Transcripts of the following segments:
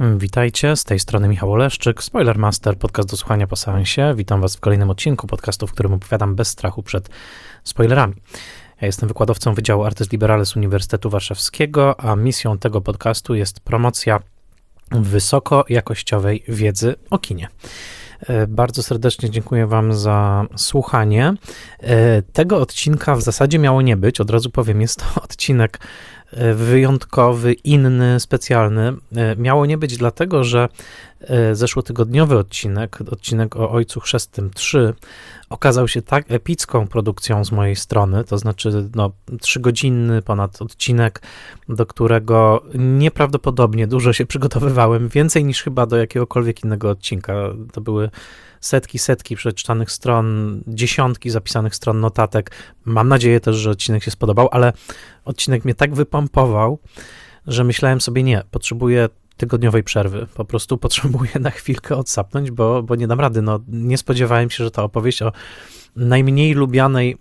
Witajcie, z tej strony Michał Oleszczyk, Spoilermaster, podcast do słuchania po seansie. Witam Was w kolejnym odcinku podcastu, w którym opowiadam bez strachu przed spoilerami. Ja jestem wykładowcą Wydziału Artes Liberales Uniwersytetu Warszawskiego, a misją tego podcastu jest promocja wysokojakościowej wiedzy o kinie. Bardzo serdecznie dziękuję Wam za słuchanie. Tego odcinka w zasadzie miało nie być, od razu powiem, jest to odcinek wyjątkowy, inny, specjalny. Miało nie być dlatego, że zeszłotygodniowy odcinek o Ojcu Chrzestnym 3 okazał się tak epicką produkcją z mojej strony, to znaczy 3-godzinny ponad odcinek, do którego nieprawdopodobnie dużo się przygotowywałem, więcej niż chyba do jakiegokolwiek innego odcinka. To były setki przeczytanych stron, dziesiątki zapisanych stron notatek. Mam nadzieję też, że odcinek się spodobał, ale odcinek mnie tak wypompował, że myślałem sobie, nie, potrzebuję tygodniowej przerwy. Po prostu potrzebuję na chwilkę odsapnąć, bo nie dam rady. Nie spodziewałem się, że ta opowieść o najmniej lubianej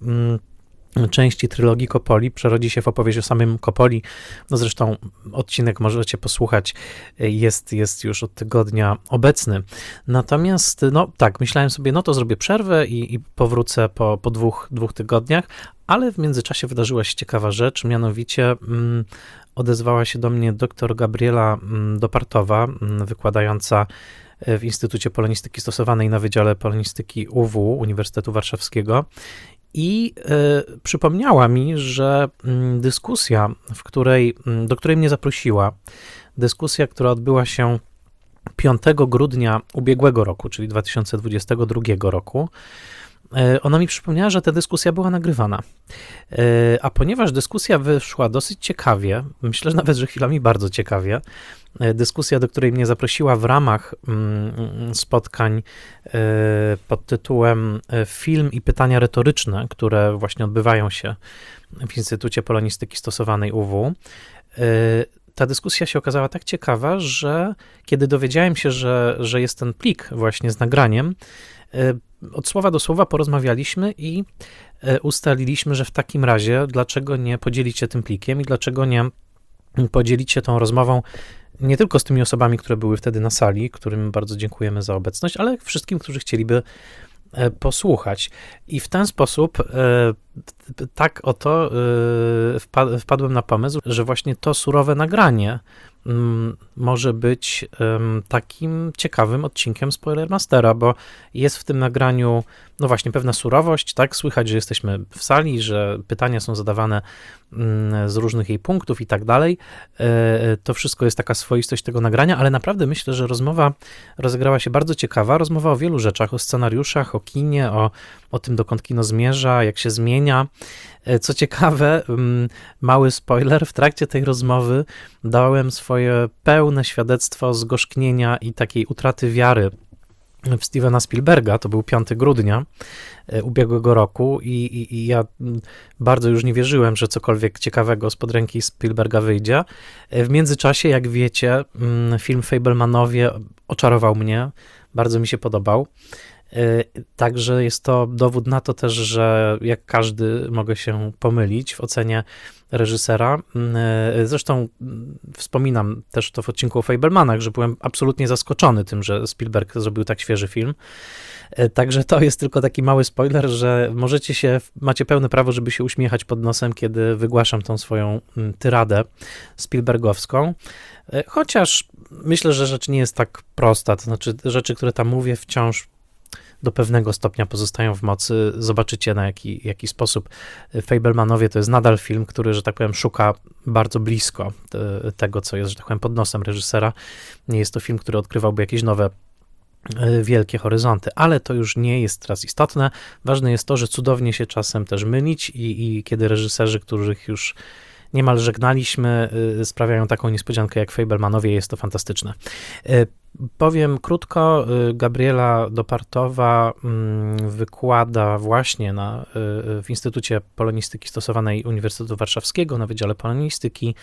części trylogii Coppoli przerodzi się w opowieść o samym Coppoli. Zresztą odcinek możecie posłuchać, jest już od tygodnia obecny. Natomiast, myślałem sobie, to zrobię przerwę i powrócę po dwóch tygodniach, ale w międzyczasie wydarzyła się ciekawa rzecz, mianowicie odezwała się do mnie dr Gabriela Dopartowa, wykładająca w Instytucie Polonistyki Stosowanej na Wydziale Polonistyki UW Uniwersytetu Warszawskiego i przypomniała mi, że dyskusja, do której mnie zaprosiła, dyskusja, która odbyła się 5 grudnia ubiegłego roku, czyli 2022 roku, ona mi przypomniała, że ta dyskusja była nagrywana. A ponieważ dyskusja wyszła dosyć ciekawie, myślę, że nawet, że chwilami bardzo ciekawie, dyskusja, do której mnie zaprosiła w ramach spotkań pod tytułem Film i pytania retoryczne, które właśnie odbywają się w Instytucie Polonistyki Stosowanej UW, ta dyskusja się okazała tak ciekawa, że kiedy dowiedziałem się, że jest ten plik właśnie z nagraniem, od słowa do słowa porozmawialiśmy i ustaliliśmy, że w takim razie dlaczego nie podzielić się tym plikiem i dlaczego nie podzielić się tą rozmową nie tylko z tymi osobami, które były wtedy na sali, którym bardzo dziękujemy za obecność, ale wszystkim, którzy chcieliby posłuchać. I w ten sposób tak oto wpadłem na pomysł, że właśnie to surowe nagranie może być takim ciekawym odcinkiem Spoilermastera, bo jest w tym nagraniu właśnie pewna surowość, tak? Słychać, że jesteśmy w sali, że pytania są zadawane z różnych jej punktów i tak dalej. To wszystko jest taka swoistość tego nagrania, ale naprawdę myślę, że rozmowa rozegrała się bardzo ciekawa. Rozmowa o wielu rzeczach, o scenariuszach, o kinie, o tym, dokąd kino zmierza, jak się zmienia. Co ciekawe, mały spoiler, w trakcie tej rozmowy dałem swoje pełne świadectwo zgorzknienia i takiej utraty wiary w Stevena Spielberga. To był 5 grudnia ubiegłego roku i ja bardzo już nie wierzyłem, że cokolwiek ciekawego spod ręki Spielberga wyjdzie. W międzyczasie, jak wiecie, film Fabelmanowie oczarował mnie, bardzo mi się podobał. Także jest to dowód na to też, że jak każdy mogę się pomylić w ocenie reżysera. Zresztą wspominam też to w odcinku o Fabelmanach, że byłem absolutnie zaskoczony tym, że Spielberg zrobił tak świeży film. Także to jest tylko taki mały spoiler, że macie pełne prawo, żeby się uśmiechać pod nosem, kiedy wygłaszam tą swoją tyradę Spielbergowską. Chociaż myślę, że rzecz nie jest tak prosta, to znaczy rzeczy, które tam mówię, wciąż do pewnego stopnia pozostają w mocy. Zobaczycie, na jaki sposób Fabelmanowie to jest nadal film, który, że tak powiem, szuka bardzo blisko tego, co jest, że tak powiem, pod nosem reżysera. Nie jest to film, który odkrywałby jakieś nowe wielkie horyzonty, ale to już nie jest teraz istotne. Ważne jest to, że cudownie się czasem też mylić i kiedy reżyserzy, których już niemal żegnaliśmy, sprawiają taką niespodziankę jak Fabelmanowie, jest to fantastyczne. Powiem krótko, Gabriela Dopartowa wykłada właśnie w Instytucie Polonistyki Stosowanej Uniwersytetu Warszawskiego na Wydziale Polonistyki.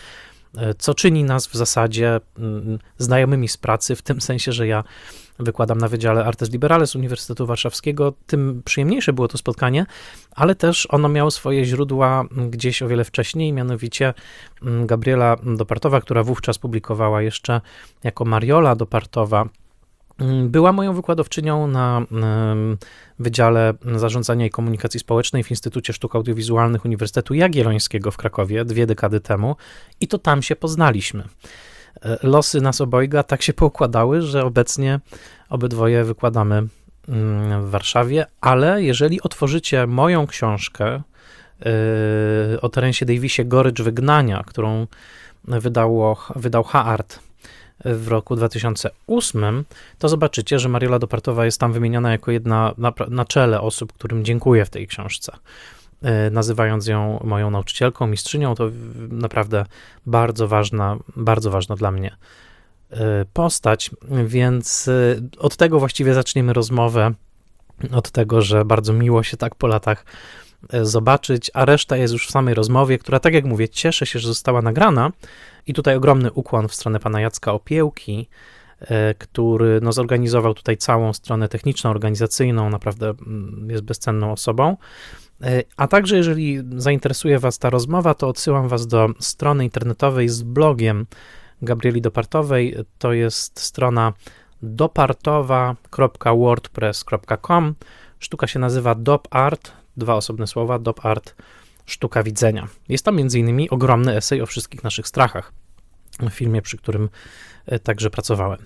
co czyni nas w zasadzie znajomymi z pracy, w tym sensie, że ja wykładam na Wydziale Artes Liberales Uniwersytetu Warszawskiego, tym przyjemniejsze było to spotkanie, ale też ono miało swoje źródła gdzieś o wiele wcześniej, mianowicie Gabriela Dopartowa, która wówczas publikowała jeszcze jako Mariola Dopartowa, była moją wykładowczynią na Wydziale Zarządzania i Komunikacji Społecznej w Instytucie Sztuk Audiowizualnych Uniwersytetu Jagiellońskiego w Krakowie 2 dekady temu i to tam się poznaliśmy. Losy nas obojga tak się poukładały, że obecnie obydwoje wykładamy w Warszawie, ale jeżeli otworzycie moją książkę o Terensie Davisie Gorycz Wygnania, którą wydał H-Art w roku 2008, to zobaczycie, że Mariola Dopartowa jest tam wymieniona jako jedna na czele osób, którym dziękuję w tej książce. Nazywając ją moją nauczycielką, mistrzynią, to naprawdę bardzo ważna dla mnie postać, więc od tego właściwie zaczniemy rozmowę, od tego, że bardzo miło się tak po latach zobaczyć, a reszta jest już w samej rozmowie, która, tak jak mówię, cieszę się, że została nagrana i tutaj ogromny ukłon w stronę pana Jacka Opiełki, który zorganizował tutaj całą stronę techniczną, organizacyjną, naprawdę jest bezcenną osobą. A także, jeżeli zainteresuje was ta rozmowa, to odsyłam was do strony internetowej z blogiem Gabrieli Dopartowej. To jest strona dopartowa.wordpress.com. Sztuka się nazywa DopArt, 2 osobne słowa, DopArt, sztuka widzenia. Jest tam m.in. ogromny esej o wszystkich naszych strachach, w filmie, przy którym także pracowałem.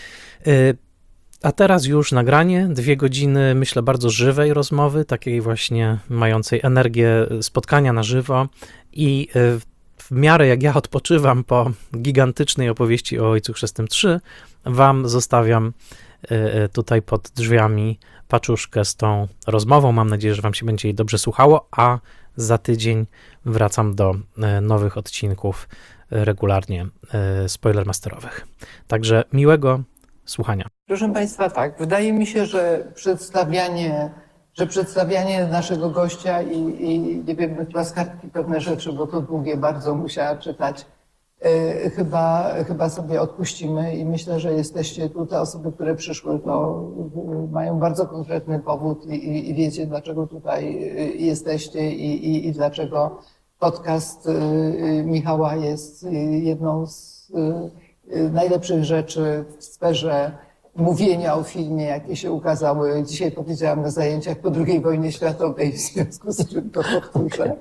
A teraz już nagranie, 2 godziny, myślę, bardzo żywej rozmowy, takiej właśnie mającej energię spotkania na żywo i w miarę jak ja odpoczywam po gigantycznej opowieści o Ojcu Chrzestnym 3, wam zostawiam tutaj pod drzwiami paczuszkę z tą rozmową. Mam nadzieję, że wam się będzie jej dobrze słuchało, a za tydzień wracam do nowych odcinków regularnie spoilermasterowych. Także miłego słuchania. Proszę Państwa, tak, wydaje mi się, że przedstawianie naszego gościa i nie wiem, chyba z kartki pewne rzeczy, bo to długie bardzo musiała czytać, chyba sobie odpuścimy i myślę, że jesteście tu, te osoby, które przyszły, to mają bardzo konkretny powód i wiecie, dlaczego tutaj jesteście i dlaczego podcast Michała jest jedną z najlepszych rzeczy w sferze mówienia o filmie, jakie się ukazały. Dzisiaj powiedziałam na zajęciach po II wojnie światowej, w związku z czym to powtórzę.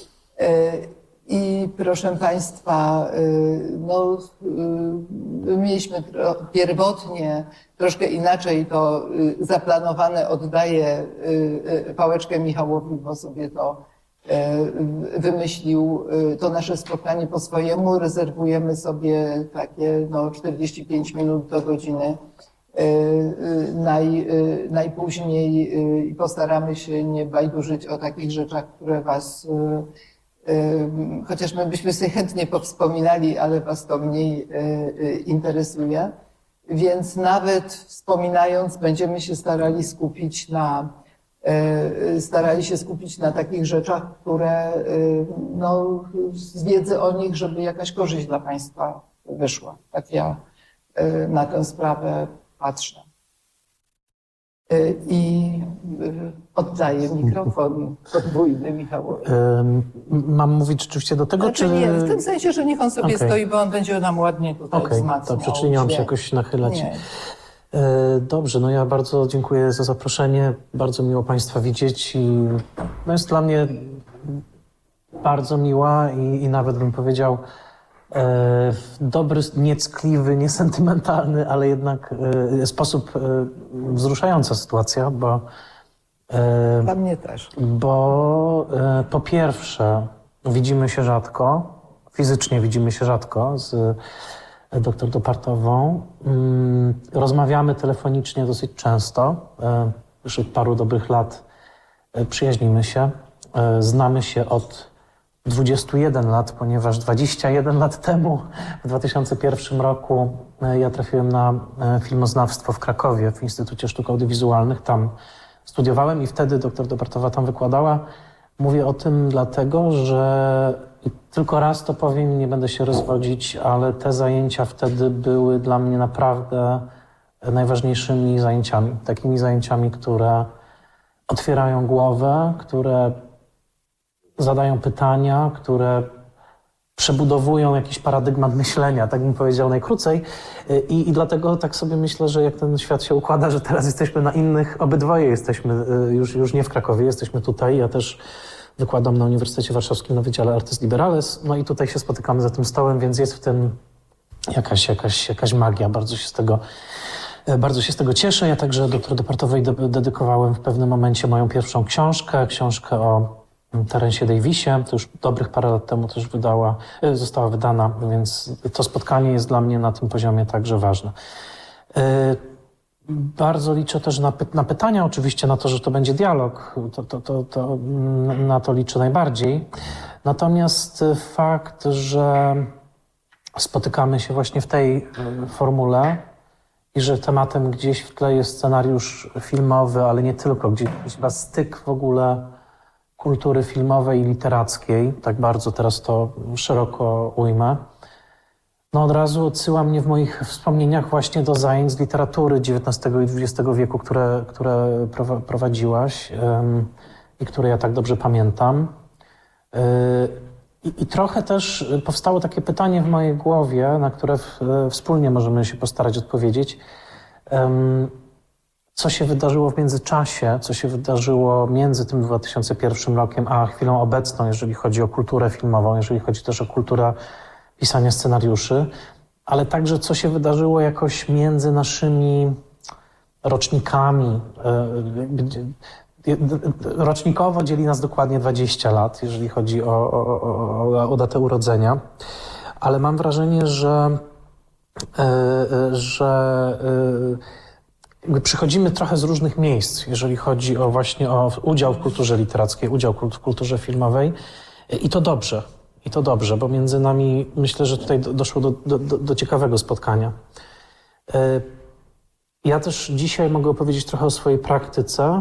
I proszę Państwa, mieliśmy pierwotnie troszkę inaczej to zaplanowane. Oddaję pałeczkę Michałowi, bo sobie to wymyślił to nasze spotkanie po swojemu. Rezerwujemy sobie takie 45 minut do godziny najpóźniej i postaramy się nie bajdurzyć o takich rzeczach, które was, chociaż my byśmy sobie chętnie powspominali, ale was to mniej interesuje. Więc nawet wspominając, będziemy się starali się skupić na takich rzeczach, które z wiedzy o nich, żeby jakaś korzyść dla Państwa wyszła. Tak ja na tę sprawę patrzę. I oddaję mikrofon podwójny Michałowi. Mam mówić rzeczywiście do tego, znaczy, czy... Nie, w tym sensie, że niech on sobie stoi, bo on będzie nam ładnie tutaj wzmacniał. Dobrze, czy nie mam się jakoś nachylać? Nie. Dobrze, ja bardzo dziękuję za zaproszenie. Bardzo miło Państwa widzieć i jest dla mnie bardzo miła i nawet bym powiedział dobry, nieckliwy, niesentymentalny, ale jednak sposób wzruszająca sytuacja, bo Dla mnie też. Bo po pierwsze widzimy się rzadko, fizycznie widzimy się rzadko z dr Dopartową. Rozmawiamy telefonicznie dosyć często. Już od paru dobrych lat przyjaźnimy się. Znamy się od 21 lat, ponieważ 21 lat temu, w 2001 roku, ja trafiłem na filmoznawstwo w Krakowie, w Instytucie Sztuk Audiowizualnych. Tam studiowałem i wtedy dr Dopartowa tam wykładała. Mówię o tym dlatego, że Tylko raz to powiem, nie będę się rozwodzić, ale te zajęcia wtedy były dla mnie naprawdę najważniejszymi zajęciami. Takimi zajęciami, które otwierają głowę, które zadają pytania, które przebudowują jakiś paradygmat myślenia, tak bym powiedział najkrócej. I dlatego tak sobie myślę, że jak ten świat się układa, że teraz jesteśmy na innych, obydwoje jesteśmy już nie w Krakowie, jesteśmy tutaj. Ja też wykładam na Uniwersytecie Warszawskim na Wydziale Artes Liberales, no i tutaj się spotykamy za tym stołem, więc jest w tym jakaś magia. Bardzo się z tego cieszę. Ja także doktor Departowej dedykowałem w pewnym momencie moją pierwszą książkę o Terensie Davisie. To już dobrych parę lat temu też została wydana, więc to spotkanie jest dla mnie na tym poziomie także ważne. Bardzo liczę też na pytania, oczywiście na to, że to będzie dialog. Na to liczę najbardziej. Natomiast fakt, że spotykamy się właśnie w tej formule i że tematem gdzieś w tle jest scenariusz filmowy, ale nie tylko, gdzieś chyba styk w ogóle kultury filmowej i literackiej, tak bardzo teraz to szeroko ujmę, no od razu odsyła mnie w moich wspomnieniach właśnie do zajęć z literatury XIX i XX wieku, które prowadziłaś i które ja tak dobrze pamiętam. I trochę też powstało takie pytanie w mojej głowie, na które wspólnie możemy się postarać odpowiedzieć. Co się wydarzyło w międzyczasie, co się wydarzyło między tym 2001 rokiem a chwilą obecną, jeżeli chodzi o kulturę filmową, jeżeli chodzi też o kulturę pisania scenariuszy, ale także co się wydarzyło jakoś między naszymi rocznikami. Rocznikowo dzieli nas dokładnie 20 lat, jeżeli chodzi o datę urodzenia, ale mam wrażenie, że przychodzimy trochę z różnych miejsc, jeżeli chodzi właśnie o udział w kulturze literackiej, udział w kulturze filmowej i to dobrze, bo między nami myślę, że tutaj doszło do ciekawego spotkania. Ja też dzisiaj mogę opowiedzieć trochę o swojej praktyce,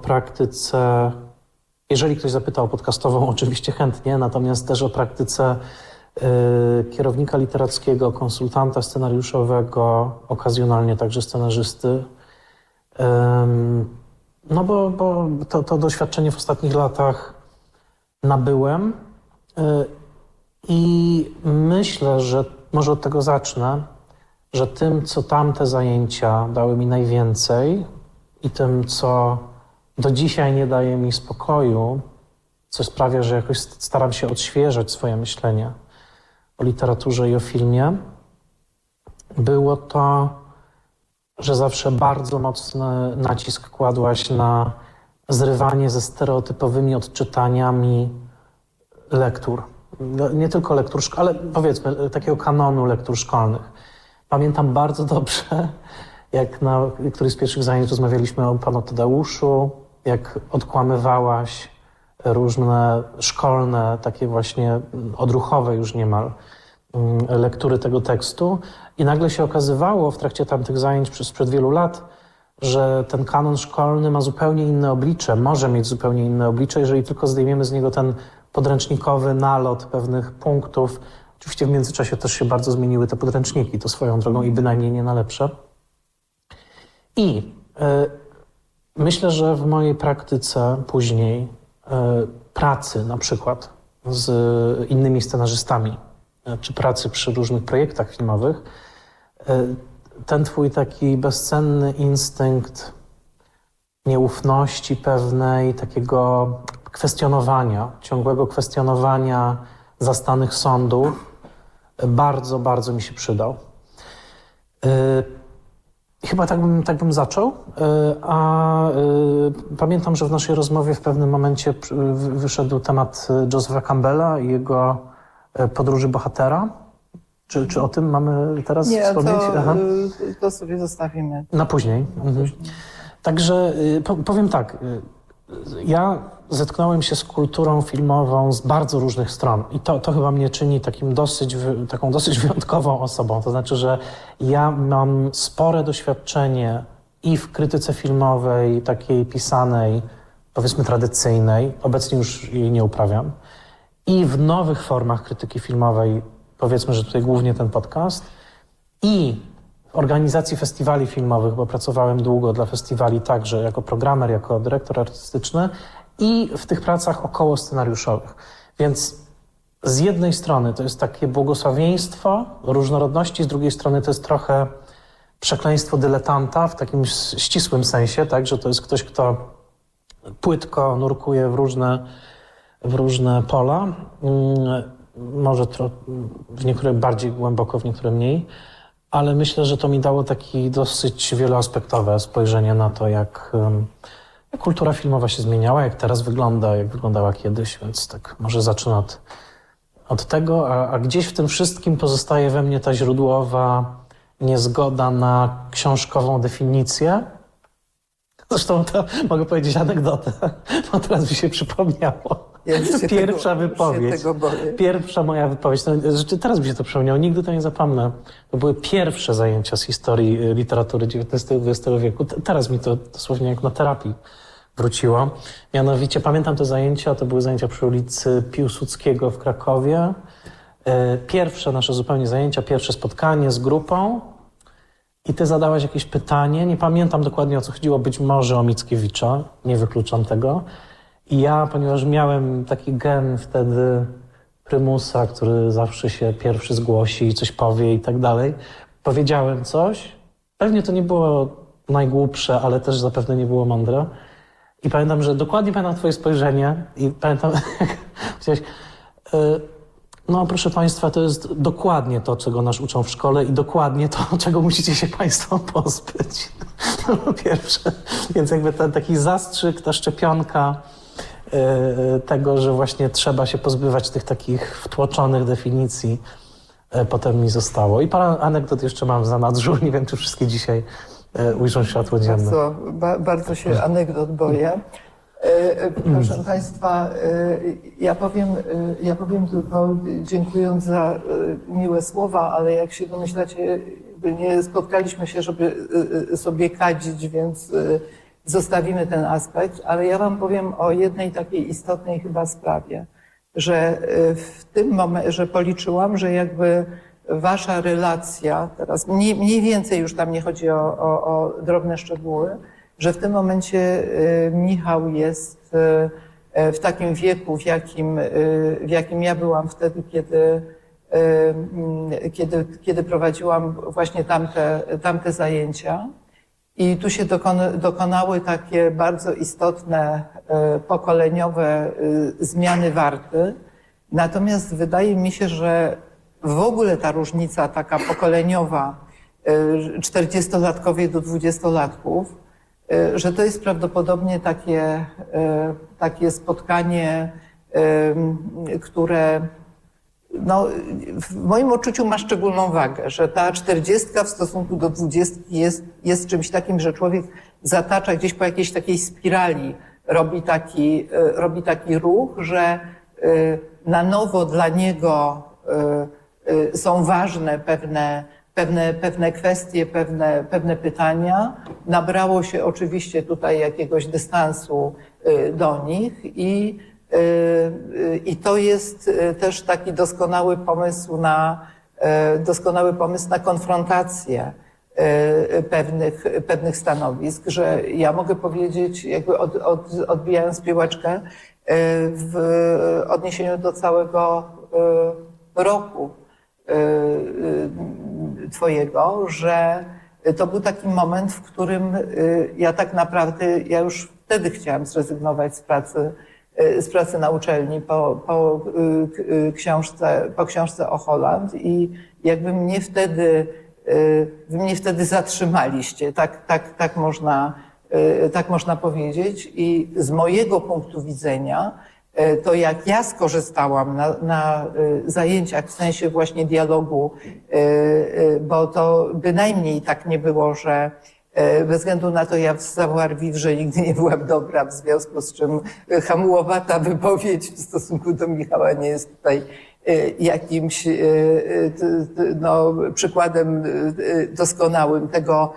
jeżeli ktoś zapytał o podcastową, oczywiście chętnie, natomiast też o praktyce kierownika literackiego, konsultanta scenariuszowego, okazjonalnie także scenarzysty. No bo to doświadczenie w ostatnich latach nabyłem i myślę, że może od tego zacznę, że tym, co tamte zajęcia dały mi najwięcej i tym, co do dzisiaj nie daje mi spokoju, co sprawia, że jakoś staram się odświeżać swoje myślenie o literaturze i o filmie, było to, że zawsze bardzo mocny nacisk kładłaś na zrywanie ze stereotypowymi odczytaniami lektur. Nie tylko lektur, ale powiedzmy takiego kanonu lektur szkolnych. Pamiętam bardzo dobrze, jak na którymś z pierwszych zajęć rozmawialiśmy o Panu Tadeuszu, jak odkłamywałaś różne szkolne, takie właśnie odruchowe już niemal lektury tego tekstu i nagle się okazywało w trakcie tamtych zajęć sprzed wielu lat, że ten kanon szkolny ma zupełnie inne oblicze, może mieć zupełnie inne oblicze, jeżeli tylko zdejmiemy z niego ten podręcznikowy nalot pewnych punktów. Oczywiście w międzyczasie też się bardzo zmieniły te podręczniki, to swoją drogą i bynajmniej nie na lepsze. I myślę, że w mojej praktyce później pracy na przykład z innymi scenarzystami, czy pracy przy różnych projektach filmowych, ten twój taki bezcenny instynkt nieufności pewnej, takiego kwestionowania, ciągłego kwestionowania zastanych sądów, bardzo, bardzo mi się przydał. Chyba tak bym zaczął, pamiętam, że w naszej rozmowie w pewnym momencie wyszedł temat Josepha Campbella i jego podróży bohatera. Czy o tym mamy teraz wspomnieć? To sobie zostawimy. Na później. Także powiem tak, ja zetknąłem się z kulturą filmową z bardzo różnych stron i to chyba mnie czyni taką dosyć wyjątkową osobą. To znaczy, że ja mam spore doświadczenie i w krytyce filmowej, takiej pisanej, powiedzmy tradycyjnej, obecnie już jej nie uprawiam, i w nowych formach krytyki filmowej, powiedzmy, że tutaj głównie ten podcast, i w organizacji festiwali filmowych, bo pracowałem długo dla festiwali także jako programer, jako dyrektor artystyczny, i w tych pracach około scenariuszowych. Więc z jednej strony to jest takie błogosławieństwo różnorodności, z drugiej strony to jest trochę przekleństwo dyletanta w takim ścisłym sensie, tak, że to jest ktoś, kto płytko nurkuje w różne pola, może w niektóre bardziej głęboko, w niektóre mniej, ale myślę, że to mi dało takie dosyć wieloaspektowe spojrzenie na to, jak kultura filmowa się zmieniała, jak teraz wygląda, jak wyglądała kiedyś, więc tak może zacznę od tego, a gdzieś w tym wszystkim pozostaje we mnie ta źródłowa niezgoda na książkową definicję. Zresztą to mogę powiedzieć anegdotę, bo teraz mi się przypomniało. Pierwsza wypowiedź, pierwsza moja wypowiedź, teraz mi się to przypomniało, nigdy to nie zapomnę. To były pierwsze zajęcia z historii literatury XIX-XX wieku. Teraz mi to dosłownie jak na terapii wróciło. Mianowicie pamiętam te zajęcia, to były zajęcia przy ulicy Piłsudskiego w Krakowie. Pierwsze nasze zupełnie zajęcia, pierwsze spotkanie z grupą. I ty zadałaś jakieś pytanie, nie pamiętam dokładnie o co chodziło, być może o Mickiewicza, nie wykluczam tego. I ja, ponieważ miałem taki gen wtedy prymusa, który zawsze się pierwszy zgłosi i coś powie i tak dalej, powiedziałem coś. Pewnie to nie było najgłupsze, ale też zapewne nie było mądre. I pamiętam, że dokładnie pamiętam twoje spojrzenie i pamiętam, jak powiedziałeś, no proszę państwa, to jest dokładnie to, czego nas uczą w szkole i dokładnie to, czego musicie się państwo pozbyć. To po pierwsze. Więc jakby ten taki zastrzyk, ta szczepionka tego, że właśnie trzeba się pozbywać tych takich wtłoczonych definicji, potem mi zostało. I parę anegdot jeszcze mam w zanadrzu, nie wiem, czy wszystkie dzisiaj ujrzą światło dzienne. Bardzo się anegdot boję. Proszę Państwa, ja powiem tylko, dziękując za miłe słowa, ale jak się domyślacie, nie spotkaliśmy się, żeby sobie kadzić, więc zostawimy ten aspekt, ale ja Wam powiem o jednej takiej istotnej chyba sprawie, że w tym momencie, że policzyłam, że jakby Wasza relacja, teraz mniej więcej już tam nie chodzi o drobne szczegóły, że w tym momencie Michał jest w takim wieku, w jakim ja byłam wtedy, kiedy prowadziłam właśnie tamte zajęcia. I tu się dokonały takie bardzo istotne pokoleniowe zmiany warty. Natomiast wydaje mi się, że w ogóle ta różnica taka pokoleniowa 40-latkowie do 20-latków, że to jest prawdopodobnie takie spotkanie, które no, w moim odczuciu ma szczególną wagę, że ta 40 w stosunku do 20 jest czymś takim, że człowiek zatacza gdzieś po jakiejś takiej spirali, robi taki ruch, że na nowo dla niego są ważne pewne kwestie, pewne pytania. Nabrało się oczywiście tutaj jakiegoś dystansu do nich i to jest też taki doskonały pomysł na konfrontację pewnych stanowisk, że ja mogę powiedzieć, jakby odbijając piłeczkę, w odniesieniu do całego roku twojego, że to był taki moment, w którym ja tak naprawdę, ja już wtedy chciałam zrezygnować z pracy na uczelni po książce o Holland i jakby mnie wtedy zatrzymaliście, tak można powiedzieć. I z mojego punktu widzenia, to jak ja skorzystałam na zajęciach w sensie właśnie dialogu, bo to bynajmniej tak nie było, że bez względu na to ja w savoir-vivre nigdy nie byłam dobra, w związku z czym hamułowata wypowiedź w stosunku do Michała nie jest tutaj jakimś przykładem doskonałym tego,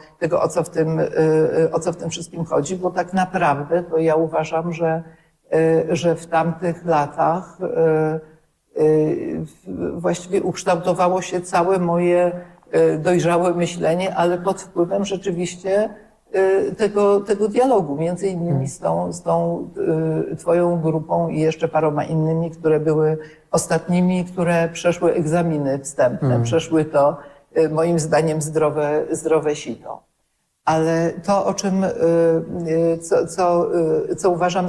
o co w tym wszystkim chodzi, bo tak naprawdę to ja uważam, że w tamtych latach właściwie ukształtowało się całe moje dojrzałe myślenie, ale pod wpływem rzeczywiście tego dialogu, między innymi z tą twoją grupą i jeszcze paroma innymi, które były ostatnimi, które przeszły egzaminy wstępne, przeszły to moim zdaniem zdrowe sito. Ale to, o czym, co uważam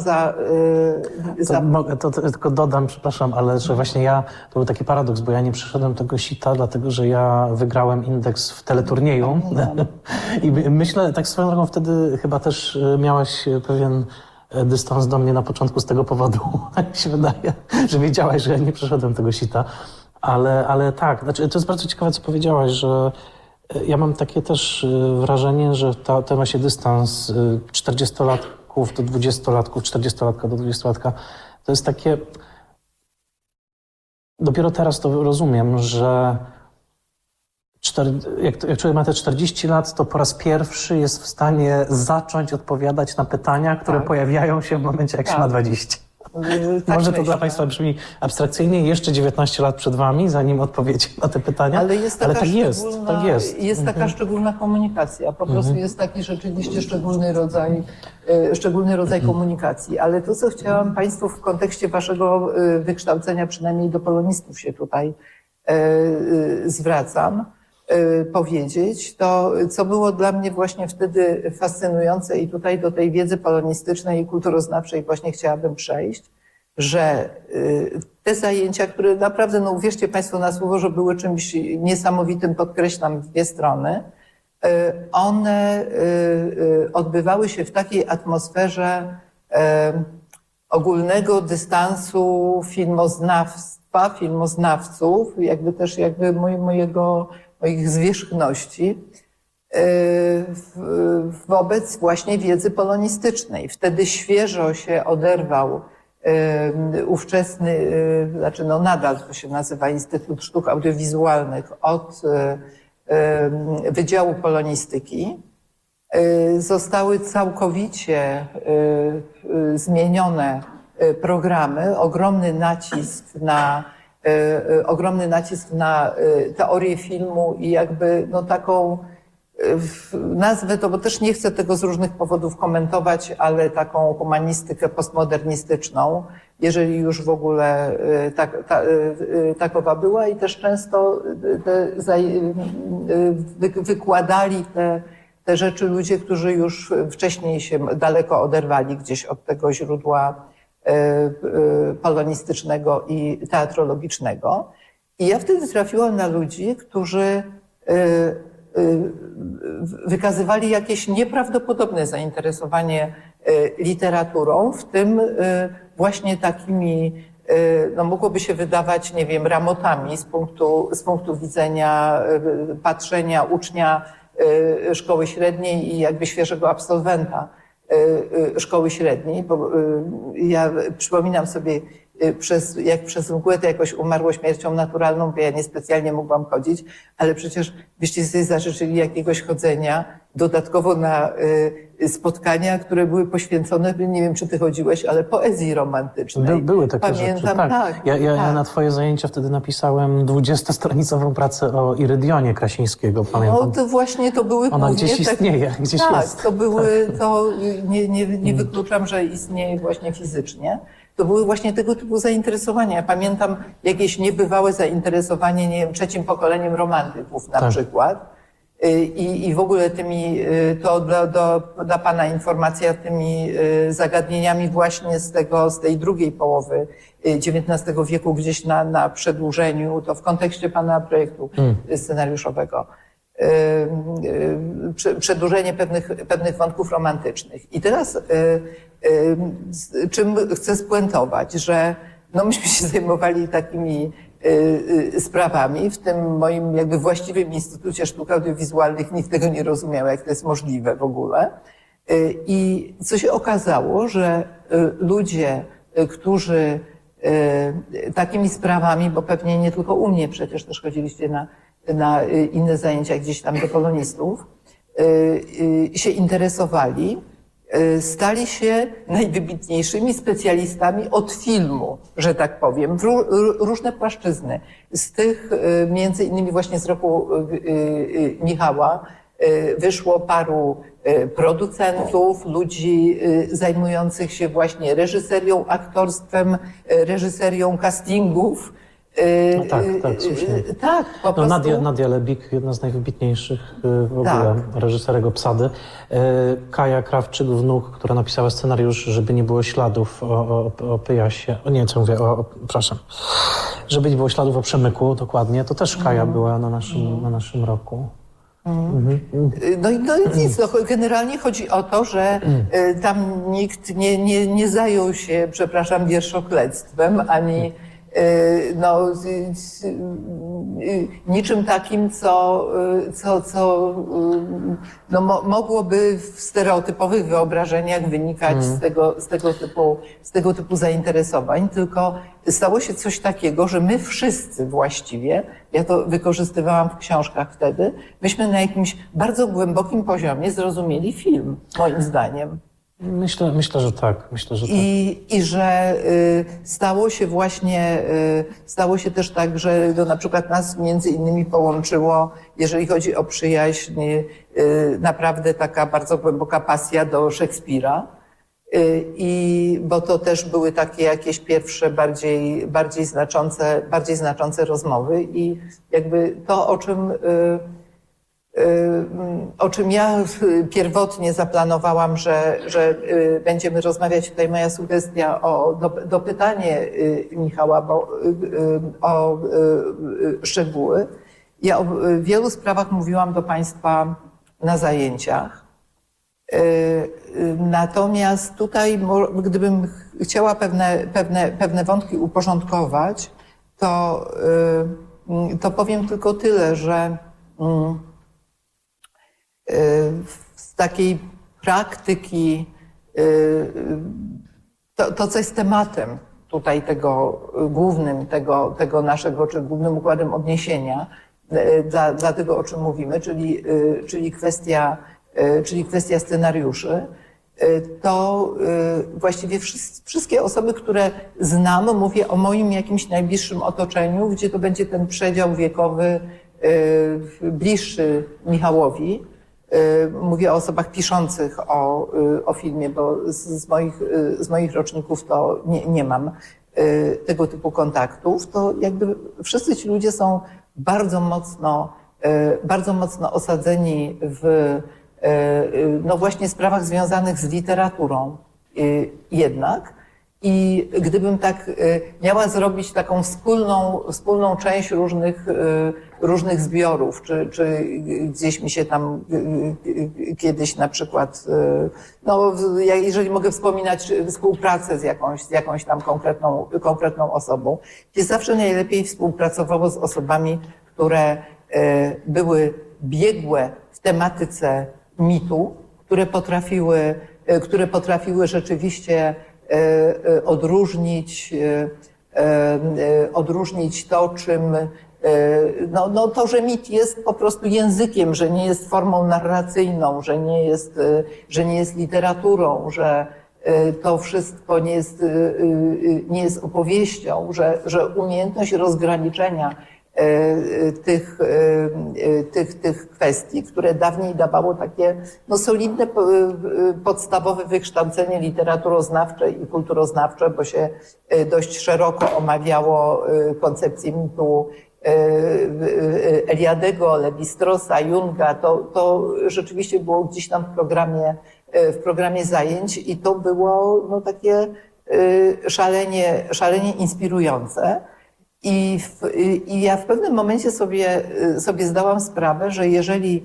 To tylko dodam, przepraszam, ale że właśnie to był taki paradoks, bo ja nie przeszedłem tego sita, dlatego że ja wygrałem indeks w teleturnieju. I myślę, tak swoją drogą, wtedy chyba też miałaś pewien dystans do mnie na początku z tego powodu. Tak mi się wydaje, że wiedziałaś, że ja nie przeszedłem tego sita. Ale tak, znaczy, to jest bardzo ciekawe, co powiedziałaś, że ja mam takie też wrażenie, że ten właśnie dystans 40-latków do 20-latków, 40-latka do 20-latka, to jest takie... Dopiero teraz to rozumiem, że jak człowiek ma te 40 lat, to po raz pierwszy jest w stanie zacząć odpowiadać na pytania, które pojawiają się w momencie, jak się ma 20. Tak Może to myślę. dla Państwa brzmi abstrakcyjnie, jeszcze 19 lat przed Wami, zanim odpowiecie na te pytania, ale tak jest, tak jest. Jest taka szczególna komunikacja, po prostu jest taki rzeczywiście szczególny rodzaj komunikacji. Ale to, co chciałam Państwu w kontekście Waszego wykształcenia, przynajmniej do polonistów się tutaj zwracam, powiedzieć, to co było dla mnie właśnie wtedy fascynujące i tutaj do tej wiedzy polonistycznej i kulturoznawczej właśnie chciałabym przejść, że te zajęcia, które naprawdę, no uwierzcie Państwo na słowo, że były czymś niesamowitym, podkreślam, w dwie strony, one odbywały się w takiej atmosferze ogólnego dystansu filmoznawców, jakby moich zwierzchności wobec właśnie wiedzy polonistycznej. Wtedy świeżo się oderwał ówczesny, znaczy no nadal to się nazywa Instytut Sztuk Audiowizualnych, od Wydziału Polonistyki. Zostały całkowicie zmienione programy, ogromny nacisk na teorię filmu i jakby no taką nazwę to, bo też nie chcę tego z różnych powodów komentować, ale taką humanistykę postmodernistyczną, jeżeli już w ogóle takowa była i też często wykładali te rzeczy ludzie, którzy już wcześniej się daleko oderwali gdzieś od tego źródła polonistycznego i teatrologicznego. I ja wtedy trafiłam na ludzi, którzy wykazywali jakieś nieprawdopodobne zainteresowanie literaturą, w tym właśnie takimi, no mogłoby się wydawać, nie wiem, ramotami z punktu widzenia patrzenia ucznia szkoły średniej i jakby świeżego absolwenta szkoły średniej, bo ja przypominam sobie, jak przez mgłę to jakoś umarło śmiercią naturalną, bo ja niespecjalnie mogłam chodzić, ale przecież byście sobie zażyczyli jakiegoś chodzenia dodatkowo na spotkania, które były poświęcone, nie wiem, czy ty chodziłeś, ale poezji romantycznej. Były takie Pamiętam, rzeczy, tak. Ja na twoje zajęcia wtedy napisałem 20-stronicową pracę o Irydianie Krasińskiego, pamiętam. No to właśnie to były Ona gdzieś istnieje, gdzieś tak, jest. to były, to nie wykluczam, że istnieje właśnie fizycznie. To były właśnie tego typu zainteresowania. Ja pamiętam jakieś niebywałe zainteresowanie, nie wiem, trzecim pokoleniem romantyków na przykład. I w ogóle to dla Pana informacja, tymi zagadnieniami właśnie z tej drugiej połowy XIX wieku, gdzieś na przedłużeniu, to w kontekście Pana projektu scenariuszowego. Przedłużenie pewnych wątków romantycznych. I teraz czym chcę spuentować, że no myśmy się zajmowali takimi sprawami. W tym moim jakby właściwym Instytucie Sztuk Audiowizualnych nikt tego nie rozumiał, jak to jest możliwe w ogóle. I co się okazało, że ludzie, którzy takimi sprawami, bo pewnie nie tylko u mnie, przecież też chodziliście na inne zajęcia gdzieś tam do polonistów, się interesowali, stali się najwybitniejszymi specjalistami od filmu, że tak powiem, w różne płaszczyzny. Z tych, między innymi właśnie z roku Michała, wyszło paru producentów, ludzi zajmujących się właśnie reżyserią, aktorstwem, reżyserią castingów. No tak, słusznie. Tak, po prostu. Nadia Lebik, jedna z najwybitniejszych w ogóle reżyserek obsady. Kaja Krawczyk-Wnuk, która napisała scenariusz, żeby nie było śladów o Pyjasie. O nie, co mówię, przepraszam. Żeby nie było śladów o Przemyku, dokładnie. To też Kaja była na naszym roku. No i nic, no, generalnie chodzi o to, że tam nikt nie zajął się, przepraszam, wierszoklectwem, ani niczym takim, co mogłoby w stereotypowych wyobrażeniach wynikać z tego typu zainteresowań, tylko stało się coś takiego, że my wszyscy właściwie, ja to wykorzystywałam w książkach wtedy, myśmy na jakimś bardzo głębokim poziomie zrozumieli film, moim zdaniem. Myślę, że tak. I że stało się też tak, że na przykład nas między innymi połączyło, jeżeli chodzi o przyjaźń, naprawdę taka bardzo głęboka pasja do Szekspira. Bo to też były takie jakieś pierwsze, bardziej znaczące rozmowy i jakby to, o czym ja pierwotnie zaplanowałam, że będziemy rozmawiać, tutaj moja sugestia o dopytanie Michała o szczegóły. Ja o wielu sprawach mówiłam do Państwa na zajęciach. Natomiast tutaj, gdybym chciała pewne wątki uporządkować, to powiem tylko tyle, że z takiej praktyki, to co jest tematem tutaj tego naszego, czy głównym układem odniesienia dla tego, o czym mówimy, czyli kwestia scenariuszy, to właściwie wszystkie osoby, które znam, mówię o moim jakimś najbliższym otoczeniu, gdzie to będzie ten przedział wiekowy bliższy Michałowi. Mówię o osobach piszących o filmie, bo z moich roczników to nie mam tego typu kontaktów. To jakby wszyscy ci ludzie są bardzo mocno osadzeni w właśnie sprawach związanych z literaturą jednak. I gdybym tak miała zrobić taką wspólną część różnych zbiorów, czy gdzieś mi się tam kiedyś na przykład, jeżeli mogę wspominać współpracę z jakąś tam konkretną osobą, jest zawsze najlepiej współpracowało z osobami, które były biegłe w tematyce mitu, które potrafiły rzeczywiście odróżnić to, czym to, że mit jest po prostu językiem, że nie jest formą narracyjną, że nie jest literaturą, że to wszystko nie jest opowieścią, że umiejętność rozgraniczenia tych kwestii, które dawniej dawało takie solidne, podstawowe wykształcenie literaturoznawcze i kulturoznawcze, bo się dość szeroko omawiało koncepcję mitu Eliadego, Lewi-Straussa, Junga. To rzeczywiście było gdzieś tam w programie zajęć i to było takie szalenie inspirujące. I ja w pewnym momencie sobie zdałam sprawę, że jeżeli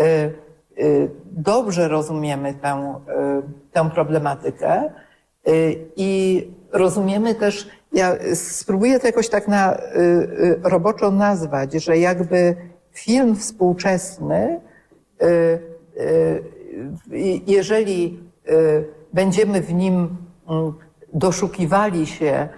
dobrze rozumiemy tę problematykę i rozumiemy też, ja spróbuję to jakoś tak roboczo nazwać, że jakby film współczesny, jeżeli będziemy w nim doszukiwali się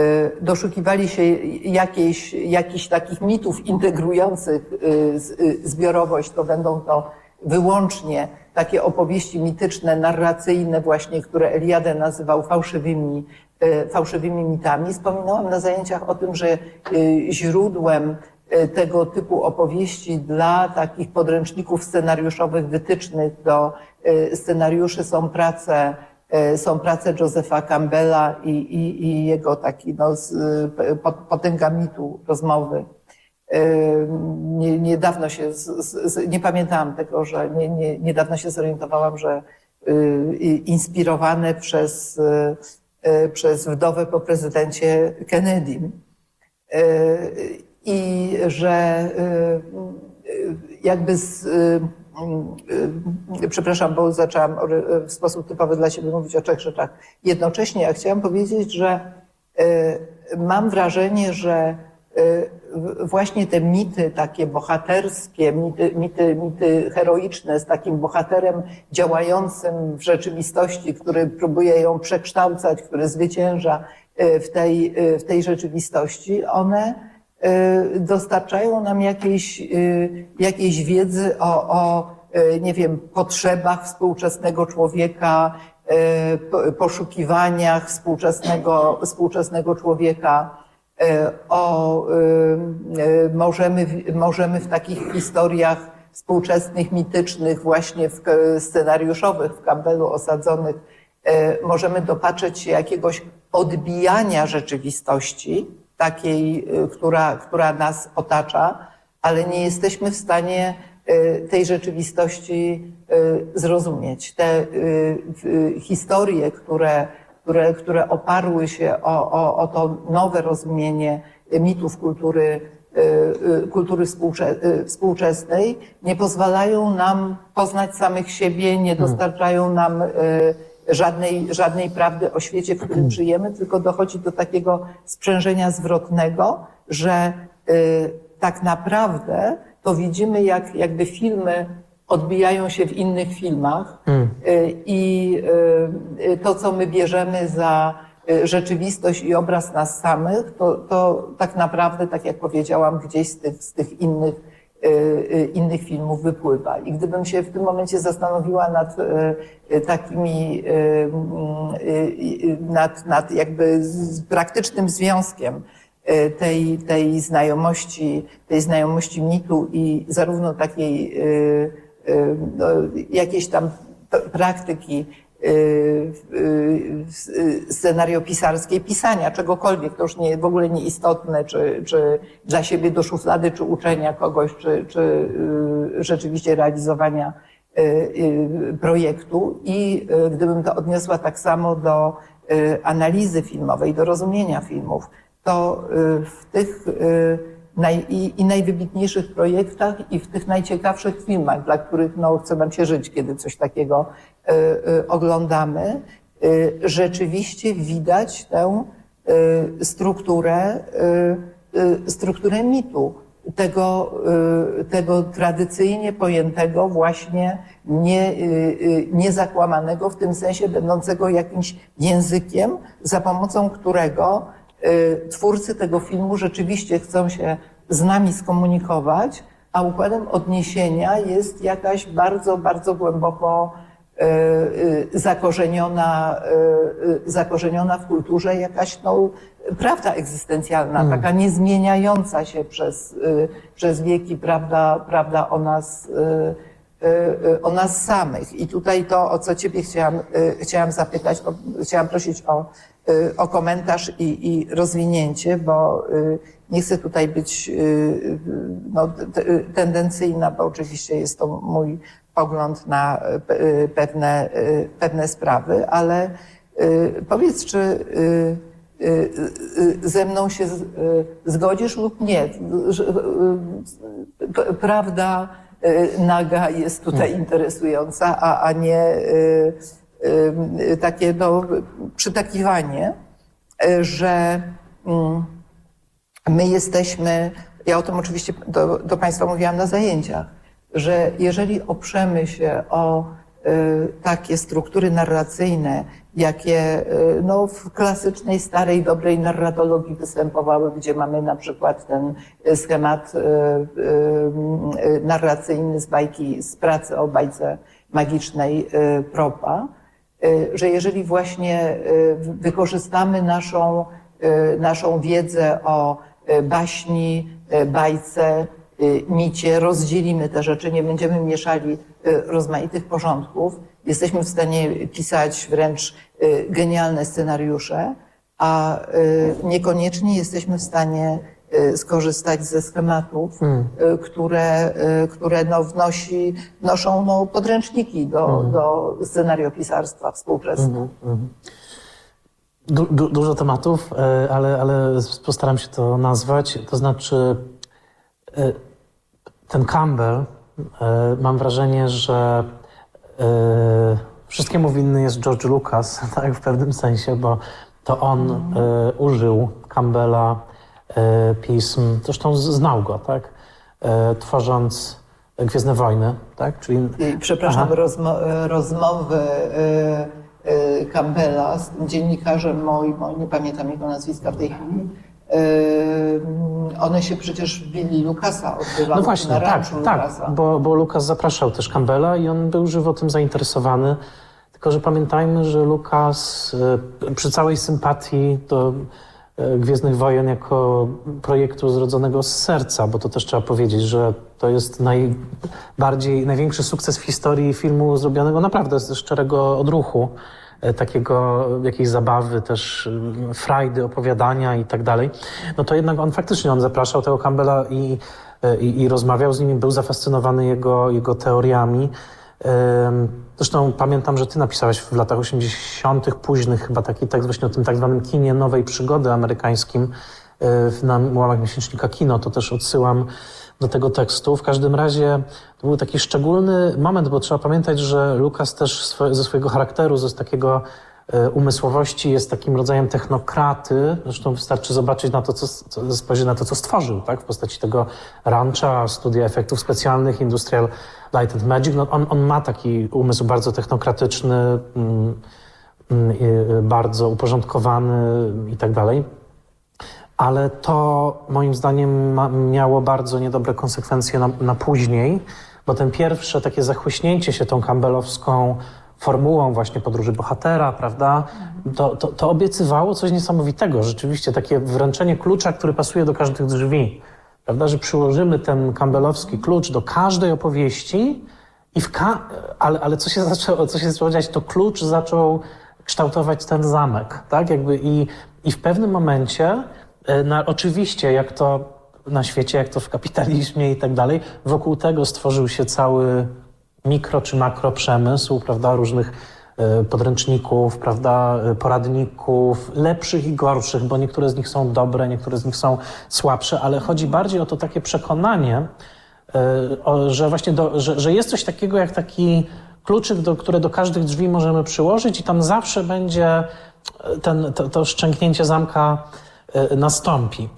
jakichś takich mitów integrujących zbiorowość, to będą to wyłącznie takie opowieści mityczne, narracyjne właśnie, które Eliadę nazywał fałszywymi mitami. Wspominałam na zajęciach o tym, że źródłem tego typu opowieści dla takich podręczników scenariuszowych, wytycznych do scenariuszy są prace Josepha Campbella i jego taki potęga mitu rozmowy. Niedawno się, nie pamiętałam tego, że niedawno się zorientowałam, że inspirowane przez wdowę po prezydencie Kennedym. I że jakby przepraszam, bo zaczęłam w sposób typowy dla siebie mówić o 3 rzeczach jednocześnie. Ja chciałam powiedzieć, że mam wrażenie, że właśnie te mity takie bohaterskie, mity heroiczne z takim bohaterem działającym w rzeczywistości, który próbuje ją przekształcać, który zwycięża w tej rzeczywistości, one dostarczają nam jakiejś wiedzy o nie wiem, potrzebach współczesnego człowieka, poszukiwaniach współczesnego człowieka. Możemy w takich historiach współczesnych, mitycznych, właśnie scenariuszowych, w Campbellu osadzonych, możemy dopatrzeć się jakiegoś odbijania rzeczywistości, takiej, która nas otacza, ale nie jesteśmy w stanie tej rzeczywistości zrozumieć. Te historie, które oparły się o to nowe rozumienie mitów kultury współczesnej, nie pozwalają nam poznać samych siebie, nie dostarczają nam żadnej prawdy o świecie, w którym żyjemy, tylko dochodzi do takiego sprzężenia zwrotnego, że tak naprawdę to widzimy, jakby filmy odbijają się w innych filmach i to, co my bierzemy za rzeczywistość i obraz nas samych, to tak naprawdę, tak jak powiedziałam, gdzieś z tych innych filmów wypływa. I gdybym się w tym momencie zastanowiła nad takimi, nad jakby praktycznym związkiem tej znajomości mitu i zarówno takiej jakiejś tam praktyki scenariopisarskiej, pisania czegokolwiek, to już w ogóle nieistotne, czy dla siebie do szuflady, czy uczenia kogoś, czy rzeczywiście realizowania projektu. I gdybym to odniosła tak samo do analizy filmowej, do rozumienia filmów, to w tych najwybitniejszych projektach i w tych najciekawszych filmach, dla których chce nam się żyć, kiedy coś takiego oglądamy, rzeczywiście widać tę strukturę mitu, tego tradycyjnie pojętego, właśnie niezakłamanego, w tym sensie będącego jakimś językiem, za pomocą którego twórcy tego filmu rzeczywiście chcą się z nami skomunikować, a układem odniesienia jest jakaś bardzo, bardzo głęboko zakorzeniona w kulturze jakaś prawda egzystencjalna, taka niezmieniająca się przez wieki prawda o nas samych. I tutaj to, o co ciebie chciałam zapytać, chciałam prosić o komentarz i rozwinięcie, bo nie chcę tutaj być tendencyjna, bo oczywiście jest to mój pogląd na pewne sprawy, ale powiedz, czy ze mną się zgodzisz lub nie. Prawda naga jest tutaj interesująca, a nie takie przytakiwanie, że my jesteśmy, ja o tym oczywiście do Państwa mówiłam na zajęciach, że jeżeli oprzemy się o takie struktury narracyjne, jakie w klasycznej, starej, dobrej narratologii występowały, gdzie mamy na przykład ten schemat narracyjny z pracy o bajce magicznej propa, że jeżeli właśnie wykorzystamy naszą wiedzę o baśni, bajce, micie, rozdzielimy te rzeczy, nie będziemy mieszali rozmaitych porządków, jesteśmy w stanie pisać wręcz genialne scenaриуsze, a niekoniecznie jesteśmy w stanie skorzystać ze schematów, które wnoszą podręczniki do scenariopisarstwa współczesnego. Dużo tematów, ale postaram się to nazwać. To znaczy, ten Campbell, mam wrażenie, że wszystkiemu winny jest George Lucas, tak, w pewnym sensie, bo to on użył Campbella pism, zresztą znał go, tak, tworząc Gwiezdne Wojny, tak, czyli... Przepraszam, rozmowy Campbella z tym dziennikarzem moim, nie pamiętam jego nazwiska w tej chwili, one się przecież w willi Lucasa odbywały. No właśnie, na tak, Lucasa. bo Lucas zapraszał też Campbella i on był żywo tym zainteresowany. Tylko że pamiętajmy, że Lucas przy całej sympatii do Gwiezdnych Wojen jako projektu zrodzonego z serca, bo to też trzeba powiedzieć, że to jest największy sukces w historii filmu zrobionego naprawdę ze szczerego odruchu, takiego jakiejś zabawy, też frajdy, opowiadania i tak dalej, no to jednak on zapraszał tego Campbella i rozmawiał z nim, był zafascynowany jego teoriami. Zresztą pamiętam, że ty napisałeś w latach 80. późnych chyba taki tekst właśnie o tym tak zwanym kinie nowej przygody amerykańskim na łamach miesięcznika Kino, to też odsyłam do tego tekstu. W każdym razie to był taki szczególny moment, bo trzeba pamiętać, że Lucas też ze swojego charakteru, ze takiego umysłowości jest takim rodzajem technokraty. Zresztą wystarczy zobaczyć na to, spojrzeć na to, co stworzył, tak? W postaci tego rancha, studia efektów specjalnych, Industrial Light and Magic. No, on ma taki umysł bardzo technokratyczny, bardzo uporządkowany i tak dalej. Ale to moim zdaniem miało bardzo niedobre konsekwencje na później, bo ten pierwsze takie zachłyśnięcie się tą campbellowską formułą właśnie podróży bohatera, prawda, to obiecywało coś niesamowitego. Rzeczywiście takie wręczenie klucza, który pasuje do każdych drzwi. Prawda, że przyłożymy ten campbellowski klucz do każdej opowieści i ale co się zaczęło dziać, to klucz zaczął kształtować ten zamek, tak, jakby i w pewnym momencie, oczywiście jak to na świecie, jak to w kapitalizmie i tak dalej, wokół tego stworzył się cały mikro czy makro przemysł, prawda, różnych podręczników, prawda, poradników, lepszych i gorszych, bo niektóre z nich są dobre, niektóre z nich są słabsze, ale chodzi bardziej o to takie przekonanie, że właśnie że jest coś takiego jak taki kluczyk, które do każdych drzwi możemy przyłożyć i tam zawsze będzie to szczęknięcie zamka nastąpi.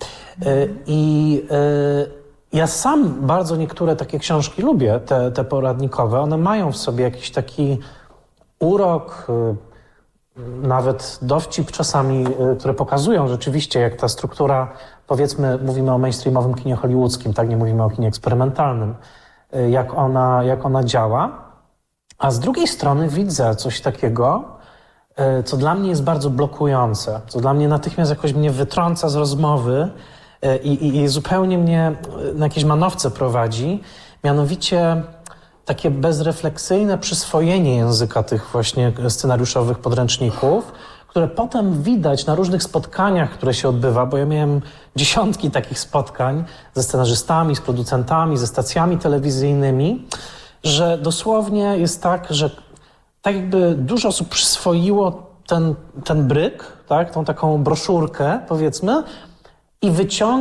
Ja sam bardzo niektóre takie książki lubię, te poradnikowe. One mają w sobie jakiś taki urok, nawet dowcip czasami, które pokazują rzeczywiście, jak ta struktura, powiedzmy, mówimy o mainstreamowym kinie hollywoodzkim, tak, nie mówimy o kinie eksperymentalnym, jak ona działa. A z drugiej strony widzę coś takiego, co dla mnie jest bardzo blokujące, co dla mnie natychmiast jakoś mnie wytrąca z rozmowy i zupełnie mnie na jakieś manowce prowadzi, mianowicie takie bezrefleksyjne przyswojenie języka tych właśnie scenariuszowych podręczników, które potem widać na różnych spotkaniach, które się odbywa, bo ja miałem dziesiątki takich spotkań ze scenarzystami, z producentami, ze stacjami telewizyjnymi, że dosłownie jest tak, że tak jakby dużo osób przyswoiło ten bryk, tak, tą taką broszurkę, powiedzmy, i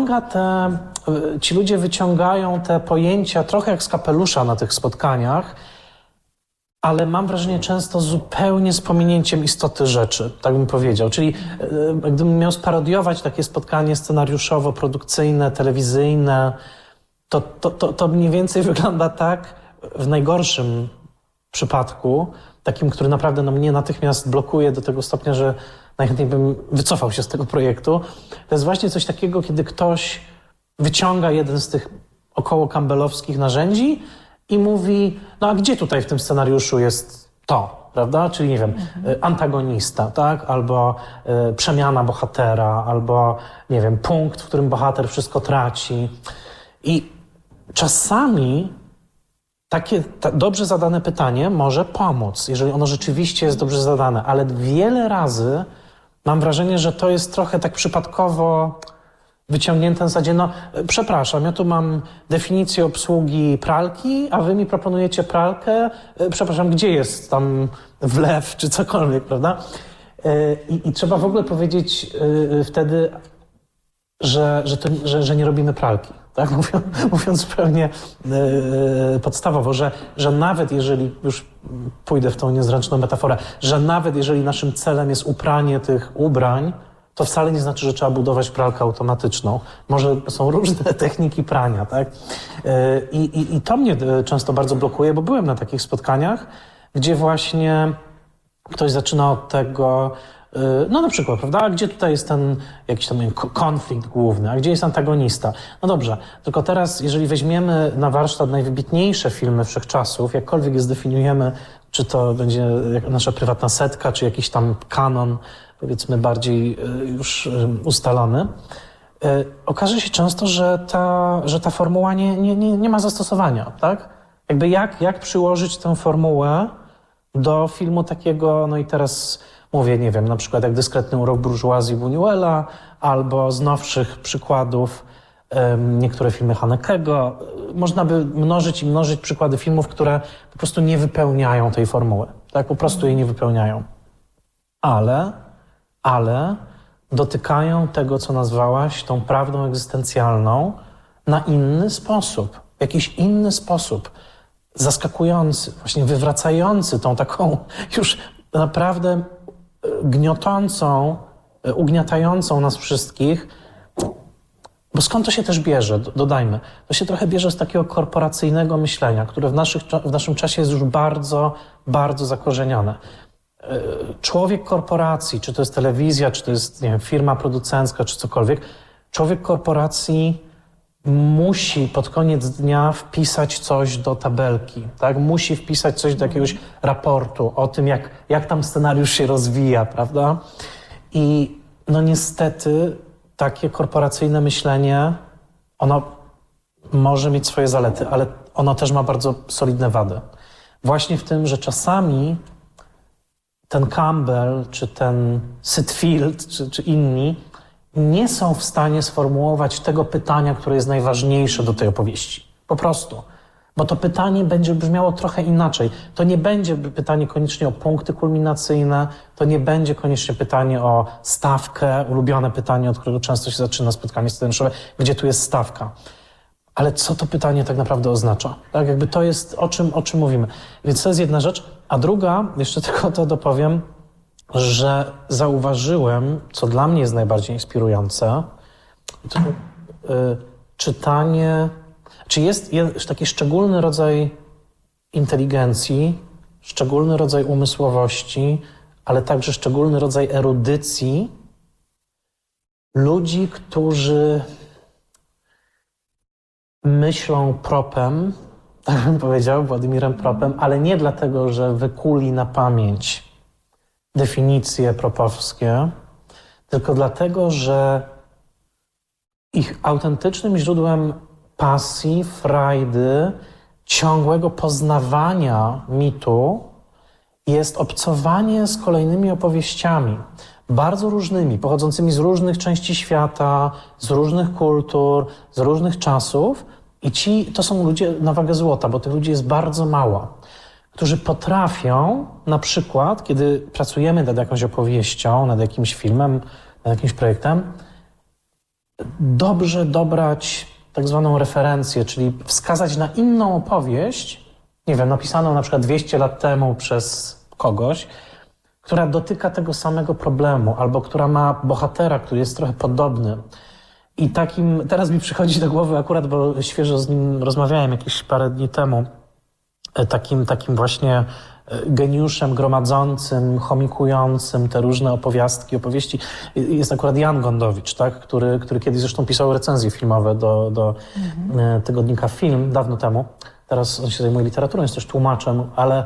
ci ludzie wyciągają te pojęcia trochę jak z kapelusza na tych spotkaniach, ale mam wrażenie często zupełnie z pominięciem istoty rzeczy, tak bym powiedział. Czyli gdybym miał sparodiować takie spotkanie scenariuszowo-produkcyjne, telewizyjne, to mniej więcej wygląda tak w najgorszym przypadku, takim, który naprawdę mnie natychmiast blokuje do tego stopnia, że najchętniej bym wycofał się z tego projektu. To jest właśnie coś takiego, kiedy ktoś wyciąga jeden z tych około campbellowskich narzędzi i mówi, no a gdzie tutaj w tym scenariuszu jest to, prawda? Czyli nie wiem, antagonista, tak? Albo przemiana bohatera, albo nie wiem, punkt, w którym bohater wszystko traci. I czasami takie dobrze zadane pytanie może pomóc, jeżeli ono rzeczywiście jest dobrze zadane, ale wiele razy mam wrażenie, że to jest trochę tak przypadkowo wyciągnięte na zasadzie, no przepraszam, ja tu mam definicję obsługi pralki, a wy mi proponujecie pralkę, przepraszam, gdzie jest tam wlew czy cokolwiek, prawda? I trzeba w ogóle powiedzieć wtedy, że nie robimy pralki. Tak? Mówiąc pewnie podstawowo, że nawet jeżeli, już pójdę w tą niezręczną metaforę, że nawet jeżeli naszym celem jest upranie tych ubrań, to wcale nie znaczy, że trzeba budować pralkę automatyczną. Może są różne techniki prania, tak? I to mnie często bardzo blokuje, bo byłem na takich spotkaniach, gdzie właśnie ktoś zaczyna od tego, no na przykład, prawda, a gdzie tutaj jest ten jakiś tam konflikt główny, a gdzie jest antagonista? No dobrze, tylko teraz, jeżeli weźmiemy na warsztat najwybitniejsze filmy wszechczasów, jakkolwiek je zdefiniujemy, czy to będzie nasza prywatna setka, czy jakiś tam kanon, powiedzmy bardziej już ustalony, okaże się często, że ta formuła nie ma zastosowania, tak? Jakby jak przyłożyć tę formułę do filmu takiego, no i teraz mówię, nie wiem, na przykład jak Dyskretny urok burżuazji Buñuela, albo z nowszych przykładów niektóre filmy Hanekego. Można by mnożyć i mnożyć przykłady filmów, które po prostu nie wypełniają tej formuły. Tak, po prostu jej nie wypełniają. Ale dotykają tego, co nazwałaś tą prawdą egzystencjalną na inny sposób. Jakiś inny sposób. Zaskakujący, właśnie wywracający tą taką już naprawdę gniotącą, ugniatającą nas wszystkich. Bo skąd to się też bierze? Dodajmy. To się trochę bierze z takiego korporacyjnego myślenia, które w naszym czasie jest już bardzo, bardzo zakorzenione. Człowiek korporacji, czy to jest telewizja, czy to jest, nie wiem, firma producencka, czy cokolwiek, człowiek korporacji musi pod koniec dnia wpisać coś do tabelki, tak? Musi wpisać coś do jakiegoś raportu o tym, jak tam scenariusz się rozwija, prawda? I no niestety takie korporacyjne myślenie, ono może mieć swoje zalety, ale ono też ma bardzo solidne wady. Właśnie w tym, że czasami ten Campbell, czy ten Sitfield, czy inni nie są w stanie sformułować tego pytania, które jest najważniejsze do tej opowieści. Po prostu. Bo to pytanie będzie brzmiało trochę inaczej. To nie będzie pytanie koniecznie o punkty kulminacyjne, to nie będzie koniecznie pytanie o stawkę, ulubione pytanie, od którego często się zaczyna spotkanie scenariuszowe, gdzie tu jest stawka. Ale co to pytanie tak naprawdę oznacza? Tak, jakby to jest o czym mówimy. Więc to jest jedna rzecz. A druga, jeszcze tylko to dopowiem, że zauważyłem, co dla mnie jest najbardziej inspirujące, to czytanie, czy jest taki szczególny rodzaj inteligencji, szczególny rodzaj umysłowości, ale także szczególny rodzaj erudycji ludzi, którzy myślą propem, tak bym powiedział, Władimirem Propem, ale nie dlatego, że wykuli na pamięć definicje propowskie, tylko dlatego, że ich autentycznym źródłem pasji, frajdy, ciągłego poznawania mitu jest obcowanie z kolejnymi opowieściami, bardzo różnymi, pochodzącymi z różnych części świata, z różnych kultur, z różnych czasów. I to są ludzie na wagę złota, bo tych ludzi jest bardzo mało, którzy potrafią, na przykład, kiedy pracujemy nad jakąś opowieścią, nad jakimś filmem, nad jakimś projektem, dobrze dobrać tak zwaną referencję, czyli wskazać na inną opowieść, nie wiem, napisaną na przykład 200 lat temu przez kogoś, która dotyka tego samego problemu, albo która ma bohatera, który jest trochę podobny. I takim, teraz mi przychodzi do głowy akurat, bo świeżo z nim rozmawiałem jakieś parę dni temu, takim właśnie geniuszem gromadzącym, chomikującym te różne opowieści. Jest akurat Jan Gondowicz, tak? który kiedyś zresztą pisał recenzje filmowe do tygodnika Film dawno temu. Teraz on się zajmuje literaturą, jest też tłumaczem, ale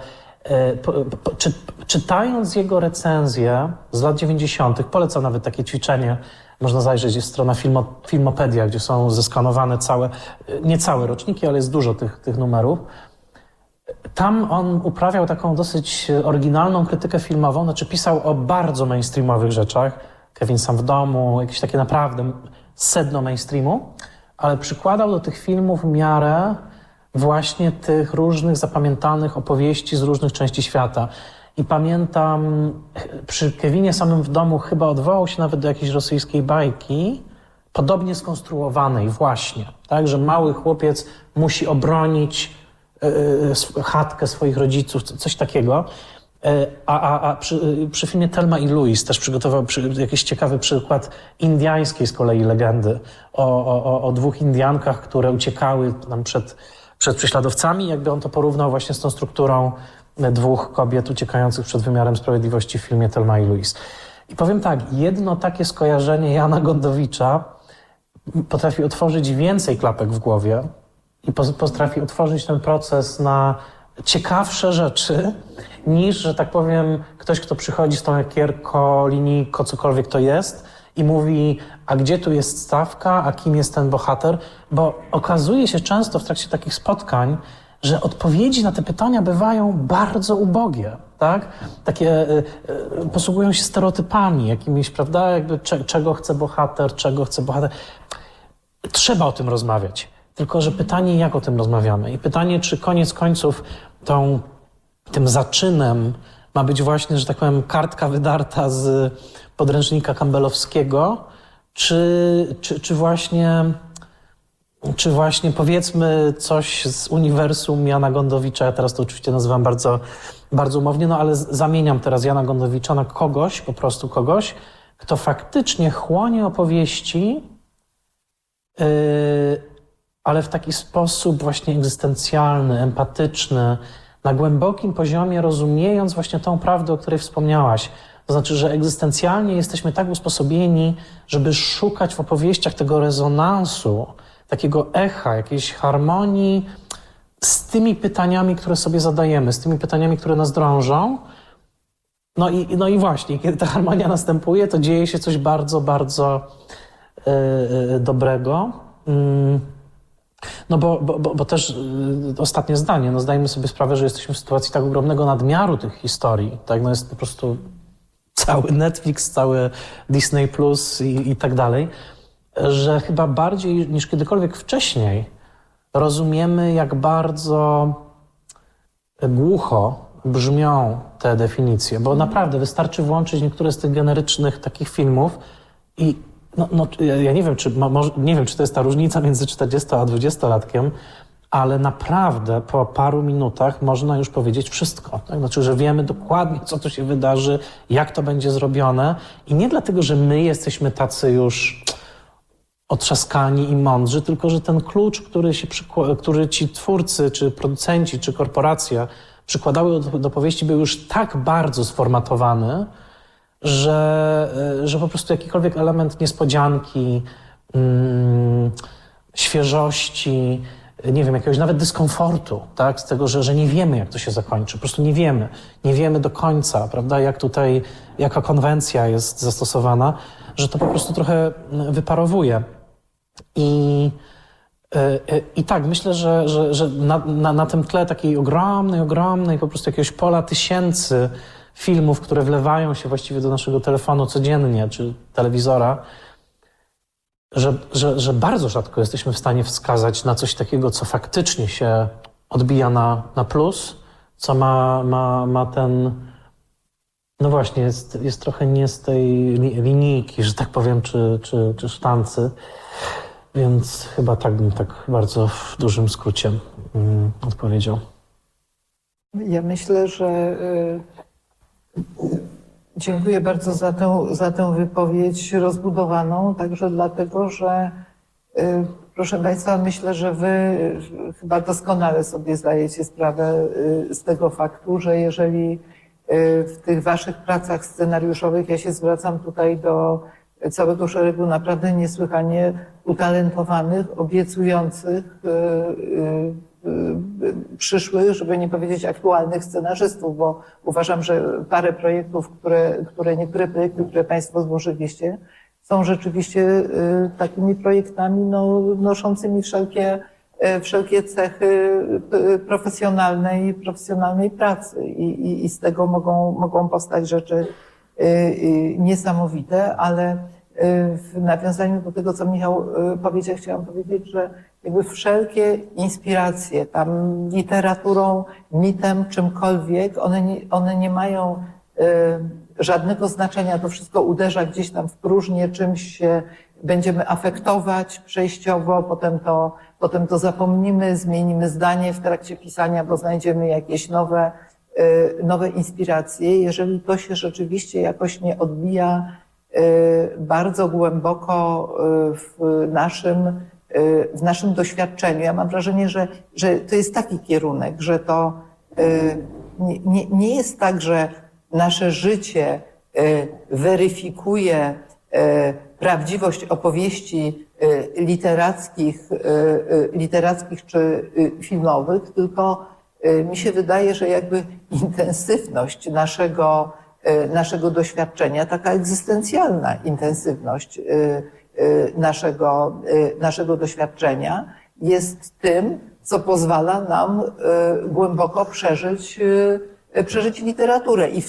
czytając jego recenzje z lat 90., polecam nawet takie ćwiczenie, można zajrzeć, jest strona Filmopedia, gdzie są zeskanowane nie całe roczniki, ale jest dużo tych numerów. Tam on uprawiał taką dosyć oryginalną krytykę filmową, znaczy pisał o bardzo mainstreamowych rzeczach, Kevin sam w domu, jakieś takie naprawdę sedno mainstreamu, ale przykładał do tych filmów miarę właśnie tych różnych zapamiętanych opowieści z różnych części świata. I pamiętam, przy Kevinie samym w domu chyba odwołał się nawet do jakiejś rosyjskiej bajki, podobnie skonstruowanej właśnie, tak, że mały chłopiec musi obronić chatkę swoich rodziców, coś takiego. A przy filmie Thelma i Louise też przygotował jakiś ciekawy przykład indiańskiej z kolei legendy o dwóch Indiankach, które uciekały tam przed prześladowcami. Jakby on to porównał właśnie z tą strukturą dwóch kobiet uciekających przed wymiarem sprawiedliwości w filmie Thelma i Louise. I powiem tak, jedno takie skojarzenie Jana Gondowicza potrafi otworzyć więcej klapek w głowie i potrafi otworzyć ten proces na ciekawsze rzeczy niż, że tak powiem, ktoś, kto przychodzi z tą lakierką, linijką, cokolwiek to jest i mówi, a gdzie tu jest stawka, a kim jest ten bohater? Bo okazuje się często w trakcie takich spotkań, że odpowiedzi na te pytania bywają bardzo ubogie, tak? Takie posługują się stereotypami jakimiś, prawda? Jakby czego chce bohater. Trzeba o tym rozmawiać. Tylko że pytanie, jak o tym rozmawiamy? I pytanie, czy koniec końców tym zaczynem ma być właśnie, że tak powiem, kartka wydarta z podręcznika campbellowskiego, czy właśnie powiedzmy coś z uniwersum Jana Gondowicza, ja teraz to oczywiście nazywam bardzo, bardzo umownie, no ale zamieniam teraz Jana Gondowicza na kogoś, po prostu kogoś, kto faktycznie chłonie opowieści, ale w taki sposób właśnie egzystencjalny, empatyczny, na głębokim poziomie rozumiejąc właśnie tą prawdę, o której wspomniałaś. To znaczy, że egzystencjalnie jesteśmy tak usposobieni, żeby szukać w opowieściach tego rezonansu, takiego echa, jakiejś harmonii z tymi pytaniami, które sobie zadajemy, z tymi pytaniami, które nas drążą. No i właśnie, kiedy ta harmonia następuje, to dzieje się coś bardzo, bardzo dobrego. No bo też ostatnie zdanie, no zdajmy sobie sprawę, że jesteśmy w sytuacji tak ogromnego nadmiaru tych historii, tak, no jest po prostu cały Netflix, cały Disney Plus i tak dalej, że chyba bardziej niż kiedykolwiek wcześniej rozumiemy, jak bardzo głucho brzmią te definicje, bo naprawdę wystarczy włączyć niektóre z tych generycznych takich filmów i ja nie wiem, czy to jest ta różnica między 40 a 20-latkiem, ale naprawdę po paru minutach można już powiedzieć wszystko. Tak? Znaczy, że wiemy dokładnie, co tu się wydarzy, jak to będzie zrobione i nie dlatego, że my jesteśmy tacy już otrzaskani i mądrzy, tylko że ten klucz, który ci twórcy, czy producenci, czy korporacje przykładały do powieści, był już tak bardzo sformatowany, że po prostu jakikolwiek element niespodzianki, świeżości, nie wiem, jakiegoś nawet dyskomfortu, tak, z tego, że nie wiemy, jak to się zakończy, po prostu nie wiemy. Nie wiemy do końca, prawda, jaka konwencja jest zastosowana, że to po prostu trochę wyparowuje. I tak, myślę, że na tym tle takiej ogromnej po prostu jakiegoś pola tysięcy filmów, które wlewają się właściwie do naszego telefonu codziennie, czy telewizora, że bardzo rzadko jesteśmy w stanie wskazać na coś takiego, co faktycznie się odbija na plus, co ma ten, no właśnie, jest trochę nie z tej linijki, że tak powiem, czy sztancy, więc chyba tak bym tak bardzo w dużym skrócie odpowiedział. Ja myślę, że dziękuję bardzo za tę wypowiedź rozbudowaną, także dlatego, że Proszę Państwa, myślę, że Wy chyba doskonale sobie zdajecie sprawę z tego faktu, że jeżeli w tych Waszych pracach scenariuszowych, ja się zwracam tutaj do całego szeregu naprawdę niesłychanie utalentowanych, obiecujących, przyszłych, żeby nie powiedzieć aktualnych scenarzystów, bo uważam, że parę projektów, niektóre projekty, które Państwo złożyliście, są rzeczywiście takimi projektami noszącymi wszelkie cechy profesjonalnej pracy i z tego mogą powstać rzeczy niesamowite, ale w nawiązaniu do tego, co Michał powiedział, chciałam powiedzieć, że jakby wszelkie inspiracje tam literaturą, mitem, czymkolwiek, one nie mają żadnego znaczenia. To wszystko uderza gdzieś tam w próżnię, czymś się będziemy afektować przejściowo, potem to zapomnimy, zmienimy zdanie w trakcie pisania, bo znajdziemy jakieś nowe inspiracje. Jeżeli to się rzeczywiście jakoś nie odbija bardzo głęboko w naszym doświadczeniu. Ja mam wrażenie, że to jest taki kierunek, że to nie jest tak, że nasze życie weryfikuje prawdziwość opowieści literackich czy filmowych, tylko mi się wydaje, że jakby intensywność naszego doświadczenia, taka egzystencjalna intensywność naszego doświadczenia jest tym, co pozwala nam głęboko przeżyć literaturę. I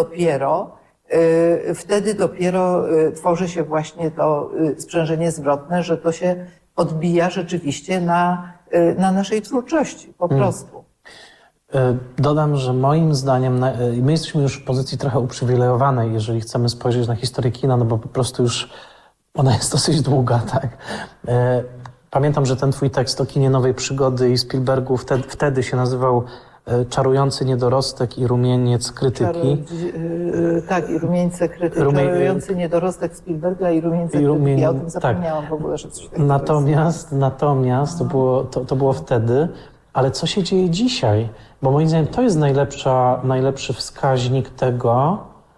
wtedy dopiero tworzy się właśnie to sprzężenie zwrotne, że to się odbija rzeczywiście na naszej twórczości, po prostu. Dodam, że moim zdaniem my jesteśmy już w pozycji trochę uprzywilejowanej, jeżeli chcemy spojrzeć na historię kina, no bo po prostu już ona jest dosyć długa, tak? Pamiętam, że ten twój tekst o kinie nowej przygody i Spielbergu wtedy się nazywał Czarujący niedorostek i rumieniec krytyki. Tak, i rumieńce krytyki. Czarujący niedorostek Spielberga i rumieńce krytyki. Ja o tym zapomniałam w ogóle, że coś takiego Natomiast to było wtedy. Ale co się dzieje dzisiaj? Bo moim zdaniem to jest najlepszy wskaźnik tego,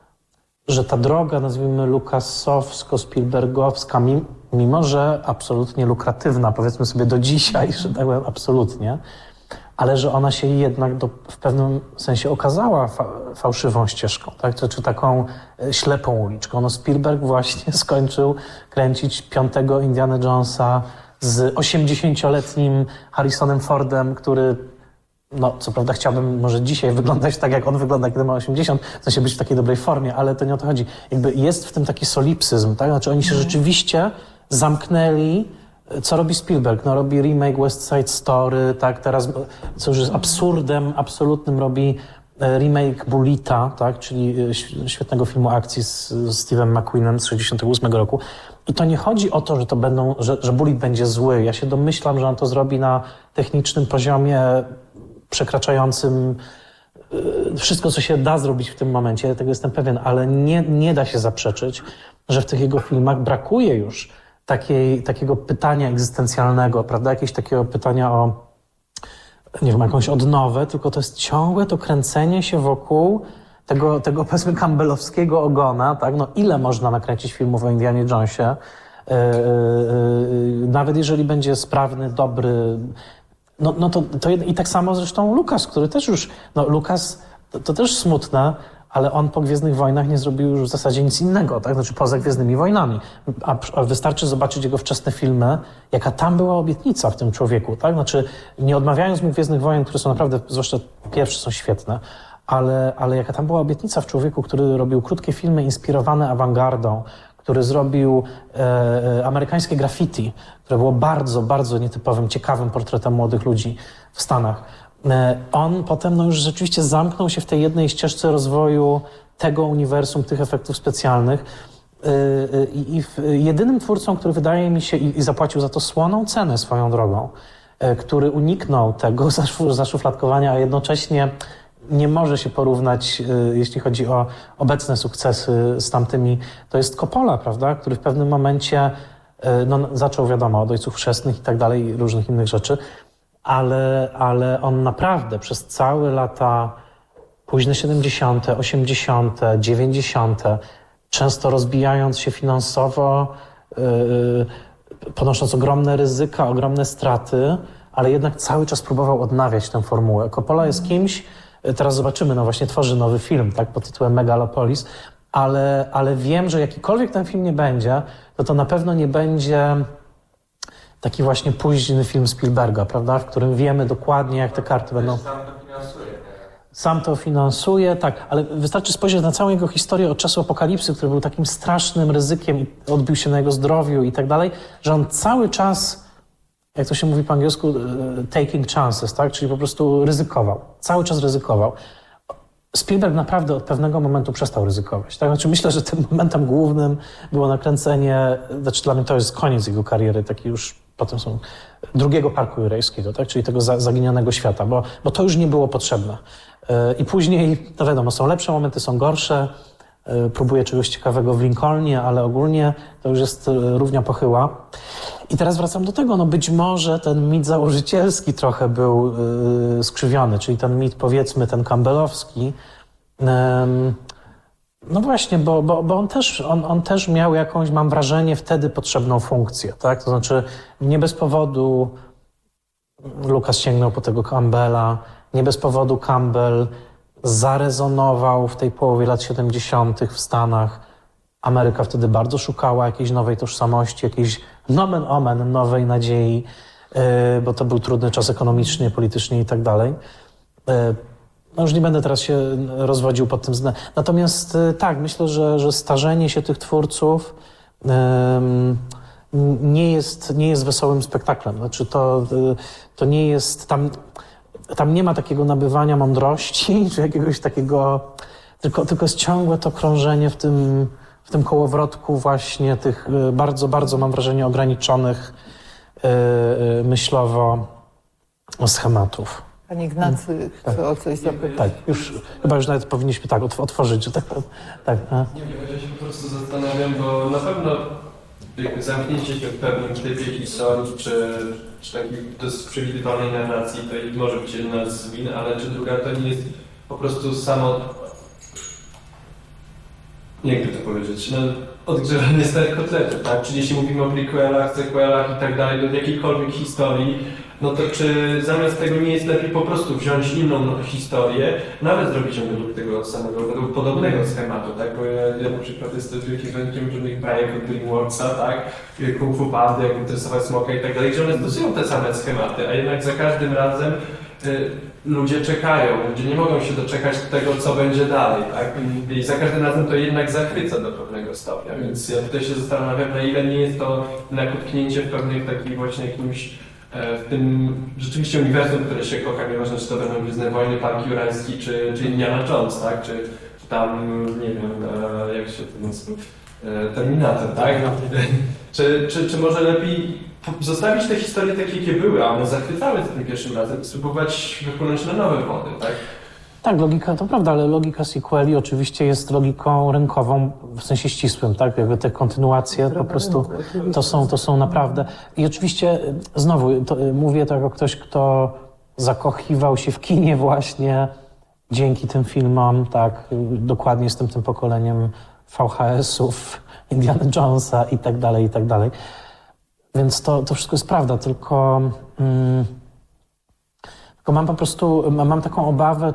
że ta droga, nazwijmy lukasowsko-spielbergowska, mimo że absolutnie lukratywna, powiedzmy sobie do dzisiaj, że tak powiem absolutnie, ale że ona się jednak w pewnym sensie okazała fałszywą ścieżką, tak? Czy taką ślepą uliczką. No Spielberg właśnie skończył kręcić 5. Indiana Jonesa z 80-letnim Harrisonem Fordem, który, no co prawda chciałbym może dzisiaj wyglądać tak, jak on wygląda, kiedy ma 80, w sensie być w takiej dobrej formie, ale to nie o to chodzi. Jakby jest w tym taki solipsyzm, tak? Znaczy oni się rzeczywiście zamknęli. Co robi Spielberg? No robi remake West Side Story, tak? Teraz, co już jest absurdem absolutnym, robi remake Bullita, tak? Czyli świetnego filmu akcji z Steve'em McQueenem z 1968 roku. I to nie chodzi o to, że Bullitt będzie zły. Ja się domyślam, że on to zrobi na technicznym poziomie przekraczającym wszystko, co się da zrobić w tym momencie. Tego jestem pewien, ale nie da się zaprzeczyć, że w tych jego filmach brakuje już takiego pytania egzystencjalnego, prawda? Jakiegoś takiego pytania o, nie wiem, jakąś odnowę, tylko to jest ciągłe to kręcenie się wokół tego powiedzmy campbellowskiego ogona, tak? No ile można nakręcić filmów o Indianie Jonesie? Nawet jeżeli będzie sprawny, dobry, to i tak samo zresztą Lucas, który też już, Lucas to też smutne, ale on po Gwiezdnych Wojnach nie zrobił już w zasadzie nic innego, tak? Znaczy poza Gwiezdnymi Wojnami. A wystarczy zobaczyć jego wczesne filmy, jaka tam była obietnica w tym człowieku, tak? Znaczy nie odmawiając mu Gwiezdnych Wojen, które są naprawdę, zwłaszcza pierwsze są świetne, ale jaka tam była obietnica w człowieku, który robił krótkie filmy inspirowane awangardą, który zrobił amerykańskie graffiti, które było bardzo, bardzo nietypowym, ciekawym portretem młodych ludzi w Stanach. On potem już rzeczywiście zamknął się w tej jednej ścieżce rozwoju tego uniwersum, tych efektów specjalnych i jedynym twórcą, który wydaje mi się i zapłacił za to słoną cenę swoją drogą, który uniknął tego zaszufladkowania, a jednocześnie nie może się porównać, jeśli chodzi o obecne sukcesy z tamtymi, to jest Coppola, prawda, który w pewnym momencie No, zaczął, wiadomo, od Ojców Chrzestnych i tak dalej, różnych innych rzeczy, ale on naprawdę przez całe lata późne 70., 80., 90., często rozbijając się finansowo, ponosząc ogromne ryzyka, ogromne straty, ale jednak cały czas próbował odnawiać tę formułę. Coppola jest kimś, teraz zobaczymy, no właśnie tworzy nowy film, tak, pod tytułem Megalopolis, ale wiem, że jakikolwiek ten film nie będzie, to na pewno nie będzie taki właśnie późny film Spielberga, prawda, w którym wiemy dokładnie, jak te karty będą... Sam to finansuje, tak, ale wystarczy spojrzeć na całą jego historię od czasu apokalipsy, który był takim strasznym ryzykiem i odbił się na jego zdrowiu i tak dalej, że on cały czas, jak to się mówi po angielsku, taking chances, tak, czyli po prostu ryzykował, cały czas ryzykował. Spielberg naprawdę od pewnego momentu przestał ryzykować. Tak? Znaczy myślę, że tym momentem głównym było nakręcenie, znaczy dla mnie to jest koniec jego kariery, taki już potem są drugiego Parku Jurajskiego, tak? Czyli tego zaginionego świata, bo to już nie było potrzebne. I później, to wiadomo, są lepsze momenty, są gorsze. Próbuje czegoś ciekawego w Lincolnie, ale ogólnie to już jest równia pochyła. I teraz wracam do tego, no być może ten mit założycielski trochę był skrzywiony, czyli ten mit, powiedzmy, ten campbellowski. No właśnie, bo on też miał jakąś, mam wrażenie, wtedy potrzebną funkcję, tak? To znaczy nie bez powodu Lucas sięgnął po tego Campbella, nie bez powodu Campbell zarezonował w tej połowie lat 70. w Stanach. Ameryka wtedy bardzo szukała jakiejś nowej tożsamości, jakiejś nomen omen nowej nadziei, bo to był trudny czas ekonomicznie, politycznie i tak dalej. No już nie będę teraz się rozwodził pod tym względem. Natomiast tak, myślę, że starzenie się tych twórców nie jest wesołym spektaklem. Znaczy to nie jest... Tam nie ma takiego nabywania mądrości, czy jakiegoś takiego... Tylko jest ciągłe to krążenie w tym kołowrotku właśnie tych bardzo, bardzo, mam wrażenie, ograniczonych myślowo schematów. Panie Ignacy chce o coś zapytać. Tak, chyba już nawet powinniśmy tak otworzyć, że tak. Nie wiem, ja się po prostu zastanawiam, bo na pewno zamknięcie się w pewnym typie historii, czy takiej dość przewidywalnej narracji, to może być jedna z win, ale czy druga to nie jest po prostu samo, jakby to powiedzieć, no, odgrzewanie starych kotletów, tak? Czyli jeśli mówimy o prequelach, sequelach i tak dalej, do jakiejkolwiek historii, no to czy zamiast tego nie jest lepiej po prostu wziąć inną historię, nawet zrobić ją według tego samego, według podobnego schematu, tak? Bo ja na przykład jestem wielkim zwolennikiem różnych bajek od DreamWorksa, tak? Kung Fu Pandy, jak interesować Smoka i tak dalej, gdzie one stosują te same schematy, a jednak za każdym razem ludzie czekają, ludzie nie mogą się doczekać tego, co będzie dalej, tak? I za każdym razem to jednak zachwyca do pewnego stopnia, więc ja tutaj się zastanawiam, na ile nie jest to nakutknięcie w pewnych takich właśnie jakimś w tym rzeczywiście uniwersum, które się kocha, nieważne czy to będą Gwiezdne Wojny, Park Jurajski czy Indiana Jones, tak? Czy tam, nie wiem, jak się to nazywa, Terminator, tak? Czy może lepiej zostawić te historie takie, jakie były, a one zachwycały za tym pierwszym razem i spróbować wypłynąć na nowe wody, tak? Tak, logika to prawda, ale logika sequeli oczywiście jest logiką rynkową w sensie ścisłym, tak? Jakby te kontynuacje po prostu to są naprawdę... I oczywiście znowu mówię to jako ktoś, kto zakochiwał się w kinie właśnie dzięki tym filmom, tak? Dokładnie jestem tym pokoleniem VHS-ów, Indiana Jonesa i tak dalej, i tak dalej. Więc to wszystko jest prawda, tylko mam po prostu, mam taką obawę,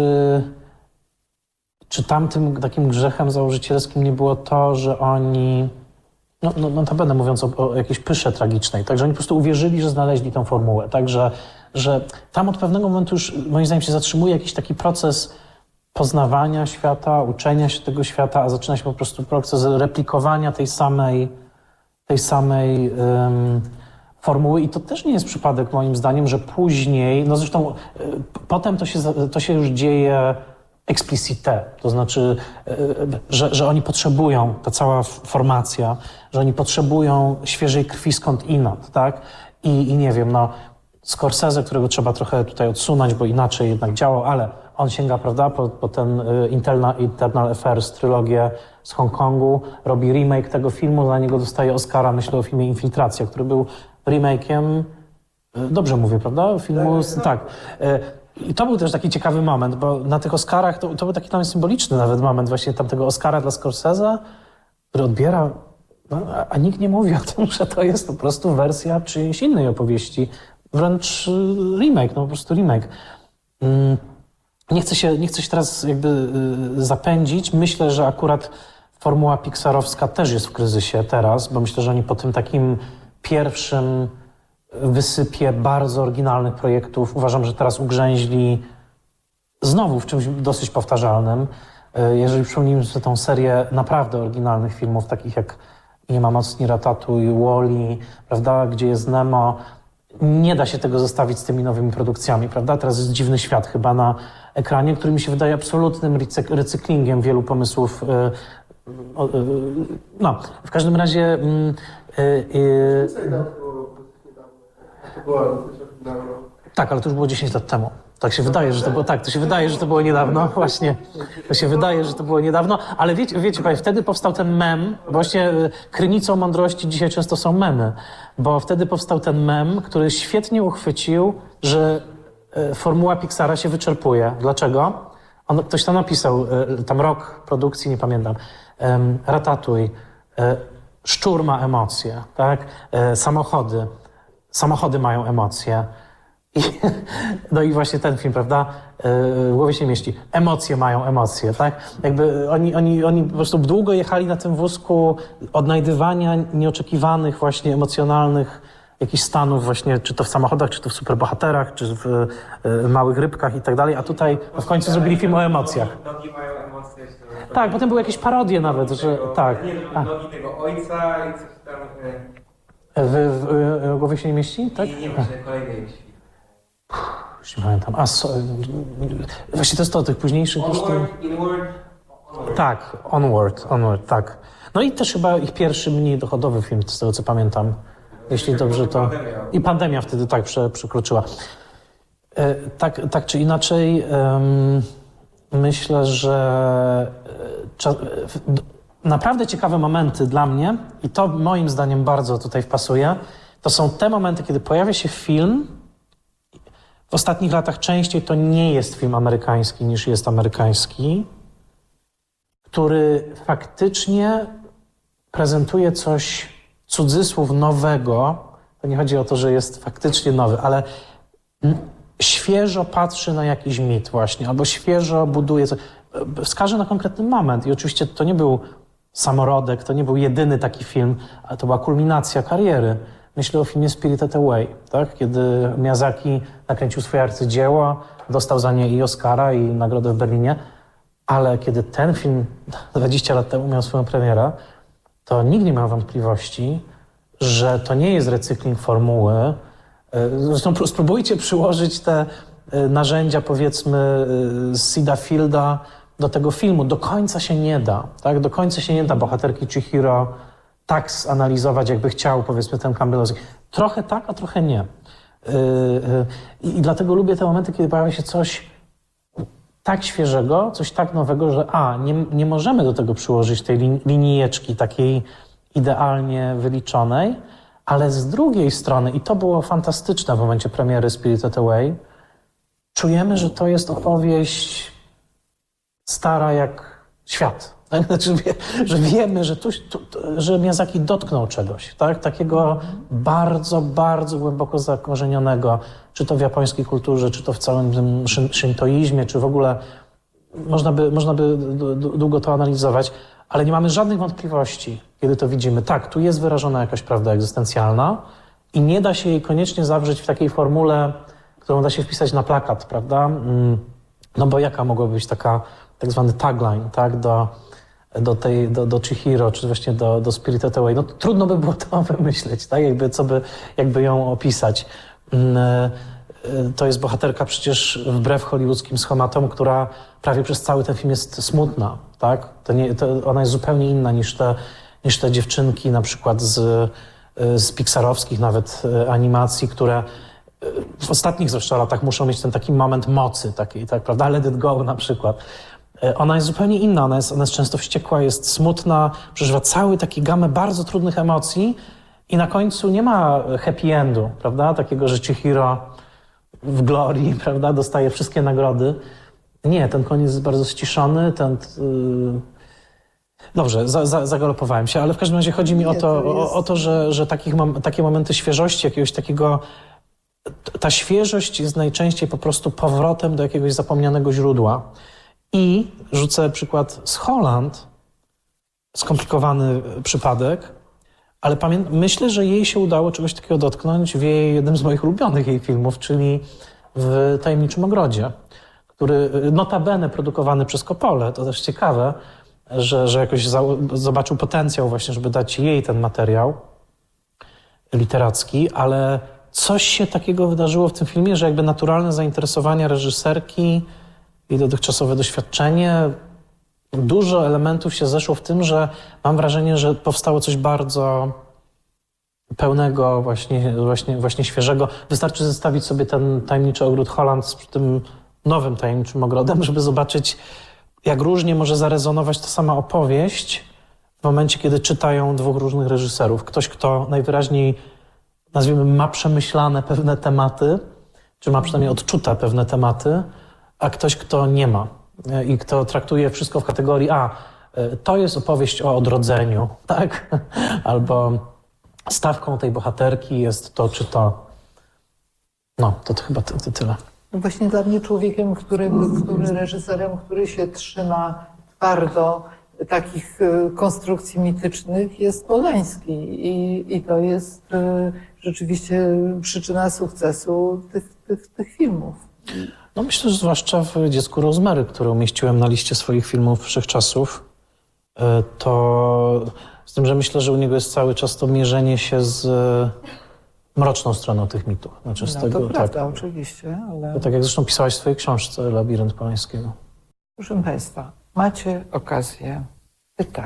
czy tamtym takim grzechem założycielskim nie było to, że oni, notabene mówiąc o jakiejś pysze tragicznej, także oni po prostu uwierzyli, że znaleźli tę formułę, także, że tam od pewnego momentu już moim zdaniem się zatrzymuje jakiś taki proces poznawania świata, uczenia się tego świata, a zaczyna się po prostu proces replikowania tej samej formuły i to też nie jest przypadek moim zdaniem, że później, no zresztą potem to się już dzieje explicite, to znaczy, że oni potrzebują, ta cała formacja, że oni potrzebują świeżej krwi skądinąd, tak? I nie wiem, no Scorsese, którego trzeba trochę tutaj odsunąć, bo inaczej jednak działał, ale on sięga, prawda, po ten Internal Affairs, trylogię z Hongkongu, robi remake tego filmu, za niego dostaje Oscara, myślę o filmie Infiltracja, który był remake'iem, dobrze mówię, prawda, filmu, tak. I to był też taki ciekawy moment, bo na tych Oscarach, to był taki tam symboliczny nawet moment właśnie tamtego Oscara dla Scorsese, który odbiera, no, a nikt nie mówi o tym, że to jest po prostu wersja czyjejś innej opowieści, wręcz remake, no po prostu remake. Nie chcę się teraz jakby zapędzić. Myślę, że akurat formuła pixarowska też jest w kryzysie teraz, bo myślę, że oni po tym takim pierwszym wysypie bardzo oryginalnych projektów, uważam, że teraz ugrzęźli znowu w czymś dosyć powtarzalnym. Jeżeli przypomnimy sobie tą serię naprawdę oryginalnych filmów, takich jak Nie ma mocni Ratatouille, Wall-E, prawda, Gdzie jest Nemo, nie da się tego zestawić z tymi nowymi produkcjami, prawda? Teraz jest Dziwny Świat chyba na ekranie, który mi się wydaje absolutnym recyklingiem wielu pomysłów. No, w każdym razie... Tak, ale to już było 10 lat temu. Tak się wydaje, że to było, tak, to się wydaje, że to było niedawno, właśnie. To się wydaje, że to było niedawno, ale wiecie Państwo, wtedy powstał ten mem, właśnie krynicą mądrości dzisiaj często są memy, bo wtedy powstał ten mem, który świetnie uchwycił, że formuła Pixara się wyczerpuje. Dlaczego? Ktoś tam napisał, tam rok produkcji, nie pamiętam, Ratatouille, szczur ma emocje, tak? Samochody mają emocje. No i właśnie ten film, prawda? W głowie się mieści. Emocje mają emocje, tak? Jakby oni po prostu długo jechali na tym wózku odnajdywania nieoczekiwanych, właśnie emocjonalnych jakichś stanów właśnie, czy to w samochodach, czy to w superbohaterach, czy w małych rybkach i tak dalej, a tutaj w końcu zrobili film o emocjach. Nogi mają emocje. Tak, potem były jakieś parodie nawet, że tak. Nie, nogi tego ojca i coś tam... W głowie się nie mieści, tak? I nie myślę kolejnej jeśli. Już nie pamiętam. Właśnie to jest to, tych późniejszych już to... Inward. Tak, Onward, tak. No i też chyba ich pierwszy mniej dochodowy film, z tego co pamiętam. Jeśli dobrze to... I pandemia wtedy tak przekroczyła. Tak czy inaczej, myślę, że naprawdę ciekawe momenty dla mnie, i to moim zdaniem bardzo tutaj wpasuje, to są te momenty, kiedy pojawia się film. W ostatnich latach częściej to nie jest film amerykański niż jest amerykański, który faktycznie prezentuje coś, cudzysłów, nowego. To nie chodzi o to, że jest faktycznie nowy, ale świeżo patrzy na jakiś mit właśnie, albo świeżo buduje coś. Wskażę na konkretny moment i oczywiście to nie był samorodek, to nie był jedyny taki film, ale to była kulminacja kariery. Myślę o filmie Spirited Away, tak? Kiedy Miyazaki nakręcił swoje arcydzieło, dostał za nie i Oscara, i nagrodę w Berlinie, ale kiedy ten film 20 lat temu miał swoją premierę, to nikt nie miał wątpliwości, że to nie jest recykling formuły. Zresztą spróbujcie przyłożyć te narzędzia, powiedzmy, z Sida Fielda do tego filmu. Do końca się nie da, tak? Do końca się nie da bohaterki Chihiro tak zanalizować, jakby chciał, powiedzmy, ten Campbellowski. Trochę tak, a trochę nie. I dlatego lubię te momenty, kiedy pojawia się coś tak świeżego, coś tak nowego, że nie możemy do tego przyłożyć tej linijeczki takiej idealnie wyliczonej, ale z drugiej strony, i to było fantastyczne w momencie premiery Spirited Away, czujemy, że to jest opowieść stara jak świat. Tak? Znaczy, że wiemy, że Miyazaki dotknął czegoś, tak? Takiego bardzo, bardzo głęboko zakorzenionego, czy to w japońskiej kulturze, czy to w całym tym shintoizmie, czy w ogóle można by długo to analizować, ale nie mamy żadnych wątpliwości, kiedy to widzimy. Tak, tu jest wyrażona jakaś prawda egzystencjalna i nie da się jej koniecznie zawrzeć w takiej formule, którą da się wpisać na plakat, prawda? No bo jaka mogłaby być taka tak zwany tagline, tak? Do Chihiro, czy właśnie do Spirited Away. No trudno by było to wymyśleć, tak? Jakby ją opisać. To jest bohaterka przecież wbrew hollywoodzkim schematom, która prawie przez cały ten film jest smutna, tak? Ona jest zupełnie inna niż te dziewczynki na przykład z pixarowskich nawet animacji, które w ostatnich zwłaszcza latach muszą mieć ten taki moment mocy, taki, tak, prawda? Let it go na przykład. Ona jest zupełnie inna, ona jest często wściekła, jest smutna, przeżywa cały taki gamę bardzo trudnych emocji i na końcu nie ma happy endu, prawda? Takiego, że Chihiro w glorii, prawda? Dostaje wszystkie nagrody. Nie, ten koniec jest bardzo ściszony, Dobrze, zagalopowałem się, ale w każdym razie chodzi mi o to, że takie momenty świeżości, jakiegoś takiego... Ta świeżość jest najczęściej po prostu powrotem do jakiegoś zapomnianego źródła. I rzucę przykład z Holland, skomplikowany przypadek, ale myślę, że jej się udało czegoś takiego dotknąć w jednym z moich ulubionych jej filmów, czyli w Tajemniczym Ogrodzie, który notabene produkowany przez Coppolę, to też ciekawe, że jakoś zobaczył potencjał właśnie, żeby dać jej ten materiał literacki, ale coś się takiego wydarzyło w tym filmie, że jakby naturalne zainteresowanie reżyserki i dotychczasowe doświadczenie, dużo elementów się zeszło w tym, że mam wrażenie, że powstało coś bardzo pełnego, właśnie świeżego. Wystarczy zestawić sobie ten Tajemniczy Ogród Holland z tym nowym Tajemniczym Ogrodem, żeby zobaczyć, jak różnie może zarezonować ta sama opowieść w momencie, kiedy czytają dwóch różnych reżyserów. Ktoś, kto najwyraźniej, nazwijmy, ma przemyślane pewne tematy, czy ma przynajmniej odczute pewne tematy, a ktoś, kto nie ma i kto traktuje wszystko w kategorii to jest opowieść o odrodzeniu, tak? Albo stawką tej bohaterki jest to czy to. No, to chyba tyle. No właśnie dla mnie człowiekiem, reżyserem, który się trzyma twardo takich konstrukcji mitycznych, jest Polański. I to jest rzeczywiście przyczyna sukcesu tych filmów. No myślę, że zwłaszcza w Dziecku Rozmary, które umieściłem na liście swoich filmów wszechczasów, to z tym, że myślę, że u niego jest cały czas to mierzenie się z mroczną stroną tych mitów. Znaczy z tego, to prawda, oczywiście, ale... To tak jak zresztą pisałaś w swojej książce Labirynt Polańskiego. Proszę Państwa, macie okazję pytać.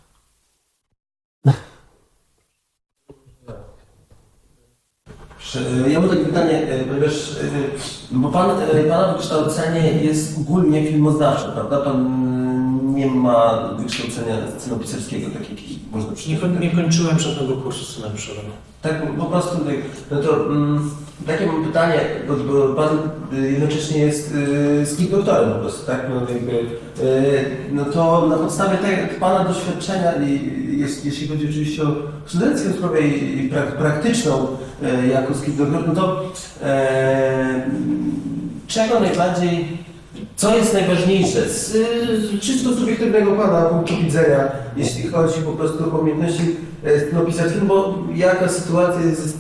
Ja mam takie pytanie, ponieważ bo Pana wykształcenie jest ogólnie filmoznawcze, prawda? Pan nie ma wykształcenia scenopisarskiego, tak jak można przeczytać. Nie kończyłem żadnego kursu scenariuszowego. Tak, po prostu, no to takie mam pytanie, bo Pan jednocześnie jest skilldoktorem po prostu, tak? No, jakby, no to na podstawie Pana doświadczenia, jeśli chodzi oczywiście o studencką sprawę i praktyczną jako skilldoktor, no to czego najbardziej, co jest najważniejsze z czysto subiektywnego Pana punktu widzenia, jeśli chodzi po prostu o umiejętności scenopisarskie, bo jaka sytuacja jest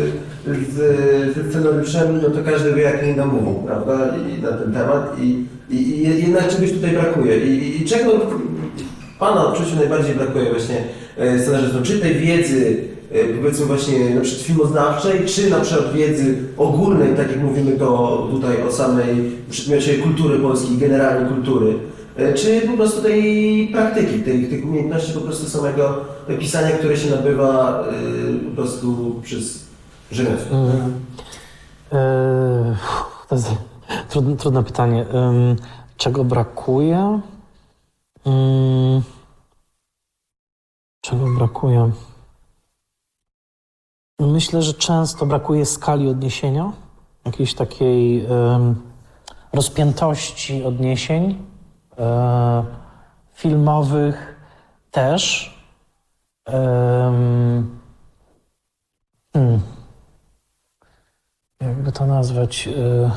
ze scenariuszem, no to każdy wie, jak nam mówią, prawda, i na ten temat i jednak czegoś tutaj brakuje. I czego w Pana odczuciu najbardziej brakuje właśnie scenarzystom? Czy tej wiedzy, powiedzmy właśnie na przykład filmoznawczej, czy na przykład wiedzy ogólnej, tak jak mówimy to tutaj o samej przedmiocie kultury polskiej, generalnie kultury, czy po prostu tej praktyki, tych umiejętności po prostu samego pisania, które się nabywa po prostu przez rzemiosło? To jest trudne pytanie. Czego brakuje? Czego brakuje? Myślę, że często brakuje skali odniesienia, jakiejś takiej rozpiętości odniesień filmowych też. Jakby to nazwać?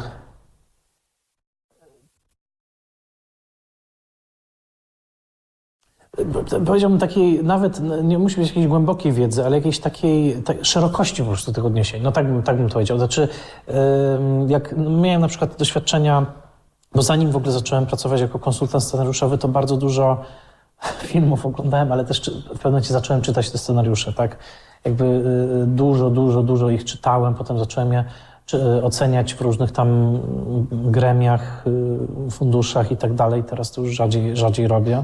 Powiedziałbym takiej, nawet nie musi być jakiejś głębokiej wiedzy, ale jakiejś takiej szerokości po prostu tych odniesień. No tak bym to powiedział. Znaczy, jak miałem na przykład doświadczenia, bo zanim w ogóle zacząłem pracować jako konsultant scenariuszowy, to bardzo dużo filmów oglądałem, ale też w pewnym momencie zacząłem czytać te scenariusze, tak? Jakby dużo ich czytałem, potem zacząłem je oceniać w różnych tam gremiach, funduszach i tak dalej. Teraz to już rzadziej robię.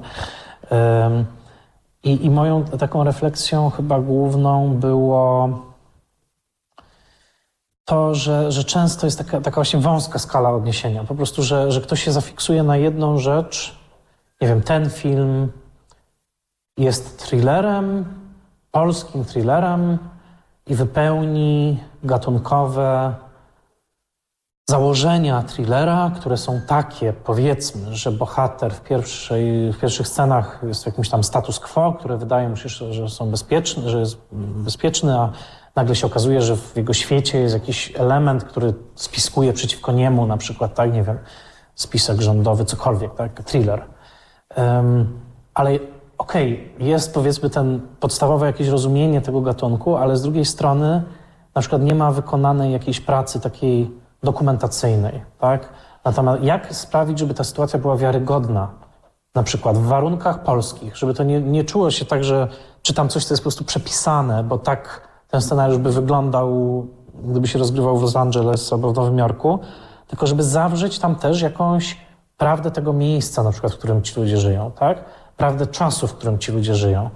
I moją taką refleksją chyba główną było to, że często jest taka właśnie wąska skala odniesienia. Po prostu, że ktoś się zafiksuje na jedną rzecz. Nie wiem, ten film jest thrillerem, polskim thrillerem i wypełni gatunkowe założenia thrillera, które są takie, powiedzmy, że bohater w pierwszych scenach jest w jakimś tam status quo, które wydaje mu się, że są bezpieczne, że jest bezpieczny, a nagle się okazuje, że w jego świecie jest jakiś element, który spiskuje przeciwko niemu, na przykład, tak, nie wiem, spisek rządowy, cokolwiek, tak, thriller. Ale okej, jest powiedzmy ten podstawowe jakieś rozumienie tego gatunku, ale z drugiej strony na przykład nie ma wykonanej jakiejś pracy takiej dokumentacyjnej, tak? Natomiast jak sprawić, żeby ta sytuacja była wiarygodna, na przykład w warunkach polskich, żeby to nie czuło się tak, że czytam coś, co jest po prostu przepisane, bo tak ten scenariusz by wyglądał, gdyby się rozgrywał w Los Angeles albo w Nowym Jorku, tylko żeby zawrzeć tam też jakąś prawdę tego miejsca, na przykład, w którym ci ludzie żyją, tak? Prawdę czasu, w którym ci ludzie żyją.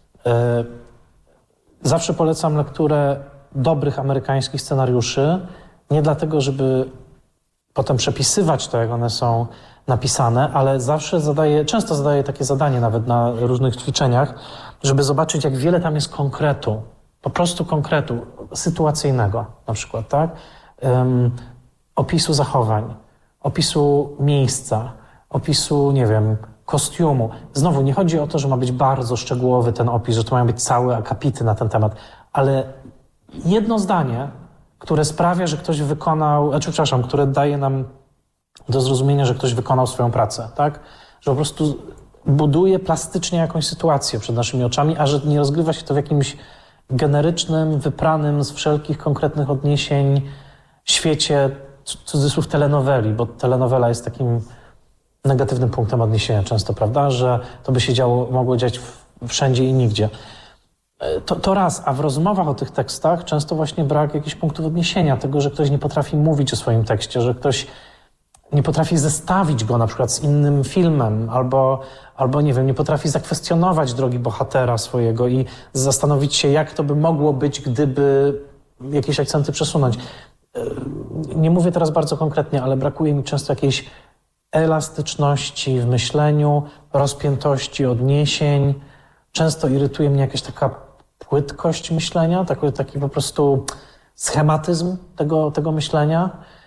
Zawsze polecam lekturę dobrych amerykańskich scenariuszy, nie dlatego, żeby potem przepisywać to, jak one są napisane, ale często zadaję takie zadanie nawet na różnych ćwiczeniach, żeby zobaczyć, jak wiele tam jest konkretu, po prostu konkretu, sytuacyjnego na przykład, tak? Opisu zachowań, opisu miejsca, opisu, nie wiem, kostiumu. Znowu, nie chodzi o to, że ma być bardzo szczegółowy ten opis, że to mają być całe akapity na ten temat, ale jedno zdanie, które sprawia, że ktoś wykonał, które daje nam do zrozumienia, że ktoś wykonał swoją pracę, tak? Że po prostu buduje plastycznie jakąś sytuację przed naszymi oczami, a że nie rozgrywa się to w jakimś generycznym, wypranym z wszelkich konkretnych odniesień świecie, cudzysłów, telenoweli, bo telenowela jest takim negatywnym punktem odniesienia często, prawda? Że to by się mogło dziać wszędzie i nigdzie. To raz, a w rozmowach o tych tekstach często właśnie brak jakichś punktów odniesienia, tego, że ktoś nie potrafi mówić o swoim tekście, że ktoś nie potrafi zestawić go na przykład z innym filmem, albo nie wiem, nie potrafi zakwestionować drogi bohatera swojego i zastanowić się, jak to by mogło być, gdyby jakieś akcenty przesunąć. Nie mówię teraz bardzo konkretnie, ale brakuje mi często jakiejś elastyczności w myśleniu, rozpiętości odniesień. Często irytuje mnie jakaś taka płytkość myślenia, taki po prostu schematyzm tego myślenia.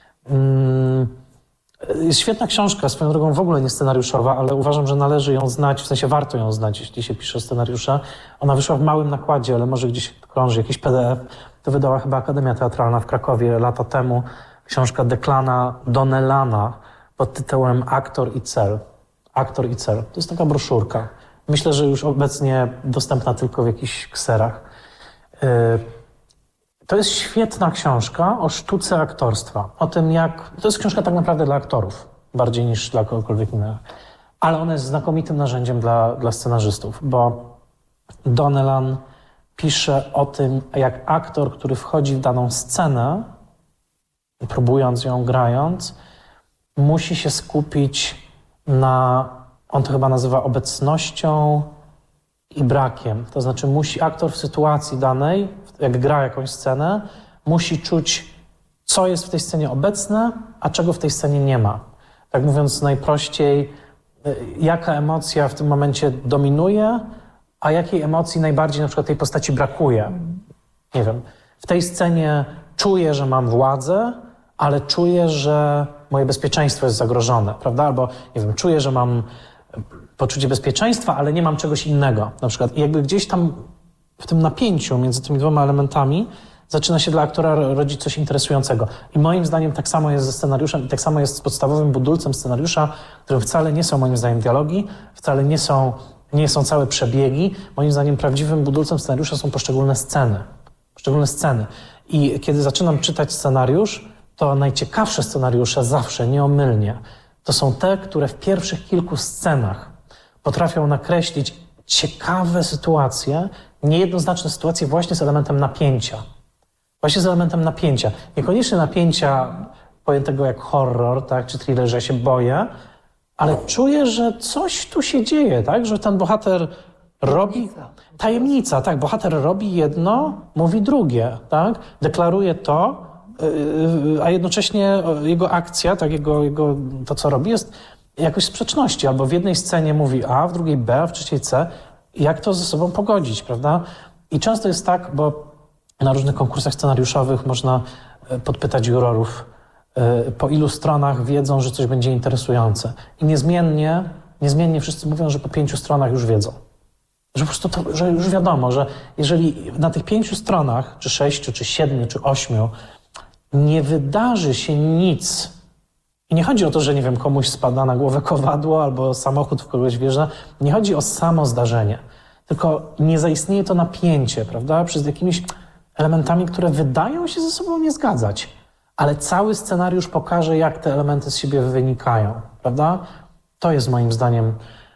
Jest świetna książka, swoją drogą w ogóle nie scenariuszowa, ale uważam, że należy ją znać, w sensie warto ją znać, jeśli się pisze scenariusze. Ona wyszła w małym nakładzie, ale może gdzieś krąży jakiś PDF. To wydała chyba Akademia Teatralna w Krakowie lata temu. Książka Declana Donnellana pod tytułem Aktor i cel. Aktor i cel. To jest taka broszurka. Myślę, że już obecnie dostępna tylko w jakichś kserach. To jest świetna książka o sztuce aktorstwa. O tym, to jest książka tak naprawdę dla aktorów, bardziej niż dla kogokolwiek innego. Ale ona jest znakomitym narzędziem dla scenarzystów, bo Donnellan pisze o tym, jak aktor, który wchodzi w daną scenę, próbując ją, grając, musi się skupić na, on to chyba nazywa obecnością i brakiem. To znaczy aktor w sytuacji danej, jak gra jakąś scenę, musi czuć, co jest w tej scenie obecne, a czego w tej scenie nie ma. Tak mówiąc najprościej, jaka emocja w tym momencie dominuje, a jakiej emocji najbardziej na przykład tej postaci brakuje. Nie wiem, w tej scenie czuję, że mam władzę, ale czuję, że moje bezpieczeństwo jest zagrożone, prawda? Albo, nie wiem, czuję, że mam poczucie bezpieczeństwa, ale nie mam czegoś innego. Na przykład i jakby gdzieś tam w tym napięciu między tymi dwoma elementami zaczyna się dla aktora rodzić coś interesującego. I moim zdaniem tak samo jest ze scenariuszem i tak samo jest z podstawowym budulcem scenariusza, którym wcale nie są moim zdaniem dialogi, wcale nie są całe przebiegi. Moim zdaniem prawdziwym budulcem scenariusza są poszczególne sceny. I kiedy zaczynam czytać scenariusz, to najciekawsze scenariusze zawsze, nieomylnie, to są te, które w pierwszych kilku scenach potrafią nakreślić ciekawe sytuacje, niejednoznaczne sytuacje właśnie z elementem napięcia. Właśnie z elementem napięcia. Niekoniecznie napięcia pojętego jak horror, tak, czy thriller, że ja się boję, ale czuję, że coś tu się dzieje, tak, że ten bohater robi... Tajemnica, tak, bohater robi jedno, mówi drugie, tak, deklaruje to, a jednocześnie jego akcja, tak, jego to, co robi, jest jakoś w sprzeczności. Albo w jednej scenie mówi A, w drugiej B, a w trzeciej C. Jak to ze sobą pogodzić, prawda? I często jest tak, bo na różnych konkursach scenariuszowych można podpytać jurorów, po ilu stronach wiedzą, że coś będzie interesujące. I niezmiennie wszyscy mówią, że po 5 stronach już wiedzą. Że po prostu że już wiadomo, że jeżeli na tych 5 stronach, czy 6, czy 7, czy 8 nie wydarzy się nic, i nie chodzi o to, że nie wiem, komuś spada na głowę kowadło albo samochód w kogoś wjeżdża, nie chodzi o samo zdarzenie, tylko nie zaistnieje to napięcie, prawda, przez jakimiś elementami, które wydają się ze sobą nie zgadzać, ale cały scenariusz pokaże, jak te elementy z siebie wynikają, prawda? To jest moim zdaniem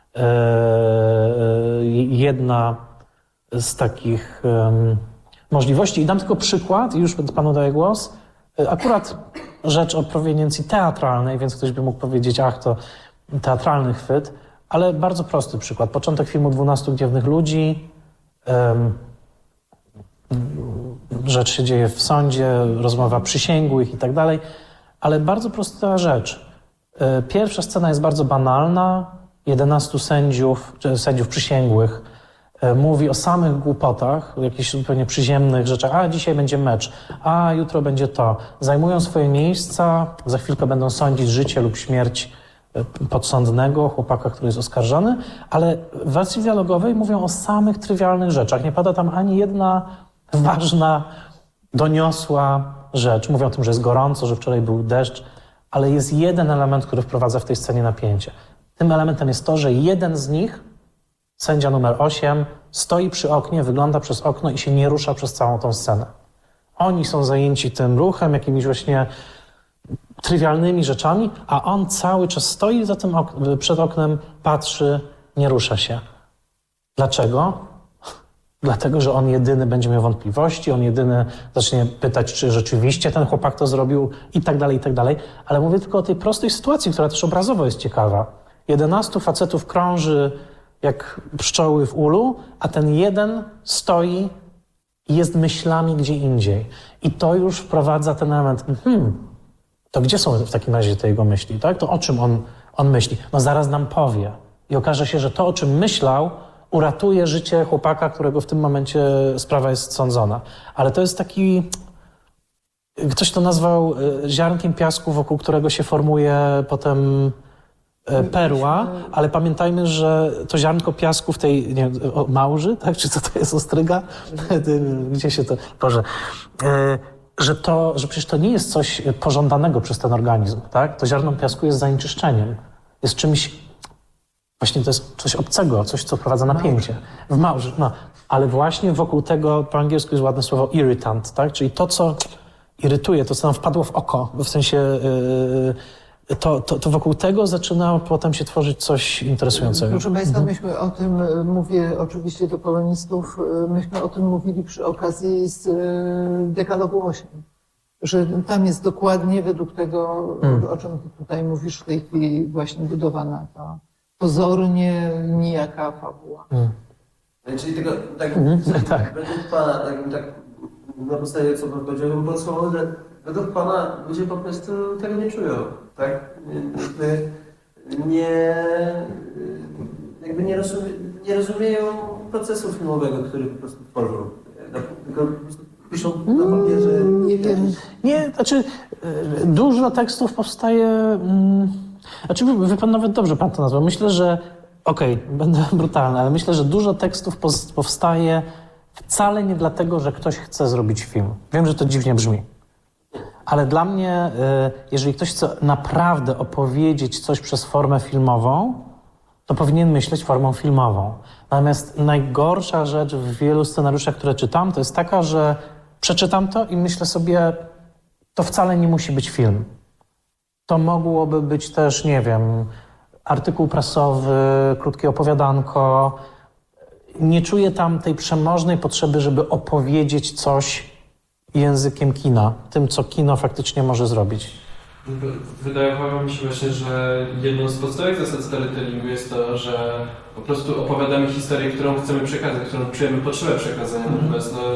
jedna z takich możliwości. I dam tylko przykład, i już panu daję głos. Akurat rzecz o proweniencji teatralnej, więc ktoś by mógł powiedzieć, ach, to teatralny chwyt, ale bardzo prosty przykład. Początek filmu 12 gniewnych ludzi. Rzecz się dzieje w sądzie, rozmowa przysięgłych i tak dalej, ale bardzo prosta rzecz. Pierwsza scena jest bardzo banalna. 11 sędziów, czy sędziów przysięgłych mówi o samych głupotach, o jakichś zupełnie przyziemnych rzeczach. A dzisiaj będzie mecz, a jutro będzie to. Zajmują swoje miejsca, za chwilkę będą sądzić życie lub śmierć podsądnego, chłopaka, który jest oskarżony, ale w wersji dialogowej mówią o samych trywialnych rzeczach. Nie pada tam ani jedna ważna, doniosła rzecz. Mówią o tym, że jest gorąco, że wczoraj był deszcz, ale jest jeden element, który wprowadza w tej scenie napięcie. Tym elementem jest to, że jeden z nich, sędzia numer 8, stoi przy oknie, wygląda przez okno i się nie rusza przez całą tą scenę. Oni są zajęci tym ruchem, jakimiś właśnie trywialnymi rzeczami, a on cały czas stoi za tym przed oknem, patrzy, nie rusza się. Dlaczego? Dlatego, że on jedyny będzie miał wątpliwości, on jedyny zacznie pytać, czy rzeczywiście ten chłopak to zrobił i tak dalej, i tak dalej. Ale mówię tylko o tej prostej sytuacji, która też obrazowo jest ciekawa. 11 facetów krąży jak pszczoły w ulu, a ten jeden stoi i jest myślami gdzie indziej. I to już wprowadza ten element. To gdzie są w takim razie te jego myśli, tak? To o czym on myśli? No zaraz nam powie. I okaże się, że to, o czym myślał, uratuje życie chłopaka, którego w tym momencie sprawa jest sądzona. Ale to jest taki... Ktoś to nazwał ziarnkiem piasku, wokół którego się formuje potem perła, ale pamiętajmy, że to ziarnko piasku w tej, nie wiem, małży, tak? Czy co to jest, ostryga? Gdzie się to... Boże. Że przecież to nie jest coś pożądanego przez ten organizm, tak? To ziarno piasku jest zanieczyszczeniem. Jest czymś... Właśnie to jest coś obcego, coś, co wprowadza napięcie. W małży, no. Ale właśnie wokół tego, po angielsku jest ładne słowo irritant, tak? Czyli to, co irytuje, to, co nam wpadło w oko, w sensie... To wokół tego zaczyna potem się tworzyć coś interesującego. Proszę Państwa, myśmy o tym, mówię oczywiście do polonistów, myśmy o tym mówili przy okazji z Dekalogu 8, że tam jest dokładnie według tego, o czym ty tutaj mówisz w tej chwili właśnie budowana ta pozornie nijaka fabuła. Czyli tylko tak, według Pana, tak na podstawie co Pan powiedział, bym podsumował, że według Pana ludzie po prostu tego nie czują, tak? Nie rozumieją procesu filmowego, który po prostu tworzą. Tylko po prostu piszą na papierze. Nie wiem. Nie, znaczy dużo tekstów powstaje... Znaczy, wie pan, nawet dobrze pan to nazwał. Myślę, że... będę brutalny, ale myślę, że dużo tekstów powstaje wcale nie dlatego, że ktoś chce zrobić film. Wiem, że to dziwnie brzmi. Ale dla mnie, jeżeli ktoś chce naprawdę opowiedzieć coś przez formę filmową, to powinien myśleć formą filmową. Natomiast najgorsza rzecz w wielu scenariuszach, które czytam, to jest taka, że przeczytam to i myślę sobie, to wcale nie musi być film. To mogłoby być też, nie wiem, artykuł prasowy, krótkie opowiadanko. Nie czuję tam tej przemożnej potrzeby, żeby opowiedzieć coś językiem kina, tym, co kino faktycznie może zrobić. Wydawało mi się właśnie, że jedną z podstawowych zasad storytellingu jest to, że po prostu opowiadamy historię, którą chcemy przekazać, którą czujemy potrzebę przekazania. Natomiast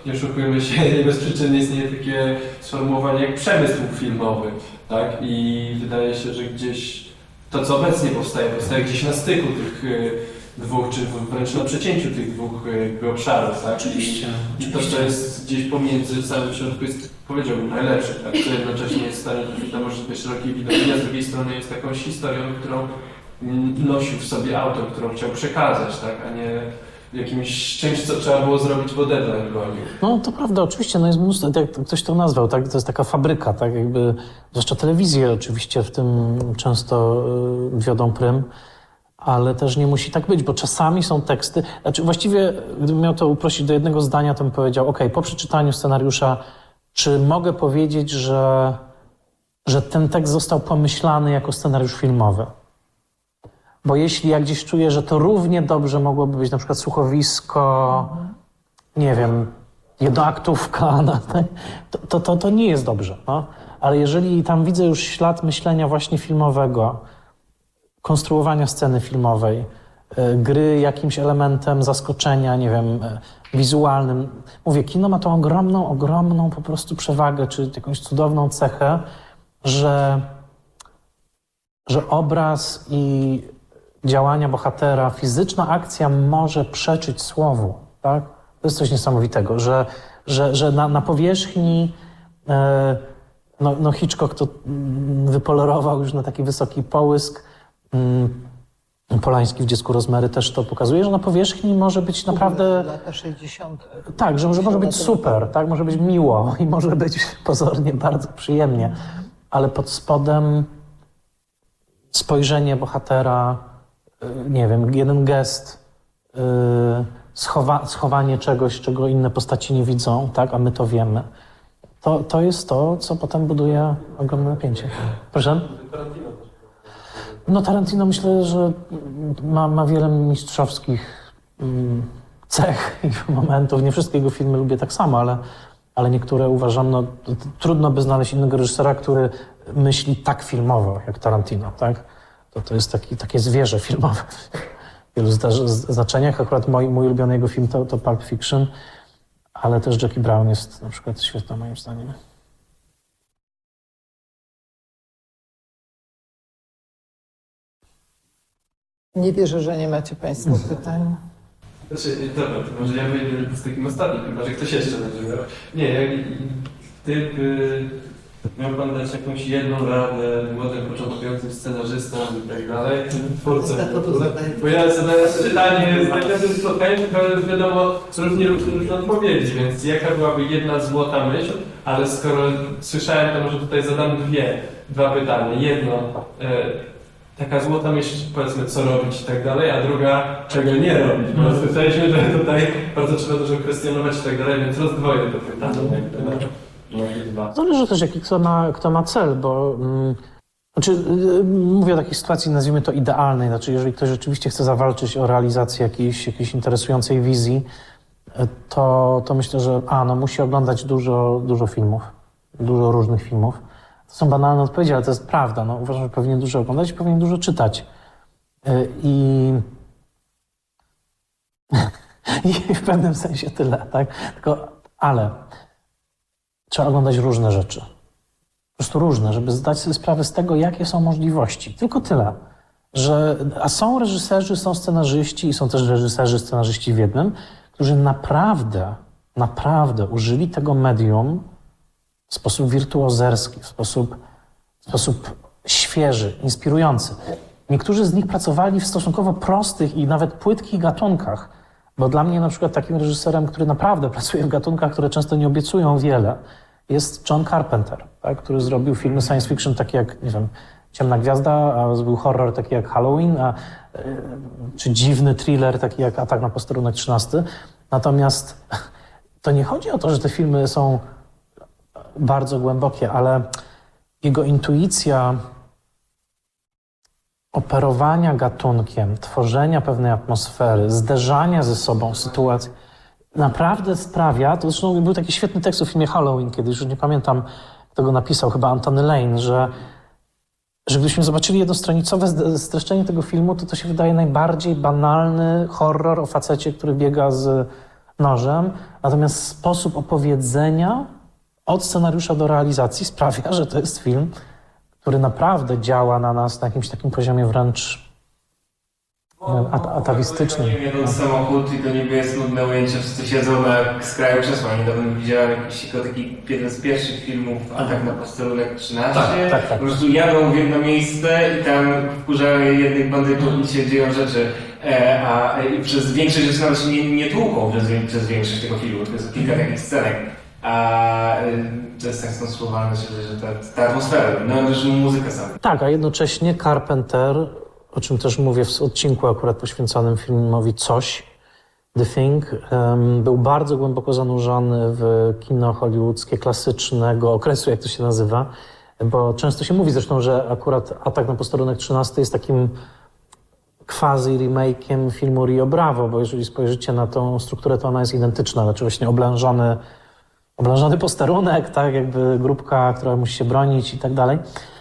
nie oszukujmy się, nie bez przyczyny istnieje takie sformułowanie jak przemysł filmowy, tak? I wydaje się, że gdzieś to, co obecnie powstaje gdzieś na styku tych dwóch, czy wręcz na przecięciu tych dwóch jakby obszarów, tak? Oczywiście. I to, co jest gdzieś pomiędzy, w samym środku jest, powiedziałbym, najlepszy, tak? Co jednocześnie jest w stanie trafić na możliwie szerokie widoki, a z drugiej strony jest jakąś historią, którą nosił w sobie autor, którą chciał przekazać, tak? A nie jakimś czymś, co trzeba było zrobić, bo deadline gonił. No to prawda, oczywiście, no jest mnóstwo, jak ktoś to nazwał, tak? To jest taka fabryka, tak? Jakby, zwłaszcza telewizje oczywiście w tym często wiodą prym, ale też nie musi tak być, bo czasami są teksty, znaczy właściwie gdybym miał to uprościć do jednego zdania, to bym powiedział, ok, po przeczytaniu scenariusza, czy mogę powiedzieć, że ten tekst został pomyślany jako scenariusz filmowy? Bo jeśli ja gdzieś czuję, że to równie dobrze mogłoby być na przykład słuchowisko, nie wiem, jednoaktówka, no, to nie jest dobrze. No. Ale jeżeli tam widzę już ślad myślenia właśnie filmowego, konstruowania sceny filmowej, gry jakimś elementem zaskoczenia, nie wiem, wizualnym. Mówię, kino ma tą ogromną po prostu przewagę, czy jakąś cudowną cechę, że obraz i działania bohatera, fizyczna akcja może przeczyć słowu, tak? To jest coś niesamowitego, że na powierzchni no Hitchcock to wypolerował już na taki wysoki połysk. Polański w Dziecku Rozmery też to pokazuje, że na powierzchni może być naprawdę... Lata 60. Tak, że może być super, tak? Może być miło i może być pozornie bardzo przyjemnie, ale pod spodem spojrzenie bohatera, nie wiem, jeden gest, schowanie czegoś, czego inne postaci nie widzą, tak? A my to wiemy. To jest to, co potem buduje ogromne napięcie. Proszę? No Tarantino myślę, że ma wiele mistrzowskich cech i momentów. Nie wszystkie jego filmy lubię tak samo, ale niektóre uważam, no trudno by znaleźć innego reżysera, który myśli tak filmowo jak Tarantino, tak? To jest takie zwierzę filmowe w wielu znaczeniach. Akurat mój ulubiony jego film to Pulp Fiction, ale też Jackie Brown jest na przykład świetna moim zdaniem. Nie wierzę, że nie macie Państwo pytań. Znaczy, dobra, to może ja wyjdę z takim ostatnim, chyba że ktoś jeszcze będzie miał. Nie, gdyby miał Pan dać jakąś jedną radę młodym, początkującym scenarzystom i tak dalej, twórcom. Bo ja zadaję pytanie z najlepszym spotkaniem, to wiadomo, różne odpowiedzi, więc jaka byłaby jedna złota myśl, ale skoro słyszałem, to może tutaj zadam dwa pytania. Jedno, taka złota myśl, powiedzmy, co robić i tak dalej, a druga, czego nie robić. Bo słyszeliśmy, że tutaj bardzo trzeba dużo kwestionować i tak dalej, więc rozdwoję to pytanie. Zależy też, jaki kto ma cel, bo mówię o takiej sytuacji, nazwijmy to idealnej, znaczy jeżeli ktoś rzeczywiście chce zawalczyć o realizację jakiejś interesującej wizji, to myślę, że musi oglądać dużo filmów, dużo różnych filmów. To są banalne odpowiedzi, ale to jest prawda. No, uważam, że powinien dużo oglądać i powinien dużo czytać. I w pewnym sensie tyle, tak? Ale trzeba oglądać różne rzeczy. Po prostu różne, żeby zdać sobie sprawę z tego, jakie są możliwości. Tylko tyle. A są reżyserzy, są scenarzyści i są też reżyserzy, scenarzyści w jednym, którzy naprawdę użyli tego medium w sposób wirtuozerski, w sposób świeży, inspirujący. Niektórzy z nich pracowali w stosunkowo prostych i nawet płytkich gatunkach, bo dla mnie na przykład takim reżyserem, który naprawdę pracuje w gatunkach, które często nie obiecują wiele, jest John Carpenter, tak, który zrobił filmy science fiction takie jak, nie wiem, Ciemna Gwiazda, a zrobił horror taki jak Halloween, czy dziwny thriller taki jak Atak na posterunek 13. Natomiast to nie chodzi o to, że te filmy są bardzo głębokie, ale jego intuicja operowania gatunkiem, tworzenia pewnej atmosfery, zderzania ze sobą sytuacji, naprawdę sprawia, to zresztą był taki świetny tekst o filmie Halloween kiedyś, już nie pamiętam, kto go napisał, chyba Antony Lane, że gdybyśmy zobaczyli jednostronicowe streszczenie tego filmu, to się wydaje najbardziej banalny horror o facecie, który biega z nożem, Natomiast sposób opowiedzenia od scenariusza do realizacji sprawia, że to jest film, który naprawdę działa na nas na jakimś takim poziomie wręcz atawistycznym. Nie wiem, samochód i to niby jest nudne ujęcie, wszyscy siedzą na skraju krzesła. Niedawno widziałem jakiś taki jeden z pierwszych filmów, Atak na posterunek 13. Tak. Po prostu jadą w jedno miejsce i tam wkurzają jednych bandytów i się dzieją rzeczy. I przez większość rzeczy nawet się nie tłuką przez większość tego filmu, tylko jest kilka takich scenek. To jest tak skonstruowane, że ta atmosfera, no już muzyka sama. Tak, a jednocześnie Carpenter, o czym też mówię w odcinku akurat poświęconym filmowi Coś, The Thing, był bardzo głęboko zanurzony w kino hollywoodzkie klasycznego okresu, jak to się nazywa, bo często się mówi zresztą, że akurat Atak na posterunek 13 jest takim quasi remake'iem filmu Rio Bravo, bo jeżeli spojrzycie na tą strukturę, to ona jest identyczna, znaczy właśnie oblężony posterunek, tak, jakby grupka, która musi się bronić i tak dalej.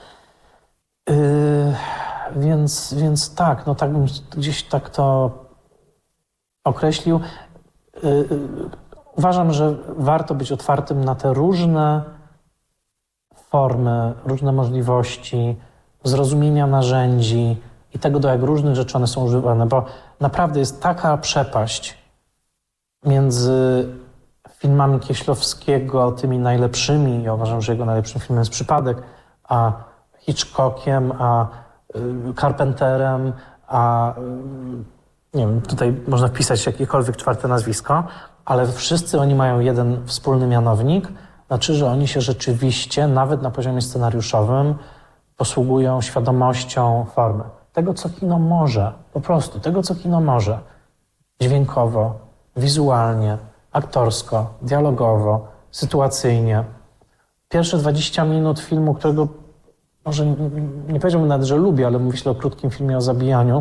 Więc tak, no tak bym gdzieś tak to określił. Uważam, że warto być otwartym na te różne formy, różne możliwości zrozumienia narzędzi i tego, do jak różnych rzeczy one są używane, bo naprawdę jest taka przepaść między filmami Kieślowskiego, tymi najlepszymi, ja uważam, że jego najlepszym filmem jest Przypadek, a Hitchcockiem, a Carpenterem, a nie wiem, tutaj można wpisać jakiekolwiek czwarte nazwisko, ale wszyscy oni mają jeden wspólny mianownik, znaczy, że oni się rzeczywiście, nawet na poziomie scenariuszowym, posługują świadomością formy. Tego, co kino może, po prostu, tego, co kino może. Dźwiękowo, wizualnie, aktorsko, dialogowo, sytuacyjnie. Pierwsze 20 minut filmu, którego może nie powiedziałbym nawet, że lubię, ale myślę o krótkim filmie o zabijaniu,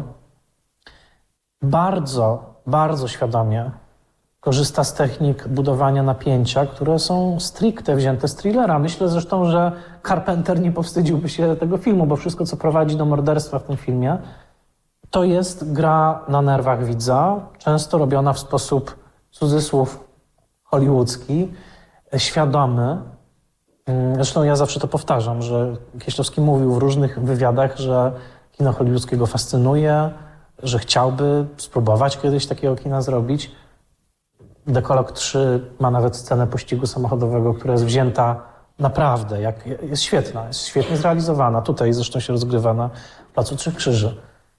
bardzo, bardzo świadomie korzysta z technik budowania napięcia, które są stricte wzięte z thrillera. Myślę zresztą, że Carpenter nie powstydziłby się tego filmu, bo wszystko, co prowadzi do morderstwa w tym filmie, to jest gra na nerwach widza, często robiona w sposób, cudzysłów, hollywoodzki, świadomy. Zresztą ja zawsze to powtarzam, że Kieślowski mówił w różnych wywiadach, że kino hollywoodzkie go fascynuje, że chciałby spróbować kiedyś takiego kina zrobić. Dekolog 3 ma nawet scenę pościgu samochodowego, która jest wzięta naprawdę, jest świetna, jest świetnie zrealizowana. Tutaj zresztą się rozgrywa na Placu Trzech Krzyży.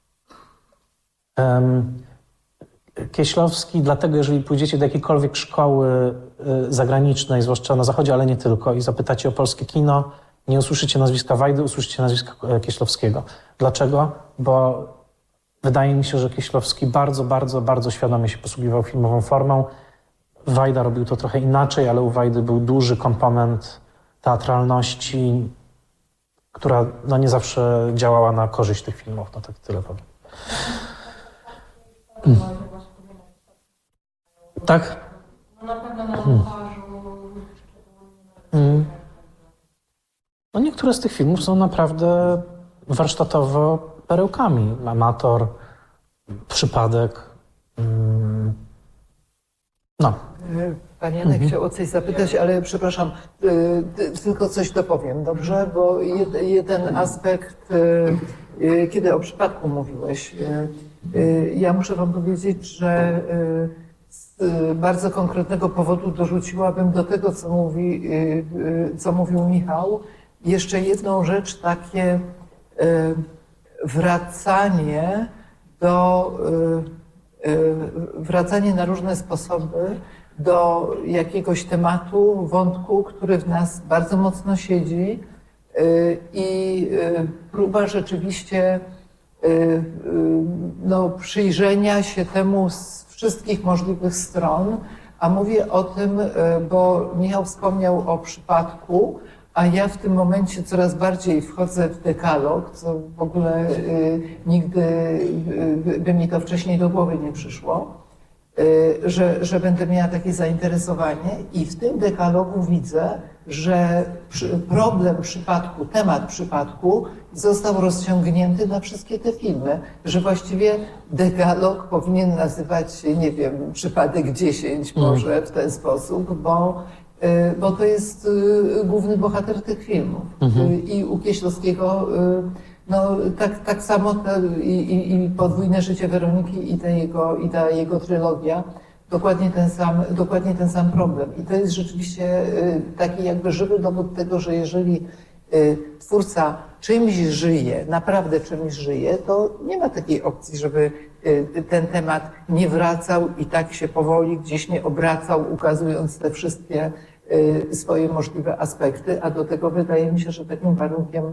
Kieślowski, dlatego jeżeli pójdziecie do jakiejkolwiek szkoły zagranicznej, zwłaszcza na zachodzie, ale nie tylko, i zapytacie o polskie kino, nie usłyszycie nazwiska Wajdy, usłyszycie nazwiska Kieślowskiego. Dlaczego? Bo wydaje mi się, że Kieślowski bardzo, bardzo, bardzo świadomie się posługiwał filmową formą. Wajda robił to trochę inaczej, ale u Wajdy był duży komponent teatralności, która no, nie zawsze działała na korzyść tych filmów. No tak tyle powiem. Tak? No na pewno na montażu. No niektóre z tych filmów są naprawdę warsztatowo perełkami. Amator, Przypadek. No. Pan Janek chciał o coś zapytać, ale przepraszam, tylko coś dopowiem, dobrze? Bo jeden aspekt, kiedy o Przypadku mówiłeś, ja muszę wam powiedzieć, że z bardzo konkretnego powodu dorzuciłabym do tego, co mówił Michał, jeszcze jedną rzecz, takie wracanie na różne sposoby do jakiegoś tematu, wątku, który w nas bardzo mocno siedzi i próba rzeczywiście przyjrzenia się temu z wszystkich możliwych stron, a mówię o tym, bo Michał wspomniał o Przypadku, a ja w tym momencie coraz bardziej wchodzę w dekalog, co w ogóle nigdy by mi to wcześniej do głowy nie przyszło, że będę miała takie zainteresowanie i w tym dekalogu widzę że problem przypadku, temat przypadku został rozciągnięty na wszystkie te filmy, że właściwie dekalog powinien nazywać się, nie wiem, przypadek 10 może w ten sposób, bo to jest główny bohater tych filmów. I u Kieślowskiego no, tak samo i Podwójne życie Weroniki i ta jego trylogia, dokładnie ten sam problem. I to jest rzeczywiście taki jakby żywy dowód tego, że jeżeli twórca czymś żyje, naprawdę czymś żyje, to nie ma takiej opcji, żeby ten temat nie wracał i tak się powoli gdzieś nie obracał, ukazując te wszystkie swoje możliwe aspekty, a do tego wydaje mi się, że takim warunkiem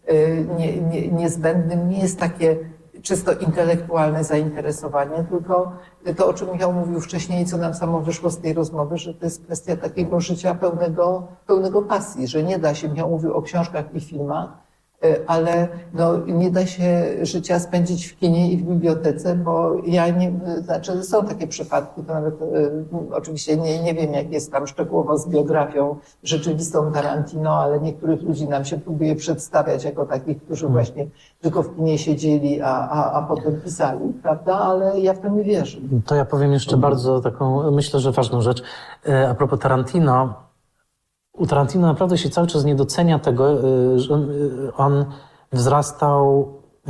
niezbędnym nie jest takie czysto intelektualne zainteresowanie, tylko to, o czym Michał mówił wcześniej, co nam samo wyszło z tej rozmowy, że to jest kwestia takiego życia pełnego pasji, że nie da się, Michał mówił o książkach i filmach, ale no, nie da się życia spędzić w kinie i w bibliotece, bo znaczy są takie przypadki, to nawet oczywiście nie wiem, jak jest tam szczegółowo z biografią rzeczywistą Tarantino, ale niektórych ludzi nam się próbuje przedstawiać jako takich, którzy właśnie tylko w kinie siedzieli, a potem pisali, prawda? Ale ja w to nie wierzę. To ja powiem jeszcze bardzo taką, myślę, że ważną rzecz. A propos Tarantino, u Tarantino naprawdę się cały czas nie docenia tego, że on wzrastał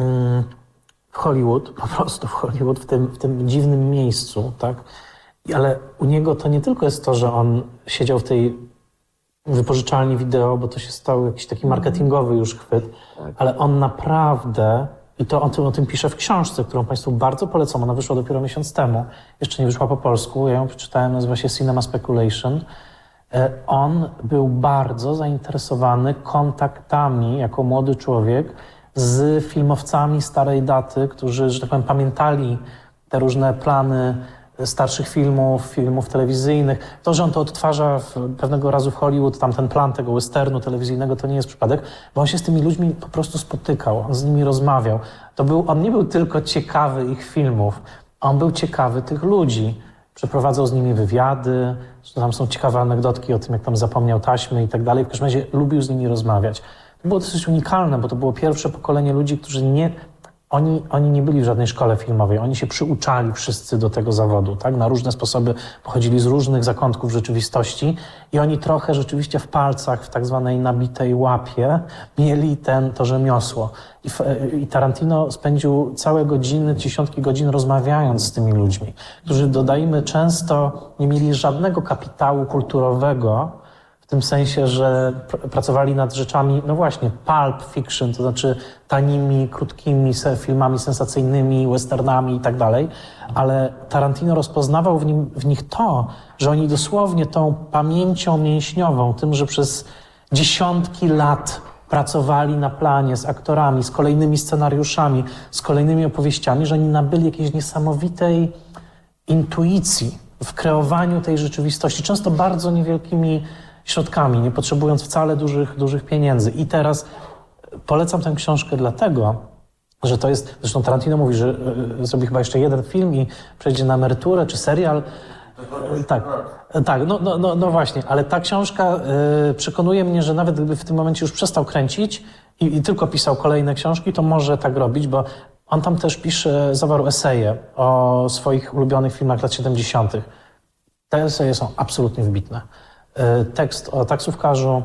w Hollywood, po prostu w Hollywood, w tym dziwnym miejscu, tak? Ale u niego to nie tylko jest to, że on siedział w tej wypożyczalni wideo, bo to się stał jakiś taki marketingowy już chwyt, ale on naprawdę, i to o tym pisze w książce, którą Państwu bardzo polecam, ona wyszła dopiero miesiąc temu, jeszcze nie wyszła po polsku, ja ją przeczytałem, nazywa się Cinema Speculation. On był bardzo zainteresowany kontaktami jako młody człowiek z filmowcami starej daty, którzy, że tak powiem, pamiętali te różne plany starszych filmów telewizyjnych. To, że on to odtwarza pewnego razu w Hollywood, tam ten plan tego westernu telewizyjnego, to nie jest przypadek, bo on się z tymi ludźmi po prostu spotykał, on z nimi rozmawiał. On nie był tylko ciekawy ich filmów, on był ciekawy tych ludzi. Przeprowadzał z nimi wywiady, tam są ciekawe anegdotki o tym, jak tam zapomniał taśmy i tak dalej. W każdym razie lubił z nimi rozmawiać. To było dosyć unikalne, bo to było pierwsze pokolenie ludzi, którzy oni nie byli w żadnej szkole filmowej. Oni się przyuczali wszyscy do tego zawodu, tak? Na różne sposoby pochodzili z różnych zakątków rzeczywistości i oni trochę rzeczywiście w palcach, w tak zwanej nabitej łapie mieli to rzemiosło. I Tarantino spędził całe godziny, dziesiątki godzin rozmawiając z tymi ludźmi, którzy, dodajmy, często nie mieli żadnego kapitału kulturowego, w tym sensie, że pracowali nad rzeczami, no właśnie, pulp fiction, to znaczy tanimi, krótkimi filmami sensacyjnymi, westernami i tak dalej, ale Tarantino rozpoznawał w nich to, że oni dosłownie tą pamięcią mięśniową, tym, że przez dziesiątki lat pracowali na planie z aktorami, z kolejnymi scenariuszami, z kolejnymi opowieściami, że oni nabyli jakiejś niesamowitej intuicji w kreowaniu tej rzeczywistości, często bardzo niewielkimi środkami, nie potrzebując wcale dużych pieniędzy. I teraz polecam tę książkę dlatego, że to jest, zresztą Tarantino mówi, że zrobi chyba jeszcze jeden film i przejdzie na emeryturę, czy serial. Tak, no właśnie, ale ta książka przekonuje mnie, że nawet gdyby w tym momencie już przestał kręcić i tylko pisał kolejne książki, to może tak robić, bo on tam też zawarł eseje o swoich ulubionych filmach lat 70. Te eseje są absolutnie wybitne. Tekst o taksówkarzu,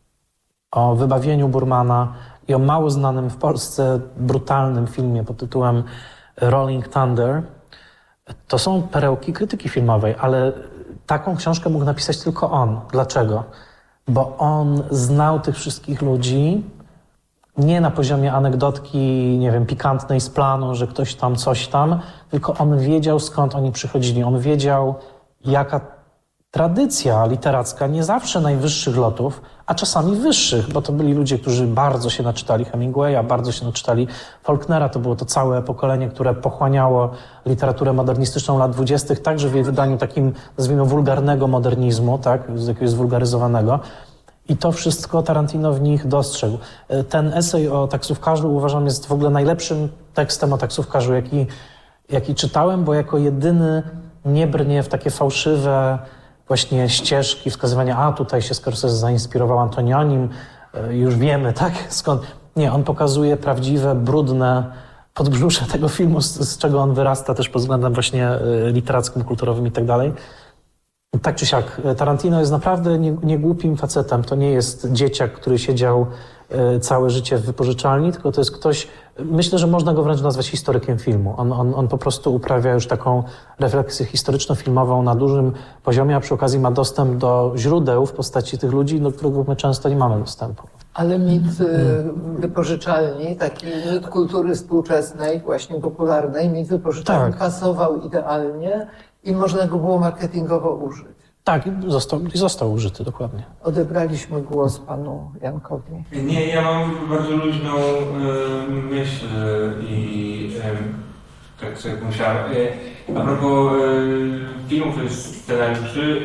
o wybawieniu Burmana i o mało znanym w Polsce brutalnym filmie pod tytułem Rolling Thunder. To są perełki krytyki filmowej, ale taką książkę mógł napisać tylko on. Dlaczego? Bo on znał tych wszystkich ludzi nie na poziomie anegdotki, nie wiem, pikantnej z planu, że ktoś tam, coś tam, tylko on wiedział, skąd oni przychodzili. On wiedział, jaka tradycja literacka, nie zawsze najwyższych lotów, a czasami wyższych, bo to byli ludzie, którzy bardzo się naczytali Hemingwaya, bardzo się naczytali Faulknera. To było to całe pokolenie, które pochłaniało literaturę modernistyczną lat 20., także w jej wydaniu takim, nazwijmy, wulgarnego modernizmu, tak, jakiegoś zwulgaryzowanego. I to wszystko Tarantino w nich dostrzegł. Ten esej o taksówkarzu uważam jest w ogóle najlepszym tekstem o taksówkarzu, jaki czytałem, bo jako jedyny nie brnie w takie fałszywe właśnie ścieżki, wskazywania, a tutaj się Scorsese zainspirował Antonionim, już wiemy, tak, skąd. Nie, on pokazuje prawdziwe, brudne podbrzusze tego filmu, z czego on wyrasta też pod względem właśnie literackim, kulturowym i tak dalej. Tak czy siak, Tarantino jest naprawdę niegłupim facetem. To nie jest dzieciak, który siedział całe życie w wypożyczalni, tylko to jest ktoś, myślę, że można go wręcz nazwać historykiem filmu. On po prostu uprawia już taką refleksję historyczno-filmową na dużym poziomie, a przy okazji ma dostęp do źródeł w postaci tych ludzi, do których my często nie mamy dostępu. Ale mit wypożyczalni, taki mit kultury współczesnej, właśnie popularnej, mit wypożyczalni Tak. pasował idealnie i można go było marketingowo użyć. Tak, został użyty, dokładnie. Odebraliśmy głos panu Jankowi. Nie, ja mam bardzo luźną myśl i tak sobie pomyślałem. A propos filmów i scenariuszy,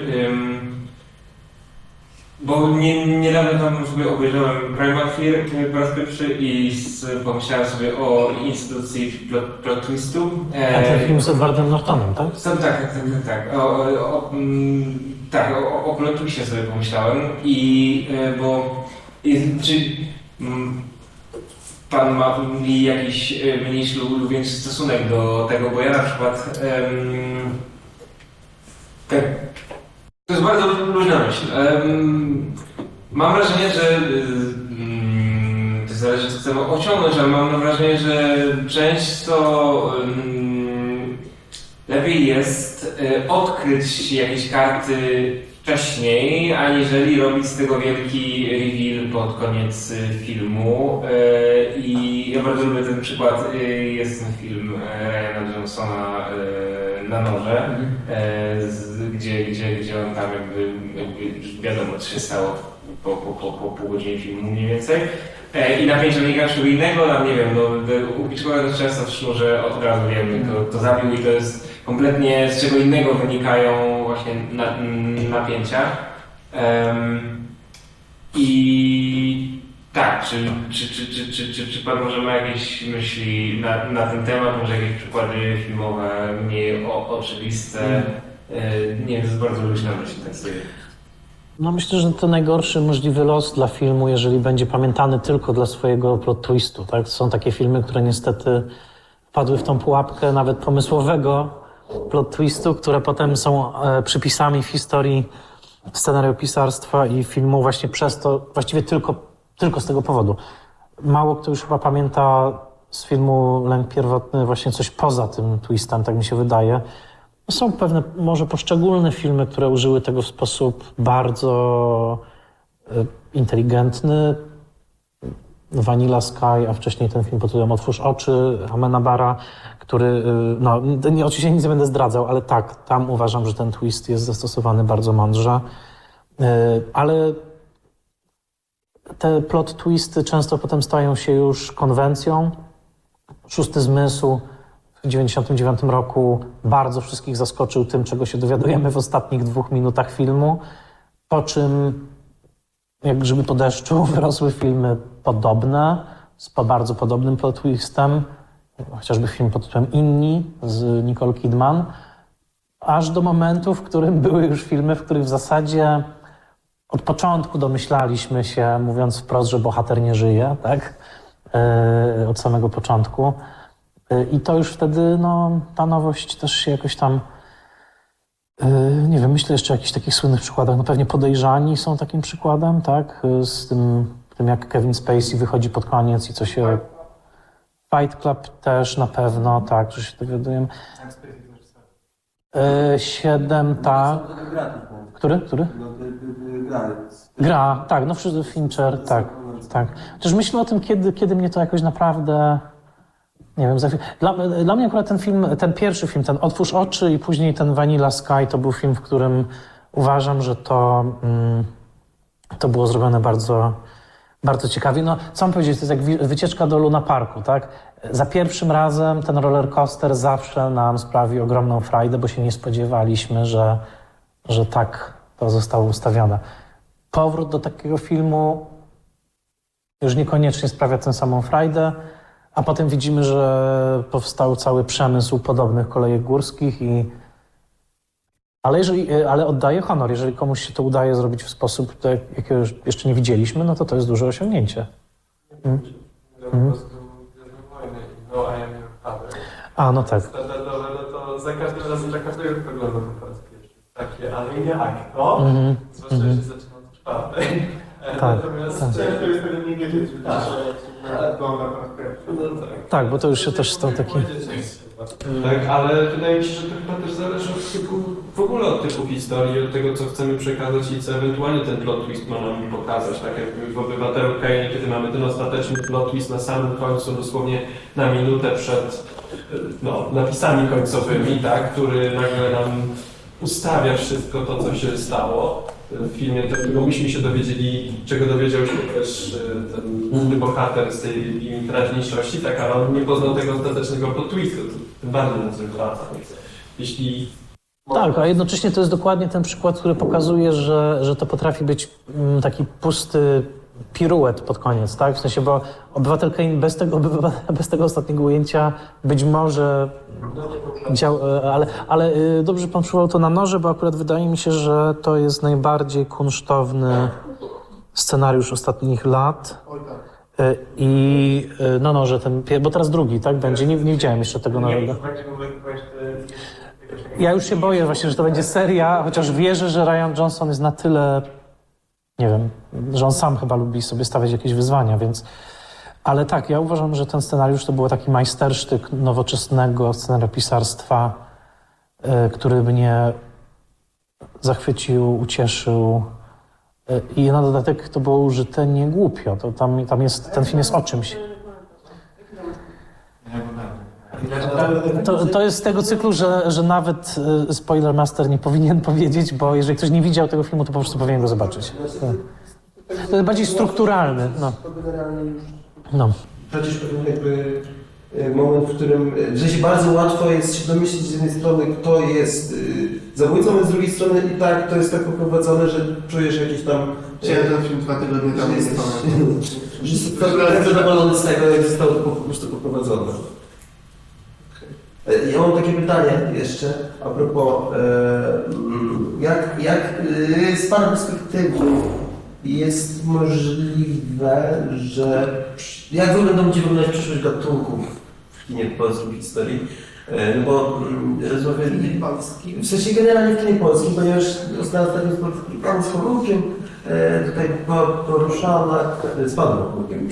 bo niedawno tam sobie obejrzałem Primal Fear po raz pierwszy i pomyślałem sobie o instytucji plot twistu. A ten film z Edwardem Nortonem, tak? Tak. O plot twistie sobie pomyślałem i czy pan ma jakiś mniejszy lub większy stosunek do tego, bo ja na przykład to jest bardzo luźna myśl. Mam wrażenie, że to zależy, co chcemy osiągnąć, ale mam wrażenie, że często lepiej jest odkryć jakieś karty wcześniej, aniżeli robić z tego wielki reveal pod koniec filmu. I ja bardzo lubię ten przykład. Jest ten film Ryana Johnsona Na noże, gdzie on tam jakby wiadomo, co się stało po pół godziny filmu mniej więcej. I napięcie wynika z czego innego, tam nie wiem, u Hitchcocka to często w sznurze od razu wiemy, to zabił i to jest kompletnie z czego innego wynikają właśnie napięcia. I tak, czy pan może ma jakieś myśli na ten temat, może jakieś przykłady filmowe, mniej oczywiste? Nie, to jest bardzo luźna myśl, tak sobie. No myślę, że to najgorszy możliwy los dla filmu, jeżeli będzie pamiętany tylko dla swojego plot twistu, tak? Są takie filmy, które niestety wpadły w tą pułapkę nawet pomysłowego plot twistu, które potem są przypisami w historii scenariopisarstwa i filmu właśnie przez to, właściwie tylko z tego powodu. Mało kto już chyba pamięta z filmu Lęk Pierwotny właśnie coś poza tym twistem, tak mi się wydaje. Są pewne, może poszczególne filmy, które użyły tego w sposób bardzo inteligentny. Vanilla Sky, a wcześniej ten film pod tytułem Otwórz oczy, Amenabara, który, no oczywiście nic nie będę zdradzał, ale tak, tam uważam, że ten twist jest zastosowany bardzo mądrze. Ale te plot twisty często potem stają się już konwencją. Szósty zmysł w 1999 roku bardzo wszystkich zaskoczył tym, czego się dowiadujemy w ostatnich 2 minutach filmu, po czym jak grzyby po deszczu wyrosły filmy podobne, z bardzo podobnym plot twistem, chociażby film pod tytułem Inni z Nicole Kidman, aż do momentu, w którym były już filmy, w których w zasadzie od początku domyślaliśmy się, mówiąc wprost, że bohater nie żyje, tak? Od samego początku. I to już wtedy, no, ta nowość też się jakoś tam, nie wiem, myślę jeszcze o jakichś takich słynnych przykładach. No pewnie Podejrzani są takim przykładem, tak? Z tym jak Kevin Spacey wychodzi pod koniec i co się... Fight Club też na pewno, tak, że się dowiadujemy. 7, tak. Który? Gra, tak, no Fincher, tak. Chociaż myślę o tym, kiedy mnie to jakoś naprawdę, nie wiem, dla mnie akurat ten film, ten pierwszy film, ten Otwórz oczy i później ten Vanilla Sky, to był film, w którym uważam, że to było zrobione bardzo, bardzo ciekawie. No, co mam powiedzieć, to jest jak wycieczka do Luna Parku, tak? Za pierwszym razem ten roller coaster zawsze nam sprawi ogromną frajdę, bo się nie spodziewaliśmy, że tak to zostało ustawione. Powrót do takiego filmu już niekoniecznie sprawia tę samą frajdę, a potem widzimy, że powstał cały przemysł podobnych kolejek górskich i Ale oddaję honor, jeżeli komuś się to udaje zrobić w sposób, jakiego jeszcze nie widzieliśmy, no to jest duże osiągnięcie. Po prostu Gwiezdne Wojny i No I Am Your Father. A, no tak. Standardowe, no to za każdym razem dla każdego wygląda po raz pierwszy. Takie, ale jak, no? Zwłaszcza jeśli zaczyna od czwartej. Tak, Natomiast tak. ciężko jest tego nie wiedzieć, że wygląda po raz pierwszy. No tak. Tak, bo to już się też stał taki... Tak, ale wydaje mi się, że to chyba też zależy od typu, w ogóle od typu historii, od tego, co chcemy przekazać i co ewentualnie ten plot twist ma nam pokazać. Tak jak w Obywatelu Kaine, kiedy mamy ten ostateczny plot twist na samym końcu, dosłownie na minutę przed napisami końcowymi, tak, który nagle nam ustawia wszystko to, co się stało w filmie, tego myśmy się dowiedzieli, czego dowiedział się też ten główny bohater z tej teraźniejszości, tak, ale on nie poznał tego ostatecznego plot twistu, to tym bardziej nas zwraca. Jeśli... Tak, a jednocześnie to jest dokładnie ten przykład, który pokazuje, że to potrafi być taki pusty piruet pod koniec, tak? W sensie, bo Obywatel Kaine bez tego ostatniego ujęcia być może ale dobrze pan przywołał to na noże, bo akurat wydaje mi się, że to jest najbardziej kunsztowny scenariusz ostatnich lat. I że bo teraz drugi, tak? Będzie, nie widziałem jeszcze tego nowego. Ja już się boję właśnie, że to będzie seria, chociaż wierzę, że Rian Johnson jest na tyle, nie wiem, że on sam chyba lubi sobie stawiać jakieś wyzwania, więc... Ale tak, ja uważam, że ten scenariusz to był taki majstersztyk nowoczesnego scenariopisarstwa, który mnie zachwycił, ucieszył i na dodatek to było użyte nie głupio. To tam jest, ten film jest o czymś. To jest z tego cyklu, że nawet Spoiler Master nie powinien powiedzieć, bo jeżeli ktoś nie widział tego filmu, to po prostu powinien go zobaczyć. To jest bardziej strukturalny. No. Przecież pewien jakby moment, w którym w sensie bardzo łatwo jest się domyślić z jednej strony, kto jest zabójcą, a z drugiej strony i tak to jest tak poprowadzone, że czujesz jakieś tam... Chciałem ten film 2 tygodnie temu. Że jesteś zadowolony z tego, jak zostało to po prostu poprowadzone. Ja mam takie pytanie jeszcze a propos, jak z Pana perspektywy jest możliwe, że jak będzie wyglądać przyszłość gatunków w kinie polskim w historii? No bo rozmawiali w sensie generalnie w kinie polskim, ponieważ ostatnio z Chorunkiem tutaj poruszona, z Panem Chorunkiem,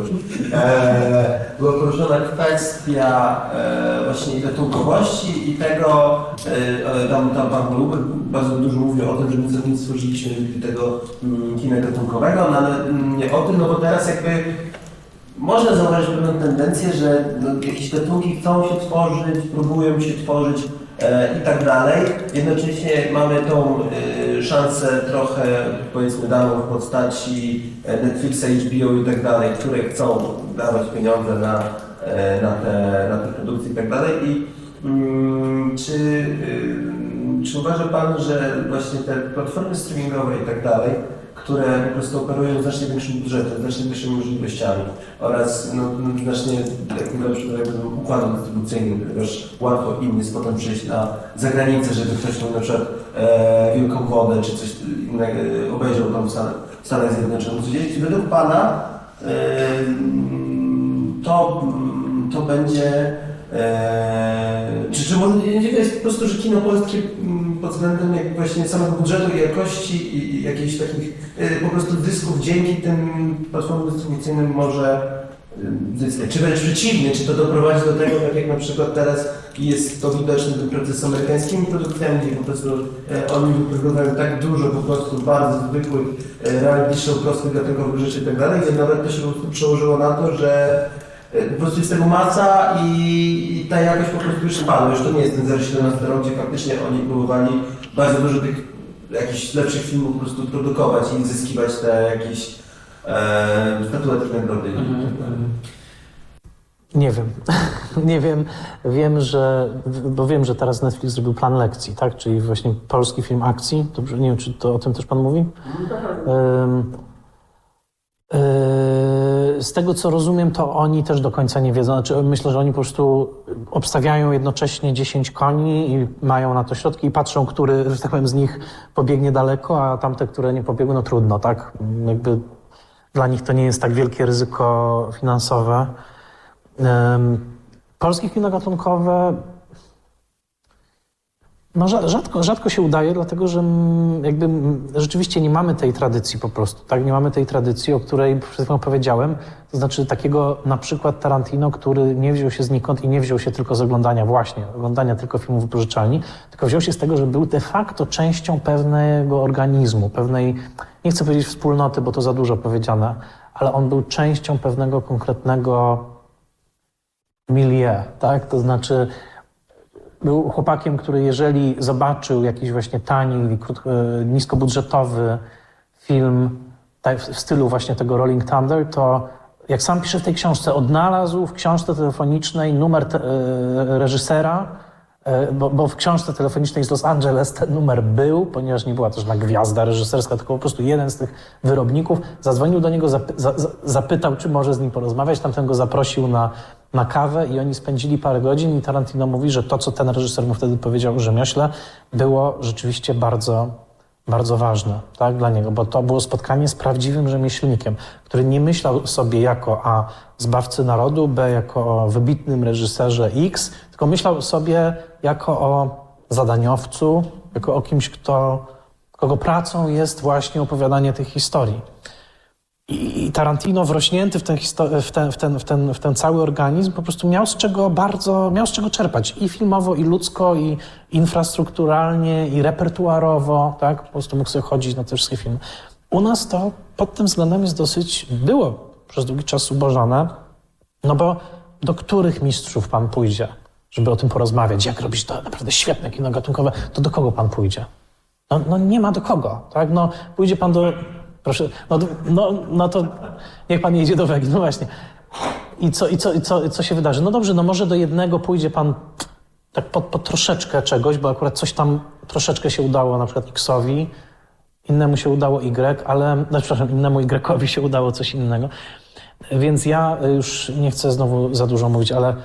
była poruszona kwestia właśnie gatunkowości i tego, tam Pan Chorunek bardzo dużo mówił o tym, że my nie stworzyliśmy tego kina gatunkowego, no ale nie o tym, no bo teraz jakby można zauważyć pewną tendencję, że jakieś gatunki chcą się tworzyć, próbują się tworzyć i tak dalej. Jednocześnie mamy tą szansę trochę, powiedzmy, daną w postaci Netflixa, HBO i tak dalej, które chcą dawać pieniądze na te produkcje i tak dalej. I czy uważa Pan, że właśnie te platformy streamingowe i tak dalej, które po prostu operują znacznie większym budżetem, znacznie większymi możliwościami oraz znacznie lepszym układem dystrybucyjnym, ponieważ łatwo im jest potem przyjść na zagranicę, żeby ktoś tam na przykład Wielką Wodę czy coś innego obejrzał tam w Stanach Zjednoczonych. Czy według Pana to będzie... Czy może nie jest po prostu, że kino polskie pod względem jak właśnie samego budżetu i jakości i jakichś takich po prostu dysków dzięki tym platformom dystrybucyjnym może zyskać? Czy wręcz przeciwnie, czy to doprowadzi do tego, tak jak na przykład teraz jest to widoczne ten proces z amerykańskimi produkcjami, gdzie po prostu oni wyprodukują tak dużo po prostu bardzo zwykłych reality show, prostych gatunkowych rzeczy i tak dalej, że nawet to się po prostu przełożyło na to, że po prostu jest tego masa i ta jakość po prostu już spadła. Już to nie jest ten 017 rok, gdzie faktycznie oni próbowali bardzo dużo tych jakichś lepszych filmów po prostu produkować i zyskiwać te jakieś statuetki nagrody. Nie wiem. Nie wiem. Wiem, że teraz Netflix zrobił plan lekcji, tak? Czyli właśnie polski film akcji. Dobrze, nie wiem, czy to o tym też Pan mówi? z tego co rozumiem, to oni też do końca nie wiedzą. Znaczy, myślę, że oni po prostu obstawiają jednocześnie 10 koni i mają na to środki i patrzą, który, że tak powiem, z nich pobiegnie daleko, a tamte, które nie pobiegły, no trudno, tak? Jakby dla nich to nie jest tak wielkie ryzyko finansowe. Polskie kino gatunkowe no rzadko się udaje, dlatego że jakby rzeczywiście nie mamy tej tradycji po prostu, tak? Nie mamy tej tradycji, o której przed chwilą powiedziałem, to znaczy takiego na przykład Tarantino, który nie wziął się znikąd i nie wziął się tylko z oglądania tylko filmów wypożyczalni, tylko wziął się z tego, że był de facto częścią pewnego organizmu, pewnej, nie chcę powiedzieć wspólnoty, bo to za dużo powiedziane, ale on był częścią pewnego konkretnego milieu, tak? To znaczy był chłopakiem, który jeżeli zobaczył jakiś właśnie tani, niskobudżetowy film w stylu właśnie tego Rolling Thunder, to jak sam pisze w tej książce, odnalazł w książce telefonicznej numer reżysera, bo w książce telefonicznej z Los Angeles ten numer był, ponieważ nie była też żadna gwiazda reżyserska, tylko po prostu jeden z tych wyrobników. Zadzwonił do niego, zapytał, czy może z nim porozmawiać, tamten go zaprosił na kawę i oni spędzili parę godzin i Tarantino mówi, że to, co ten reżyser mu wtedy powiedział o rzemiośle, było rzeczywiście bardzo, bardzo ważne, tak, dla niego, bo to było spotkanie z prawdziwym rzemieślnikiem, który nie myślał sobie jako A, zbawcy narodu, B, jako o wybitnym reżyserze X, tylko myślał sobie jako o zadaniowcu, jako o kimś, kogo pracą jest właśnie opowiadanie tych historii. I Tarantino wrośnięty w ten cały organizm po prostu miał z czego czerpać i filmowo, i ludzko, i infrastrukturalnie, i repertuarowo, tak? Po prostu mógł sobie chodzić na te wszystkie filmy. U nas to pod tym względem było przez długi czas zubożone, no bo do których mistrzów pan pójdzie, żeby o tym porozmawiać, jak robić to naprawdę świetne kino gatunkowe, to do kogo pan pójdzie? No nie ma do kogo, tak? No pójdzie pan do... Proszę, no to niech pan jedzie do Wegi, no właśnie. I co się wydarzy? No dobrze, no może do jednego pójdzie pan tak po troszeczkę czegoś, bo akurat coś tam troszeczkę się udało, na przykład X-owi, innemu się udało Y, ale, innemu Y-owi się udało coś innego. Więc ja już nie chcę znowu za dużo mówić, ale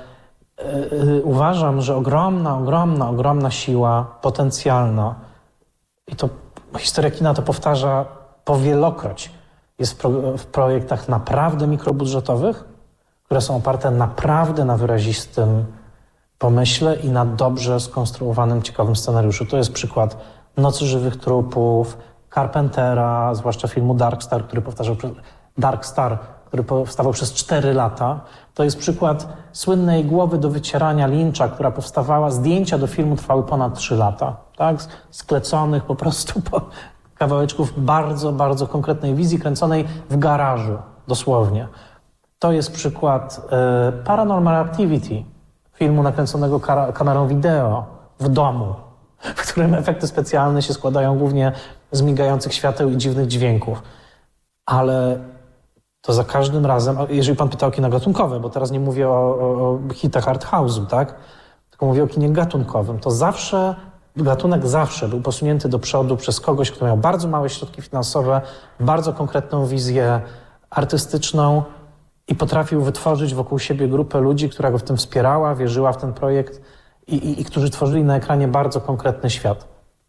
uważam, że ogromna siła potencjalna i to historia kina to powtarza powielokroć jest w projektach naprawdę mikrobudżetowych, które są oparte naprawdę na wyrazistym pomyśle i na dobrze skonstruowanym, ciekawym scenariuszu. To jest przykład Nocy żywych trupów, Carpentera, zwłaszcza filmu Dark Star, który powstawał przez 4 lata. To jest przykład słynnej Głowy do wycierania Lyncha, która powstawała, zdjęcia do filmu trwały ponad 3 lata, tak? Skleconych po prostu kawałeczków bardzo, bardzo konkretnej wizji kręconej w garażu, dosłownie. To jest przykład Paranormal Activity, filmu nakręconego kamerą wideo w domu, w którym efekty specjalne się składają głównie z migających świateł i dziwnych dźwięków. Ale to za każdym razem, jeżeli pan pyta o kino gatunkowe, bo teraz nie mówię o hitach art house'u, tak? Tylko mówię o kinie gatunkowym, to gatunek zawsze był posunięty do przodu przez kogoś, kto miał bardzo małe środki finansowe, bardzo konkretną wizję artystyczną i potrafił wytworzyć wokół siebie grupę ludzi, która go w tym wspierała, wierzyła w ten projekt i którzy tworzyli na ekranie bardzo konkretny świat.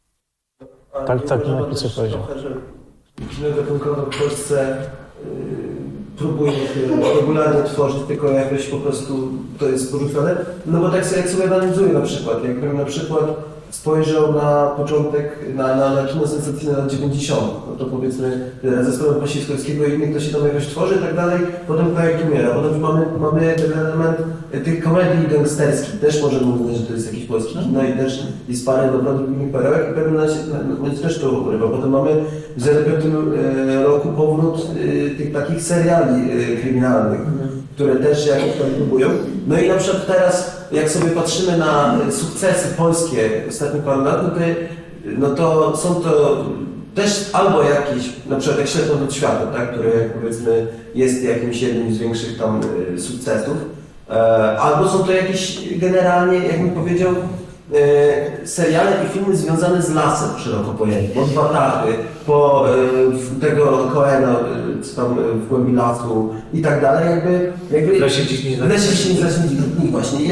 Tak jak coś powiedział. Kino gatunkowe w Polsce próbuje regularnie tworzyć, tylko jakoś po prostu to jest porzucone. No bo tak sobie, jak sobie analizuję na przykład, jakbym na przykład spojrzał na początek, na kino sensacyjne lat 90, no to powiedzmy zespołu Wasilskiego i innych, to się tam jakoś tworzy i tak dalej, potem projekt umiera, potem mamy ten element tych komedii gangsterskich, też możemy mówić, że to jest jakiś polski kino i też jest parę naprawdę innych perełek i w pewnym momencie też to urywa. Potem mamy w 2005 roku powrót tych takich seriali kryminalnych, które też jakoś tam próbują. No i na przykład teraz, jak sobie patrzymy na sukcesy polskie ostatnich paru lat, no to są to też albo jakieś, na przykład jak Ślepnąc od świata, tak, które powiedzmy jest jakimś jednym z większych tam sukcesów, albo są to jakieś generalnie, jakbym powiedział, seriale i filmy związane z lasem szeroko pojętym. Od Watachy, po tego Coena, czy tam w głębi lasu i tak dalej, jakby W lesie gdzieś nie zacznie nikt właśnie,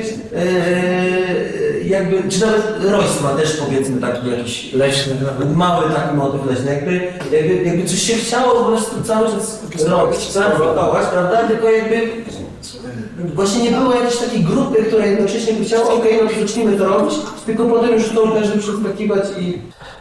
jakby, czy nawet Royce ma też powiedzmy taki jakiś leśny, mały taki motyw leśny, jakby coś się chciało po prostu cały czas robić, zareagować, prawda, tylko jakby właśnie nie było jakiejś takiej grupy, która jednocześnie by chciała, okej, no to zacznijmy to robić, tylko potem już to każdy przeskakiwać i...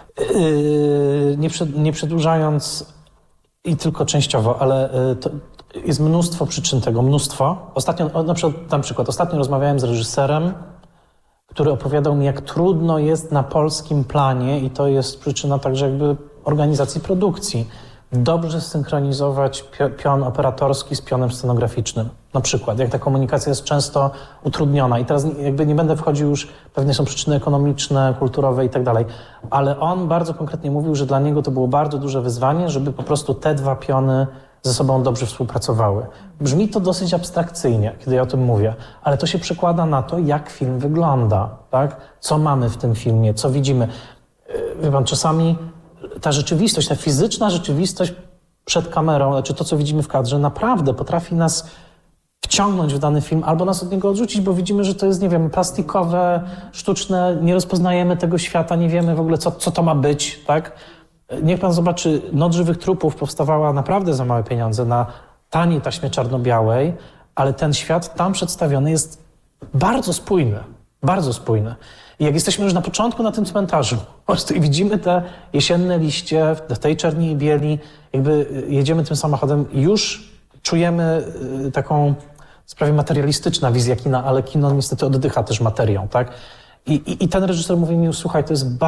Nie przedłużając i tylko częściowo, ale to jest mnóstwo przyczyn tego, mnóstwo. Ostatnio, na przykład, ostatnio rozmawiałem z reżyserem, który opowiadał mi, jak trudno jest na polskim planie, i to jest przyczyna także jakby organizacji produkcji, dobrze synchronizować pion operatorski z pionem scenograficznym. Na przykład, jak ta komunikacja jest często utrudniona. I teraz jakby nie będę wchodził już, pewnie są przyczyny ekonomiczne, kulturowe i tak dalej, ale on bardzo konkretnie mówił, że dla niego to było bardzo duże wyzwanie, żeby po prostu te dwa piony ze sobą dobrze współpracowały. Brzmi to dosyć abstrakcyjnie, kiedy ja o tym mówię, ale to się przekłada na to, jak film wygląda, tak? Co mamy w tym filmie, co widzimy. Wie pan, czasami ta rzeczywistość, ta fizyczna rzeczywistość przed kamerą, znaczy to, co widzimy w kadrze, naprawdę potrafi nas wciągnąć w dany film albo nas od niego odrzucić, bo widzimy, że to jest, nie wiem, plastikowe, sztuczne, nie rozpoznajemy tego świata, nie wiemy w ogóle, co to ma być, tak? Niech pan zobaczy, Noc żywych trupów powstawała naprawdę za małe pieniądze na taniej taśmie czarno-białej, ale ten świat tam przedstawiony jest bardzo spójny, bardzo spójny. I jak jesteśmy już na początku na tym cmentarzu, po prostu i widzimy te jesienne liście w tej czerni i bieli, jakby jedziemy tym samochodem i już czujemy taką sprawie materialistyczna wizja kina, ale kino niestety oddycha też materią, tak? I ten reżyser mówi mi, słuchaj, to jest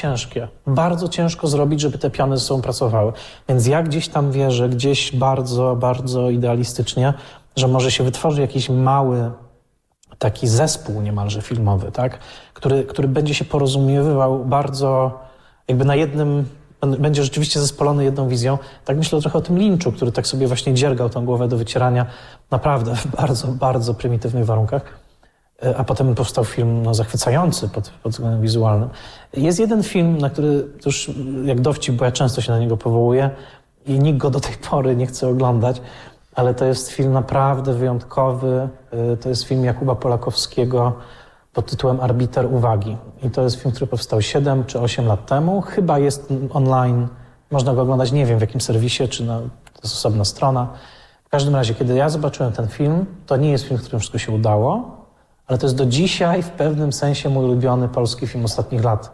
bardzo ciężko zrobić, żeby te piony ze sobą pracowały. Więc ja gdzieś tam wierzę, gdzieś bardzo, bardzo idealistycznie, że może się wytworzy jakiś mały taki zespół niemalże filmowy, tak? Który będzie się porozumiewał bardzo jakby na jednym, będzie rzeczywiście zespolony jedną wizją. Tak myślę trochę o tym Lynchu, który tak sobie właśnie dziergał tą głowę do wycierania naprawdę w bardzo, bardzo prymitywnych warunkach. A potem powstał film zachwycający pod względem wizualnym. Jest jeden film, na który to już jak dowcip, bo ja często się na niego powołuję i nikt go do tej pory nie chce oglądać, ale to jest film naprawdę wyjątkowy. To jest film Jakuba Polakowskiego pod tytułem Arbiter uwagi. I to jest film, który powstał 7 czy 8 lat temu. Chyba jest online, można go oglądać, nie wiem w jakim serwisie, czy to jest osobna strona. W każdym razie, kiedy ja zobaczyłem ten film, to nie jest film, w którym wszystko się udało, ale to jest do dzisiaj w pewnym sensie mój ulubiony polski film ostatnich lat.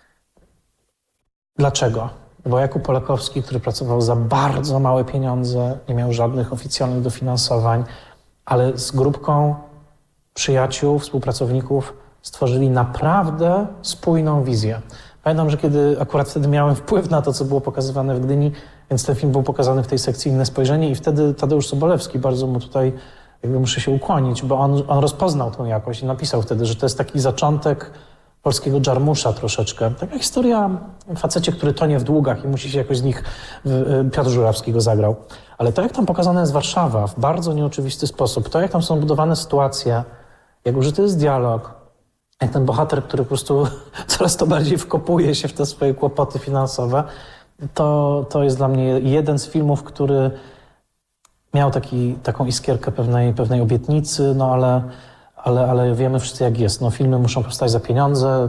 Dlaczego? Bo Jakub Polakowski, który pracował za bardzo małe pieniądze, nie miał żadnych oficjalnych dofinansowań, ale z grupką przyjaciół, współpracowników stworzyli naprawdę spójną wizję. Pamiętam, że kiedy akurat wtedy miałem wpływ na to, co było pokazywane w Gdyni, więc ten film był pokazany w tej sekcji Inne Spojrzenie i wtedy Tadeusz Sobolewski, bardzo mu tutaj jakby muszę się ukłonić, bo on rozpoznał tą jakość i napisał wtedy, że to jest taki zaczątek polskiego Dżarmusza troszeczkę. Taka historia o facecie, który tonie w długach i musi się jakoś z nich... Piotr Żurawski go zagrał. Ale to, jak tam pokazana jest Warszawa w bardzo nieoczywisty sposób, to, jak tam są budowane sytuacje, jak użyty jest dialog, jak ten bohater, który po prostu coraz to bardziej wkopuje się w te swoje kłopoty finansowe, to jest dla mnie jeden z filmów, który miał taką iskierkę pewnej obietnicy, no ale wiemy wszyscy, jak jest. No, filmy muszą powstać za pieniądze,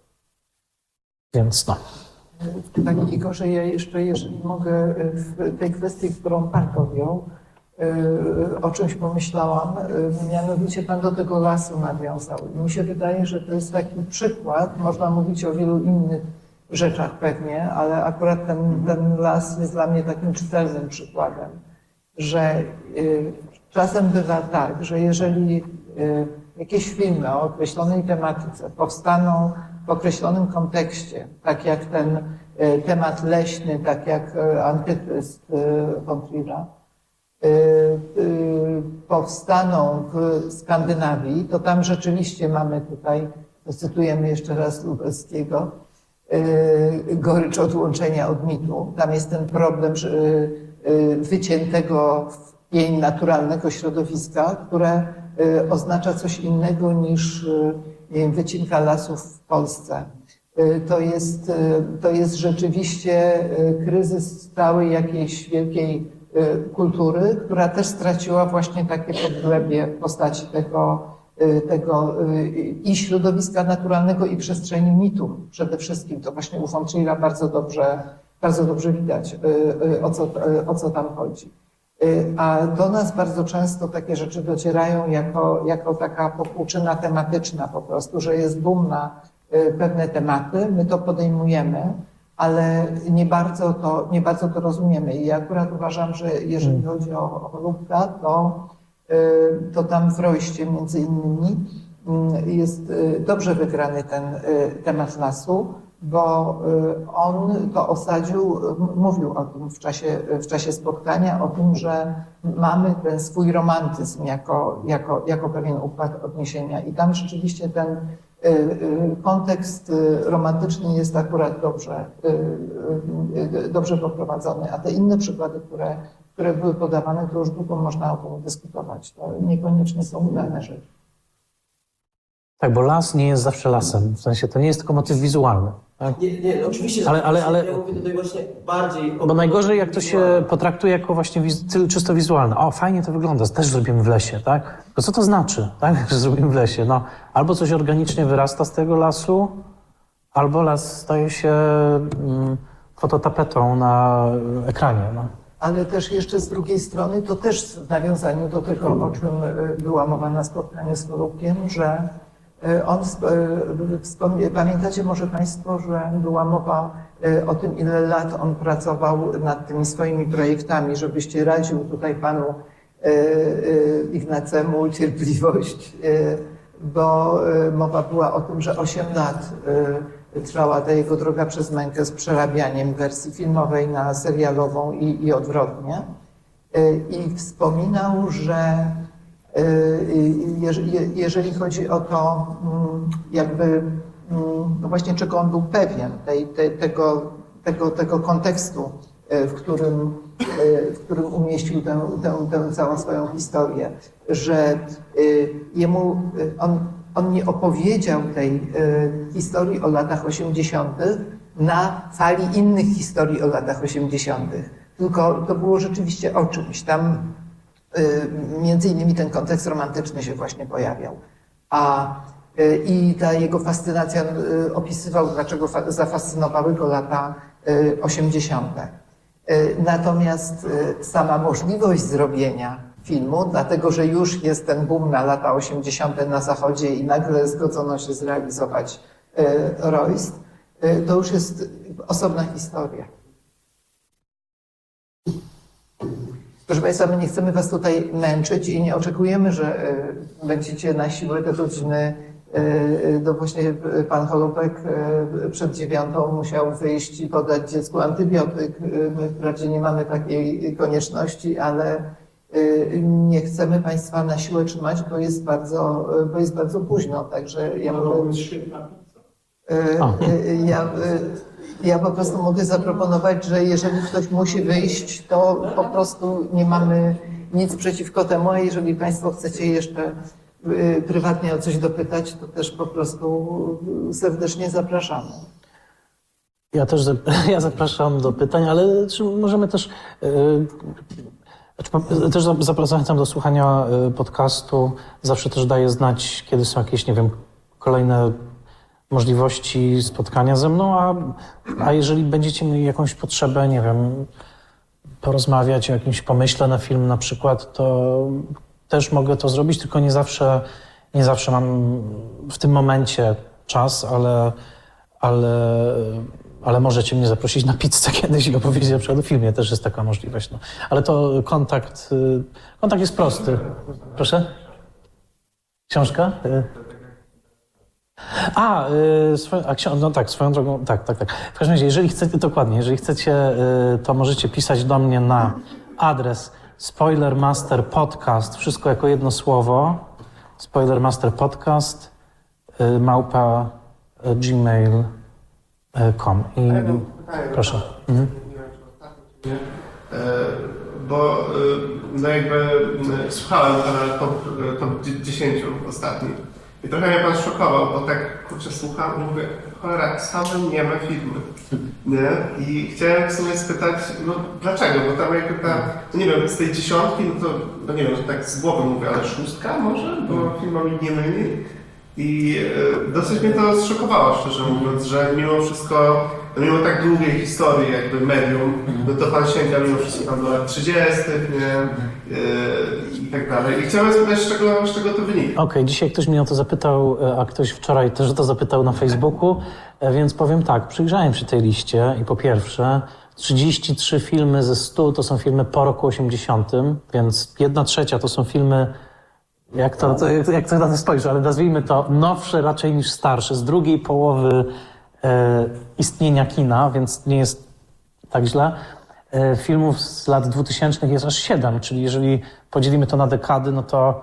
więc no. Panie Igorze, ja jeszcze, jeżeli mogę, w tej kwestii, którą Pan pojął, o czymś pomyślałam, mianowicie Pan do tego lasu nawiązał. I mi się wydaje, że to jest taki przykład, można mówić o wielu innych rzeczach pewnie, ale akurat ten las jest dla mnie takim czytelnym przykładem, że czasem bywa tak, że jeżeli jakieś filmy o określonej tematyce powstaną w określonym kontekście, tak jak ten temat leśny, tak jak Antychryst von Trier'a, powstaną w Skandynawii, to tam rzeczywiście mamy tutaj, cytujemy jeszcze raz Lubelskiego, gorycz odłączenia od mitu. Tam jest ten problem wyciętego w pień naturalnego środowiska, które oznacza coś innego niż nie wiem, wycinka lasów w Polsce. To jest rzeczywiście kryzys całej jakiejś wielkiej kultury, która też straciła właśnie takie podglebie w postaci tego i środowiska naturalnego, i przestrzeni mitów przede wszystkim. To właśnie u von Trier'a bardzo dobrze widać, o co tam chodzi. A do nas bardzo często takie rzeczy docierają jako taka popłuczyna tematyczna po prostu, że jest boom na pewne tematy, my to podejmujemy, ale nie bardzo to rozumiemy. I ja akurat uważam, że jeżeli chodzi o Holubka, to tam w Royście między innymi jest dobrze wygrany ten temat lasu, bo on to osadził, mówił o tym w czasie spotkania, o tym, że mamy ten swój romantyzm jako pewien układ odniesienia. I tam rzeczywiście ten kontekst romantyczny jest akurat dobrze poprowadzony, a te inne przykłady, które były podawane, to już długo można o tym dyskutować. To niekoniecznie są udane rzeczy. Tak, bo las nie jest zawsze lasem. W sensie to nie jest tylko motyw wizualny. Tak? Nie, no oczywiście. Ale ja mówię tutaj właśnie bardziej. Bo najgorzej, jak to się potraktuje jako właśnie czysto wizualne. O, fajnie to wygląda, też zrobimy w lesie, tak? To co to znaczy, tak? Że zrobimy w lesie? No, albo coś organicznie wyrasta z tego lasu, albo las staje się fototapetą na ekranie. No. Ale też jeszcze z drugiej strony, to też w nawiązaniu do tego, o czym była mowa na spotkaniu z Holubkiem, że pamiętacie może Państwo, że była mowa o tym, ile lat on pracował nad tymi swoimi projektami, żebyście radził tutaj Panu Ignacemu cierpliwość, bo mowa była o tym, że 8 lat trwała ta jego droga przez mękę z przerabianiem wersji filmowej na serialową i odwrotnie. I wspominał, że jeżeli chodzi o to, jakby, no właśnie czego on był pewien, tego kontekstu, w którym umieścił tę całą swoją historię, że on nie opowiedział tej historii o latach 80. na fali innych historii o latach 80., tylko to było rzeczywiście o czymś. Tam między innymi ten kontekst romantyczny się właśnie pojawiał. I ta jego fascynacja, opisywał, dlaczego zafascynowały go lata 80. Natomiast sama możliwość zrobienia filmu, dlatego że już jest ten boom na lata 80. na Zachodzie i nagle zgodzono się zrealizować Royst, to już jest osobna historia. Proszę Państwa, my nie chcemy Was tutaj męczyć i nie oczekujemy, że będziecie na siłę te godziny, właśnie Pan Holubek przed 9 musiał wyjść i podać dziecku antybiotyk. My wprawdzie nie mamy takiej konieczności, ale nie chcemy Państwa na siłę trzymać, bo jest bardzo późno, także ja po prostu mogę zaproponować, że jeżeli ktoś musi wyjść, to po prostu nie mamy nic przeciwko temu, a jeżeli Państwo chcecie jeszcze prywatnie o coś dopytać, to też po prostu serdecznie zapraszamy. Ja zapraszam do pytań, ale czy możemy też... Też zachęcam do słuchania podcastu. Zawsze też daję znać, kiedy są jakieś, nie wiem, kolejne możliwości spotkania ze mną, a jeżeli będziecie mieli jakąś potrzebę, nie wiem, porozmawiać o jakimś pomyśle na film na przykład, to też mogę to zrobić, tylko nie zawsze mam w tym momencie czas, ale możecie mnie zaprosić na pizzę kiedyś i opowiedzieć na przykład o filmie, też jest taka możliwość. No. Ale to kontakt jest prosty. Proszę? Książka? No tak, swoją drogą, tak. W każdym razie, jeżeli chcecie, to możecie pisać do mnie na adres spoilermasterpodcast, wszystko jako jedno słowo, spoilermasterpodcast @gmail.com. I proszę. Bo no jakby słuchałem top 10 ostatnich I trochę mnie pan szokował, bo tak kurczę słucham i mówię, cholera, same nieme filmy, nie? I chciałem w sumie spytać, no dlaczego? Bo tam jakby ta, no nie wiem, z tej 10, no to, no nie wiem, tak z głowy mówię, ale 6 może? Bo filmami niemymi. I dosyć mnie to zszokowało, szczerze mówiąc, że mimo wszystko, mimo tak długiej historii jakby medium, no to pan sięga mimo wszystko tam do lat 30, nie? I tak dalej. I chciałem spytać, z czego to wynika. Okej, dzisiaj ktoś mnie o to zapytał, a ktoś wczoraj też o to zapytał na Facebooku, więc powiem tak, przyjrzałem się tej liście i po pierwsze 33 filmy ze 100 to są filmy po roku 80, więc 1/3 to są filmy, jak to na to spojrzę, ale nazwijmy to nowsze raczej niż starsze, z drugiej połowy istnienia kina, więc nie jest tak źle. Filmów z lat 2000 jest aż 7, czyli jeżeli podzielimy to na dekady, no to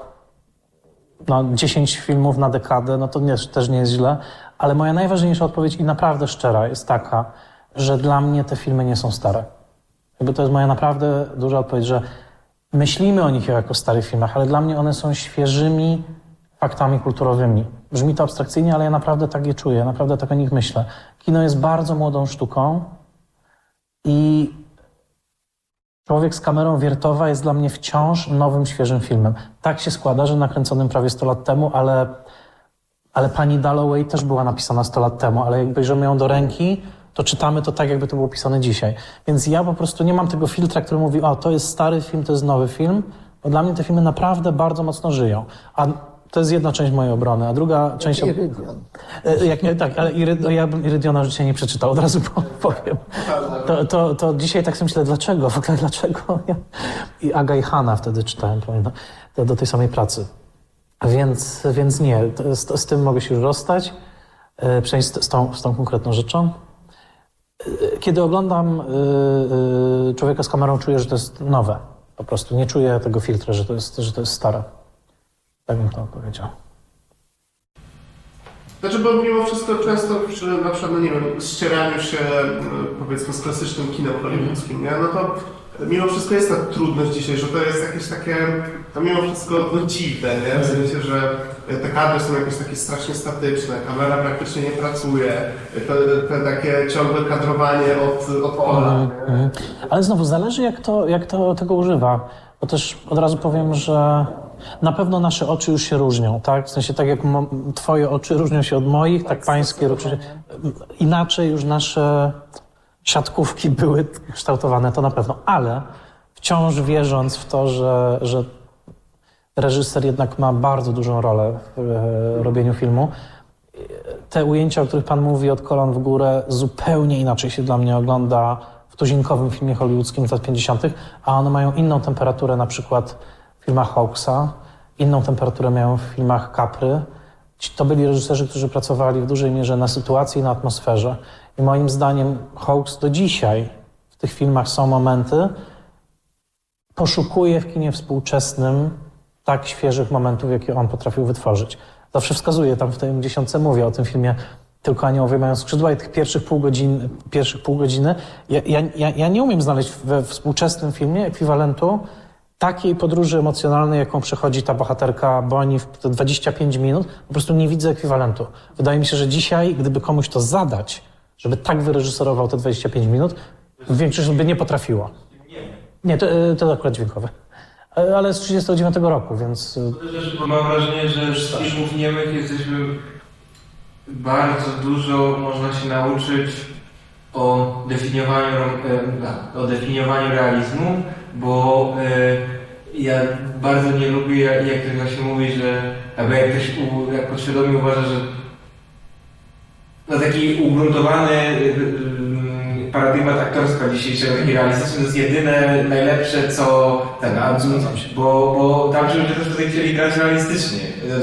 10 filmów na dekadę, no to też nie jest źle. Ale moja najważniejsza odpowiedź i naprawdę szczera jest taka, że dla mnie te filmy nie są stare. Jakby to jest moja naprawdę duża odpowiedź, że myślimy o nich jako o starych filmach, ale dla mnie one są świeżymi faktami kulturowymi. Brzmi to abstrakcyjnie, ale ja naprawdę tak je czuję, naprawdę tak o nich myślę. Kino jest bardzo młodą sztuką i Człowiek z kamerą wiertowa jest dla mnie wciąż nowym, świeżym filmem. Tak się składa, że nakręconym prawie 100 lat temu, ale pani Dalloway też była napisana 100 lat temu, ale jak bierzemy ją do ręki, to czytamy to tak, jakby to było pisane dzisiaj. Więc ja po prostu nie mam tego filtra, który mówi, o, to jest stary film, to jest nowy film, bo dla mnie te filmy naprawdę bardzo mocno żyją. A to jest jedna część mojej obrony, a druga część... Irydion. Tak, ale ja bym Irydiona życia nie przeczytał, od razu powiem. To dzisiaj tak sobie myślę, dlaczego? W ogóle dlaczego? I Aga i Hanna wtedy czytałem, pamiętam, do tej samej pracy. Więc nie, z tym mogę się już rozstać, przejść z tą konkretną rzeczą. Kiedy oglądam Człowieka z kamerą, czuję, że to jest nowe. Po prostu nie czuję tego filtra, że to jest stare. Tak bym to powiedział. Znaczy, bo mimo wszystko często przy na przykład, no nie wiem, ścieraniu się powiedzmy z klasycznym kinem hollywoodzkim, nie? No to mimo wszystko jest ta trudność dzisiaj, że to jest jakieś takie, no mimo wszystko no dziwne, nie? W sensie, że te kadry są jakieś takie strasznie statyczne, kamera praktycznie nie pracuje, te takie ciągłe kadrowanie od pola. Ale znowu, zależy jak to tego używa. Bo też od razu powiem, że na pewno nasze oczy już się różnią, tak? W sensie tak jak twoje oczy różnią się od moich, tak pańskie inaczej już nasze siatkówki były kształtowane, to na pewno. Ale wciąż wierząc w to, że reżyser jednak ma bardzo dużą rolę w robieniu filmu, te ujęcia, o których pan mówi, od kolan w górę, zupełnie inaczej się dla mnie ogląda w tuzinkowym filmie hollywoodzkim z lat 50., a one mają inną temperaturę, na przykład w filmach Hawksa, inną temperaturę mają w filmach Capry. To byli reżyserzy, którzy pracowali w dużej mierze na sytuacji i na atmosferze. I moim zdaniem Hawks do dzisiaj w tych filmach są momenty, poszukuje w kinie współczesnym tak świeżych momentów, jakie on potrafił wytworzyć. Zawsze wskazuje, tam w tej 10 mówię o tym filmie Tylko aniołowie mają skrzydła i tych pierwszych pół godziny. Ja nie umiem znaleźć we współczesnym filmie ekwiwalentu takiej podróży emocjonalnej, jaką przechodzi ta bohaterka Bonnie w te 25 minut. Po prostu nie widzę ekwiwalentu. Wydaje mi się, że dzisiaj, gdyby komuś to zadać, żeby tak wyreżyserował te 25 minut, większość by nie potrafiło. Nie, to akurat dźwiękowe. Ale z 39 roku, więc... Mam wrażenie, że z filmów niemych jesteśmy... Bardzo dużo można się nauczyć o definiowaniu realizmu, bo ja bardzo nie lubię, jak ktoś właśnie mówi, że albo jak ktoś podświadomie uważa, że no taki ugruntowany paradygmat aktorska dzisiejszego, taki realistyczny, to jest jedyne, najlepsze, co ten, bo tam ludzie też tutaj chcieli grać realistycznie.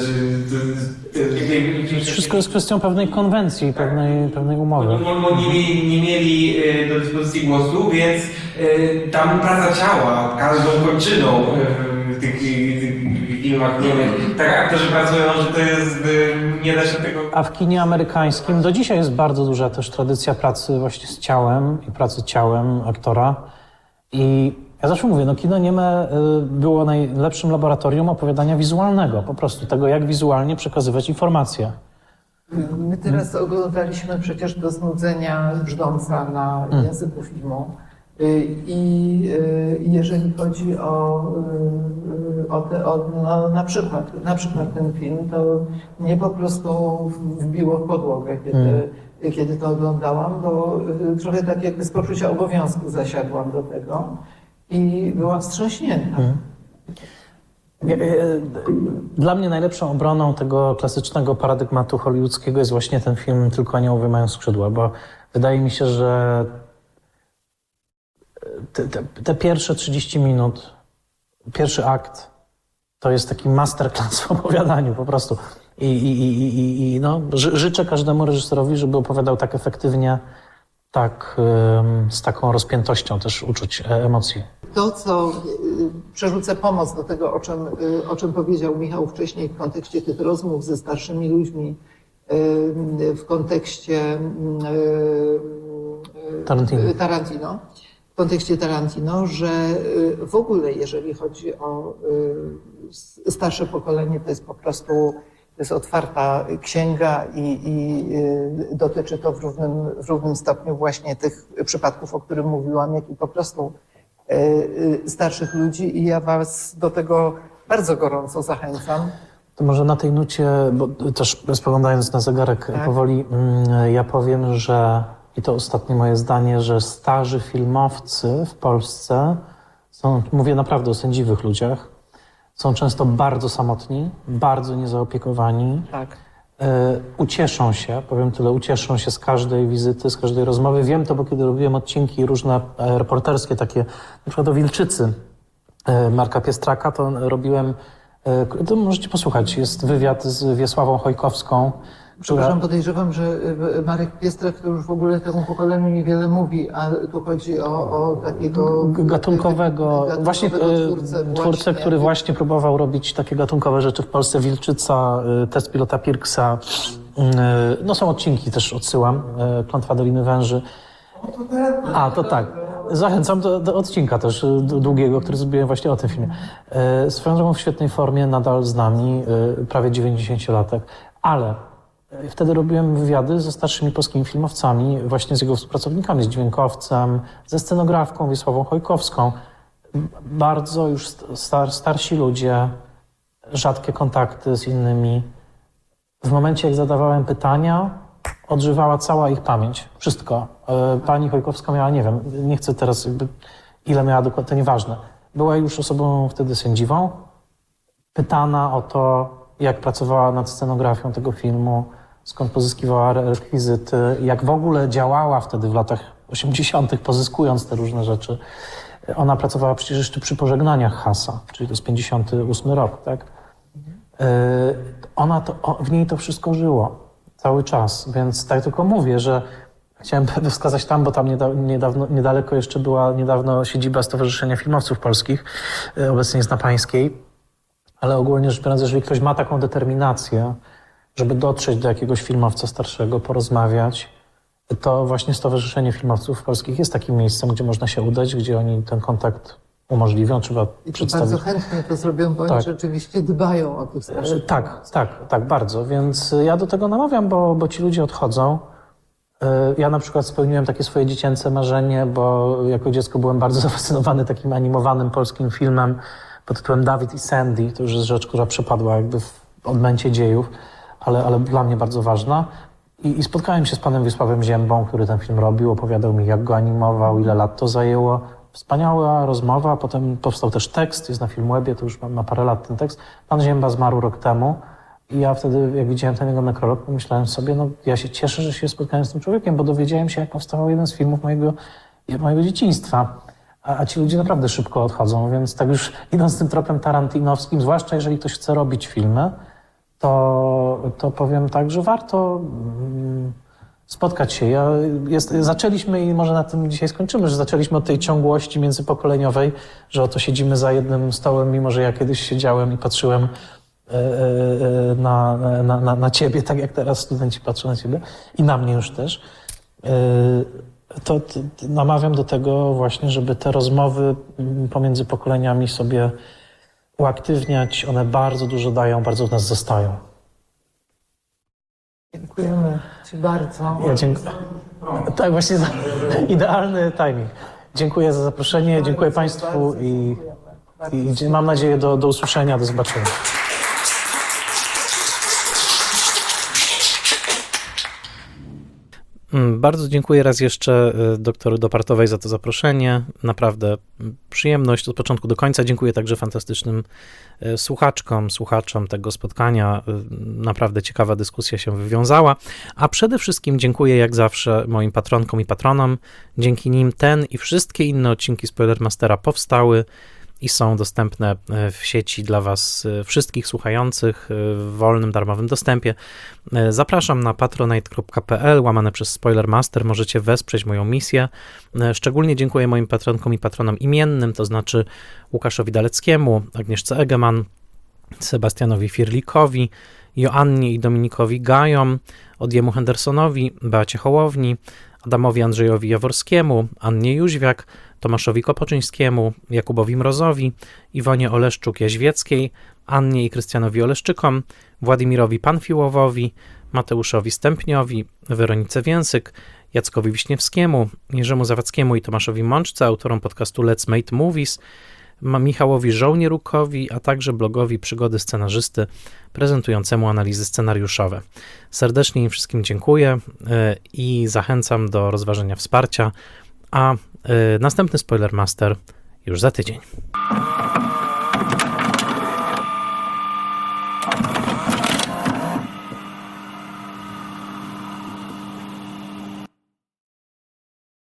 Wszystko jest kwestią pewnej konwencji, pewnej umowy. Nie mieli do dyspozycji głosu, więc tam praca ciała, każdą kończyną w tych filmach niemych. Tak aktorzy pracują, że to jest, nie da się tego... A w kinie amerykańskim do dzisiaj jest bardzo duża też tradycja pracy właśnie z ciałem i pracy ciałem aktora. I Ja zawsze mówię, no kino nieme było najlepszym laboratorium opowiadania wizualnego, po prostu tego, jak wizualnie przekazywać informacje. My teraz oglądaliśmy przecież do znudzenia Brzdąca na języku filmu. I jeżeli chodzi no, na przykład ten film, to mnie po prostu wbiło w podłogę, kiedy to oglądałam, bo trochę tak jakby z poczucia obowiązku zasiadłam do tego i byłam wstrząśnięta. Dla mnie najlepszą obroną tego klasycznego paradygmatu hollywoodzkiego jest właśnie ten film Tylko aniołowie mają skrzydła, bo wydaje mi się, że te pierwsze 30 minut, pierwszy akt, to jest taki masterclass w opowiadaniu po prostu. I no, życzę każdemu reżyserowi, żeby opowiadał tak efektywnie, tak z taką rozpiętością też uczuć emocji. To, co przerzucę pomoc do tego, o czym powiedział Michał wcześniej w kontekście tych rozmów ze starszymi ludźmi, w kontekście Tarantino. W kontekście Tarantino, że w ogóle jeżeli chodzi o starsze pokolenie, to jest po prostu otwarta księga i dotyczy to w równym stopniu właśnie tych przypadków, o których mówiłam, jak i po prostu starszych ludzi i ja was do tego bardzo gorąco zachęcam. To może na tej nucie, bo też spoglądając na zegarek powoli, ja powiem, że i to ostatnie moje zdanie, że starzy filmowcy w Polsce są, mówię naprawdę o sędziwych ludziach, są często bardzo samotni, bardzo niezaopiekowani. Tak. Ucieszą się, powiem tyle, ucieszą się z każdej wizyty, z każdej rozmowy. Wiem to, bo kiedy robiłem odcinki różne reporterskie, takie na przykład o Wilczycy Marka Piestraka, to robiłem, to możecie posłuchać, jest wywiad z Wiesławą Chojkowską. Przepraszam, podejrzewam, że Marek Piestrak to już w ogóle temu pokoleniu niewiele mówi, a tu chodzi o takiego gatunkowego właśnie twórcę, który właśnie próbował robić takie gatunkowe rzeczy w Polsce. Wilczyca, Test pilota Pirksa. No są odcinki, też odsyłam. Klątwa Doliny Węży. A, to tak. Zachęcam do odcinka też długiego, który zrobiłem właśnie o tym filmie. Swoją drogą w świetnej formie, nadal z nami, prawie 90-latek. Ale wtedy robiłem wywiady ze starszymi polskimi filmowcami, właśnie z jego współpracownikami, z dźwiękowcem, ze scenografką Wiesławą Chojkowską. Bardzo już starsi ludzie, rzadkie kontakty z innymi. W momencie, jak zadawałem pytania, odżywała cała ich pamięć. Wszystko. Pani Chojkowska miała, nie wiem, nie chcę teraz ile miała dokładnie, to nieważne. Była już osobą wtedy sędziwą. Pytana o to, jak pracowała nad scenografią tego filmu, skąd pozyskiwała rekwizyty, jak w ogóle działała wtedy w latach 80., pozyskując te różne rzeczy. Ona pracowała przecież jeszcze przy pożegnaniach Hasa, czyli to jest 58 rok, tak? W niej to wszystko żyło cały czas, więc tak tylko mówię, że chciałem wskazać tam, bo tam niedaleko jeszcze była siedziba Stowarzyszenia Filmowców Polskich, obecnie jest na Pańskiej. Ale ogólnie rzecz biorąc, jeżeli ktoś ma taką determinację, żeby dotrzeć do jakiegoś filmowca starszego, porozmawiać, to właśnie Stowarzyszenie Filmowców Polskich jest takim miejscem, gdzie można się udać, gdzie oni ten kontakt umożliwią, trzeba przedstawić. Bardzo chętnie to zrobią, bo oni rzeczywiście dbają o tych starszych. Tak, bardzo. Więc ja do tego namawiam, bo ci ludzie odchodzą. Ja na przykład spełniłem takie swoje dziecięce marzenie, bo jako dziecko byłem bardzo zafascynowany takim animowanym polskim filmem pod tytułem Dawid i Sandy. To już jest rzecz, która przepadła jakby w odmęcie dziejów, ale dla mnie bardzo ważna. I spotkałem się z panem Wiesławem Ziębą, który ten film robił, opowiadał mi, jak go animował, ile lat to zajęło. Wspaniała rozmowa, potem powstał też tekst, jest na Filmwebie, to już ma parę lat ten tekst. Pan Zięba zmarł rok temu i ja wtedy, jak widziałem ten jego nekrolog, pomyślałem sobie, no ja się cieszę, że się spotkałem z tym człowiekiem, bo dowiedziałem się, jak powstawał jeden z filmów mojego dzieciństwa. A ci ludzie naprawdę szybko odchodzą, więc tak już idąc tym tropem tarantinowskim, zwłaszcza jeżeli ktoś chce robić filmy, to powiem tak, że warto spotkać się. Zaczęliśmy i może na tym dzisiaj skończymy, że zaczęliśmy od tej ciągłości międzypokoleniowej, że oto siedzimy za jednym stołem, mimo że ja kiedyś siedziałem i patrzyłem na ciebie, tak jak teraz studenci patrzą na ciebie i na mnie już też. to namawiam do tego właśnie, żeby te rozmowy pomiędzy pokoleniami sobie uaktywniać. One bardzo dużo dają, bardzo w nas zostają. Dziękujemy Ci bardzo. Ja dziękuję. Tak, właśnie idealny timing. Dziękuję za zaproszenie, dziękuję Państwu i mam nadzieję do usłyszenia, do zobaczenia. Bardzo dziękuję raz jeszcze doktor Dopartowej za to zaproszenie. Naprawdę przyjemność od początku do końca. Dziękuję także fantastycznym słuchaczom tego spotkania. Naprawdę ciekawa dyskusja się wywiązała. A przede wszystkim dziękuję jak zawsze moim patronkom i patronom. Dzięki nim ten i wszystkie inne odcinki Spoilermastera powstały i są dostępne w sieci dla Was wszystkich słuchających w wolnym, darmowym dostępie. Zapraszam na patronite.pl/Spoilermaster. Możecie wesprzeć moją misję. Szczególnie dziękuję moim patronkom i patronom imiennym, to znaczy Łukaszowi Daleckiemu, Agnieszce Egeman, Sebastianowi Firlikowi, Joannie i Dominikowi Gajom, Odiemu Hendersonowi, Beacie Hołowni, Adamowi Andrzejowi Jaworskiemu, Annie Jóźwiak, Tomaszowi Kopoczyńskiemu, Jakubowi Mrozowi, Iwonie Oleszczuk-Jaźwieckiej, Annie i Krystianowi Oleszczykom, Władimirowi Panfiłowowi, Mateuszowi Stępniowi, Weronice Więsyk, Jackowi Wiśniewskiemu, Jerzemu Zawadzkiemu i Tomaszowi Mączce, autorom podcastu Let's Make Movies, Michałowi Żołnierukowi, a także blogowi Przygody Scenarzysty prezentującemu analizy scenariuszowe. Serdecznie im wszystkim dziękuję i zachęcam do rozważenia wsparcia, a następny Spoilermaster już za tydzień.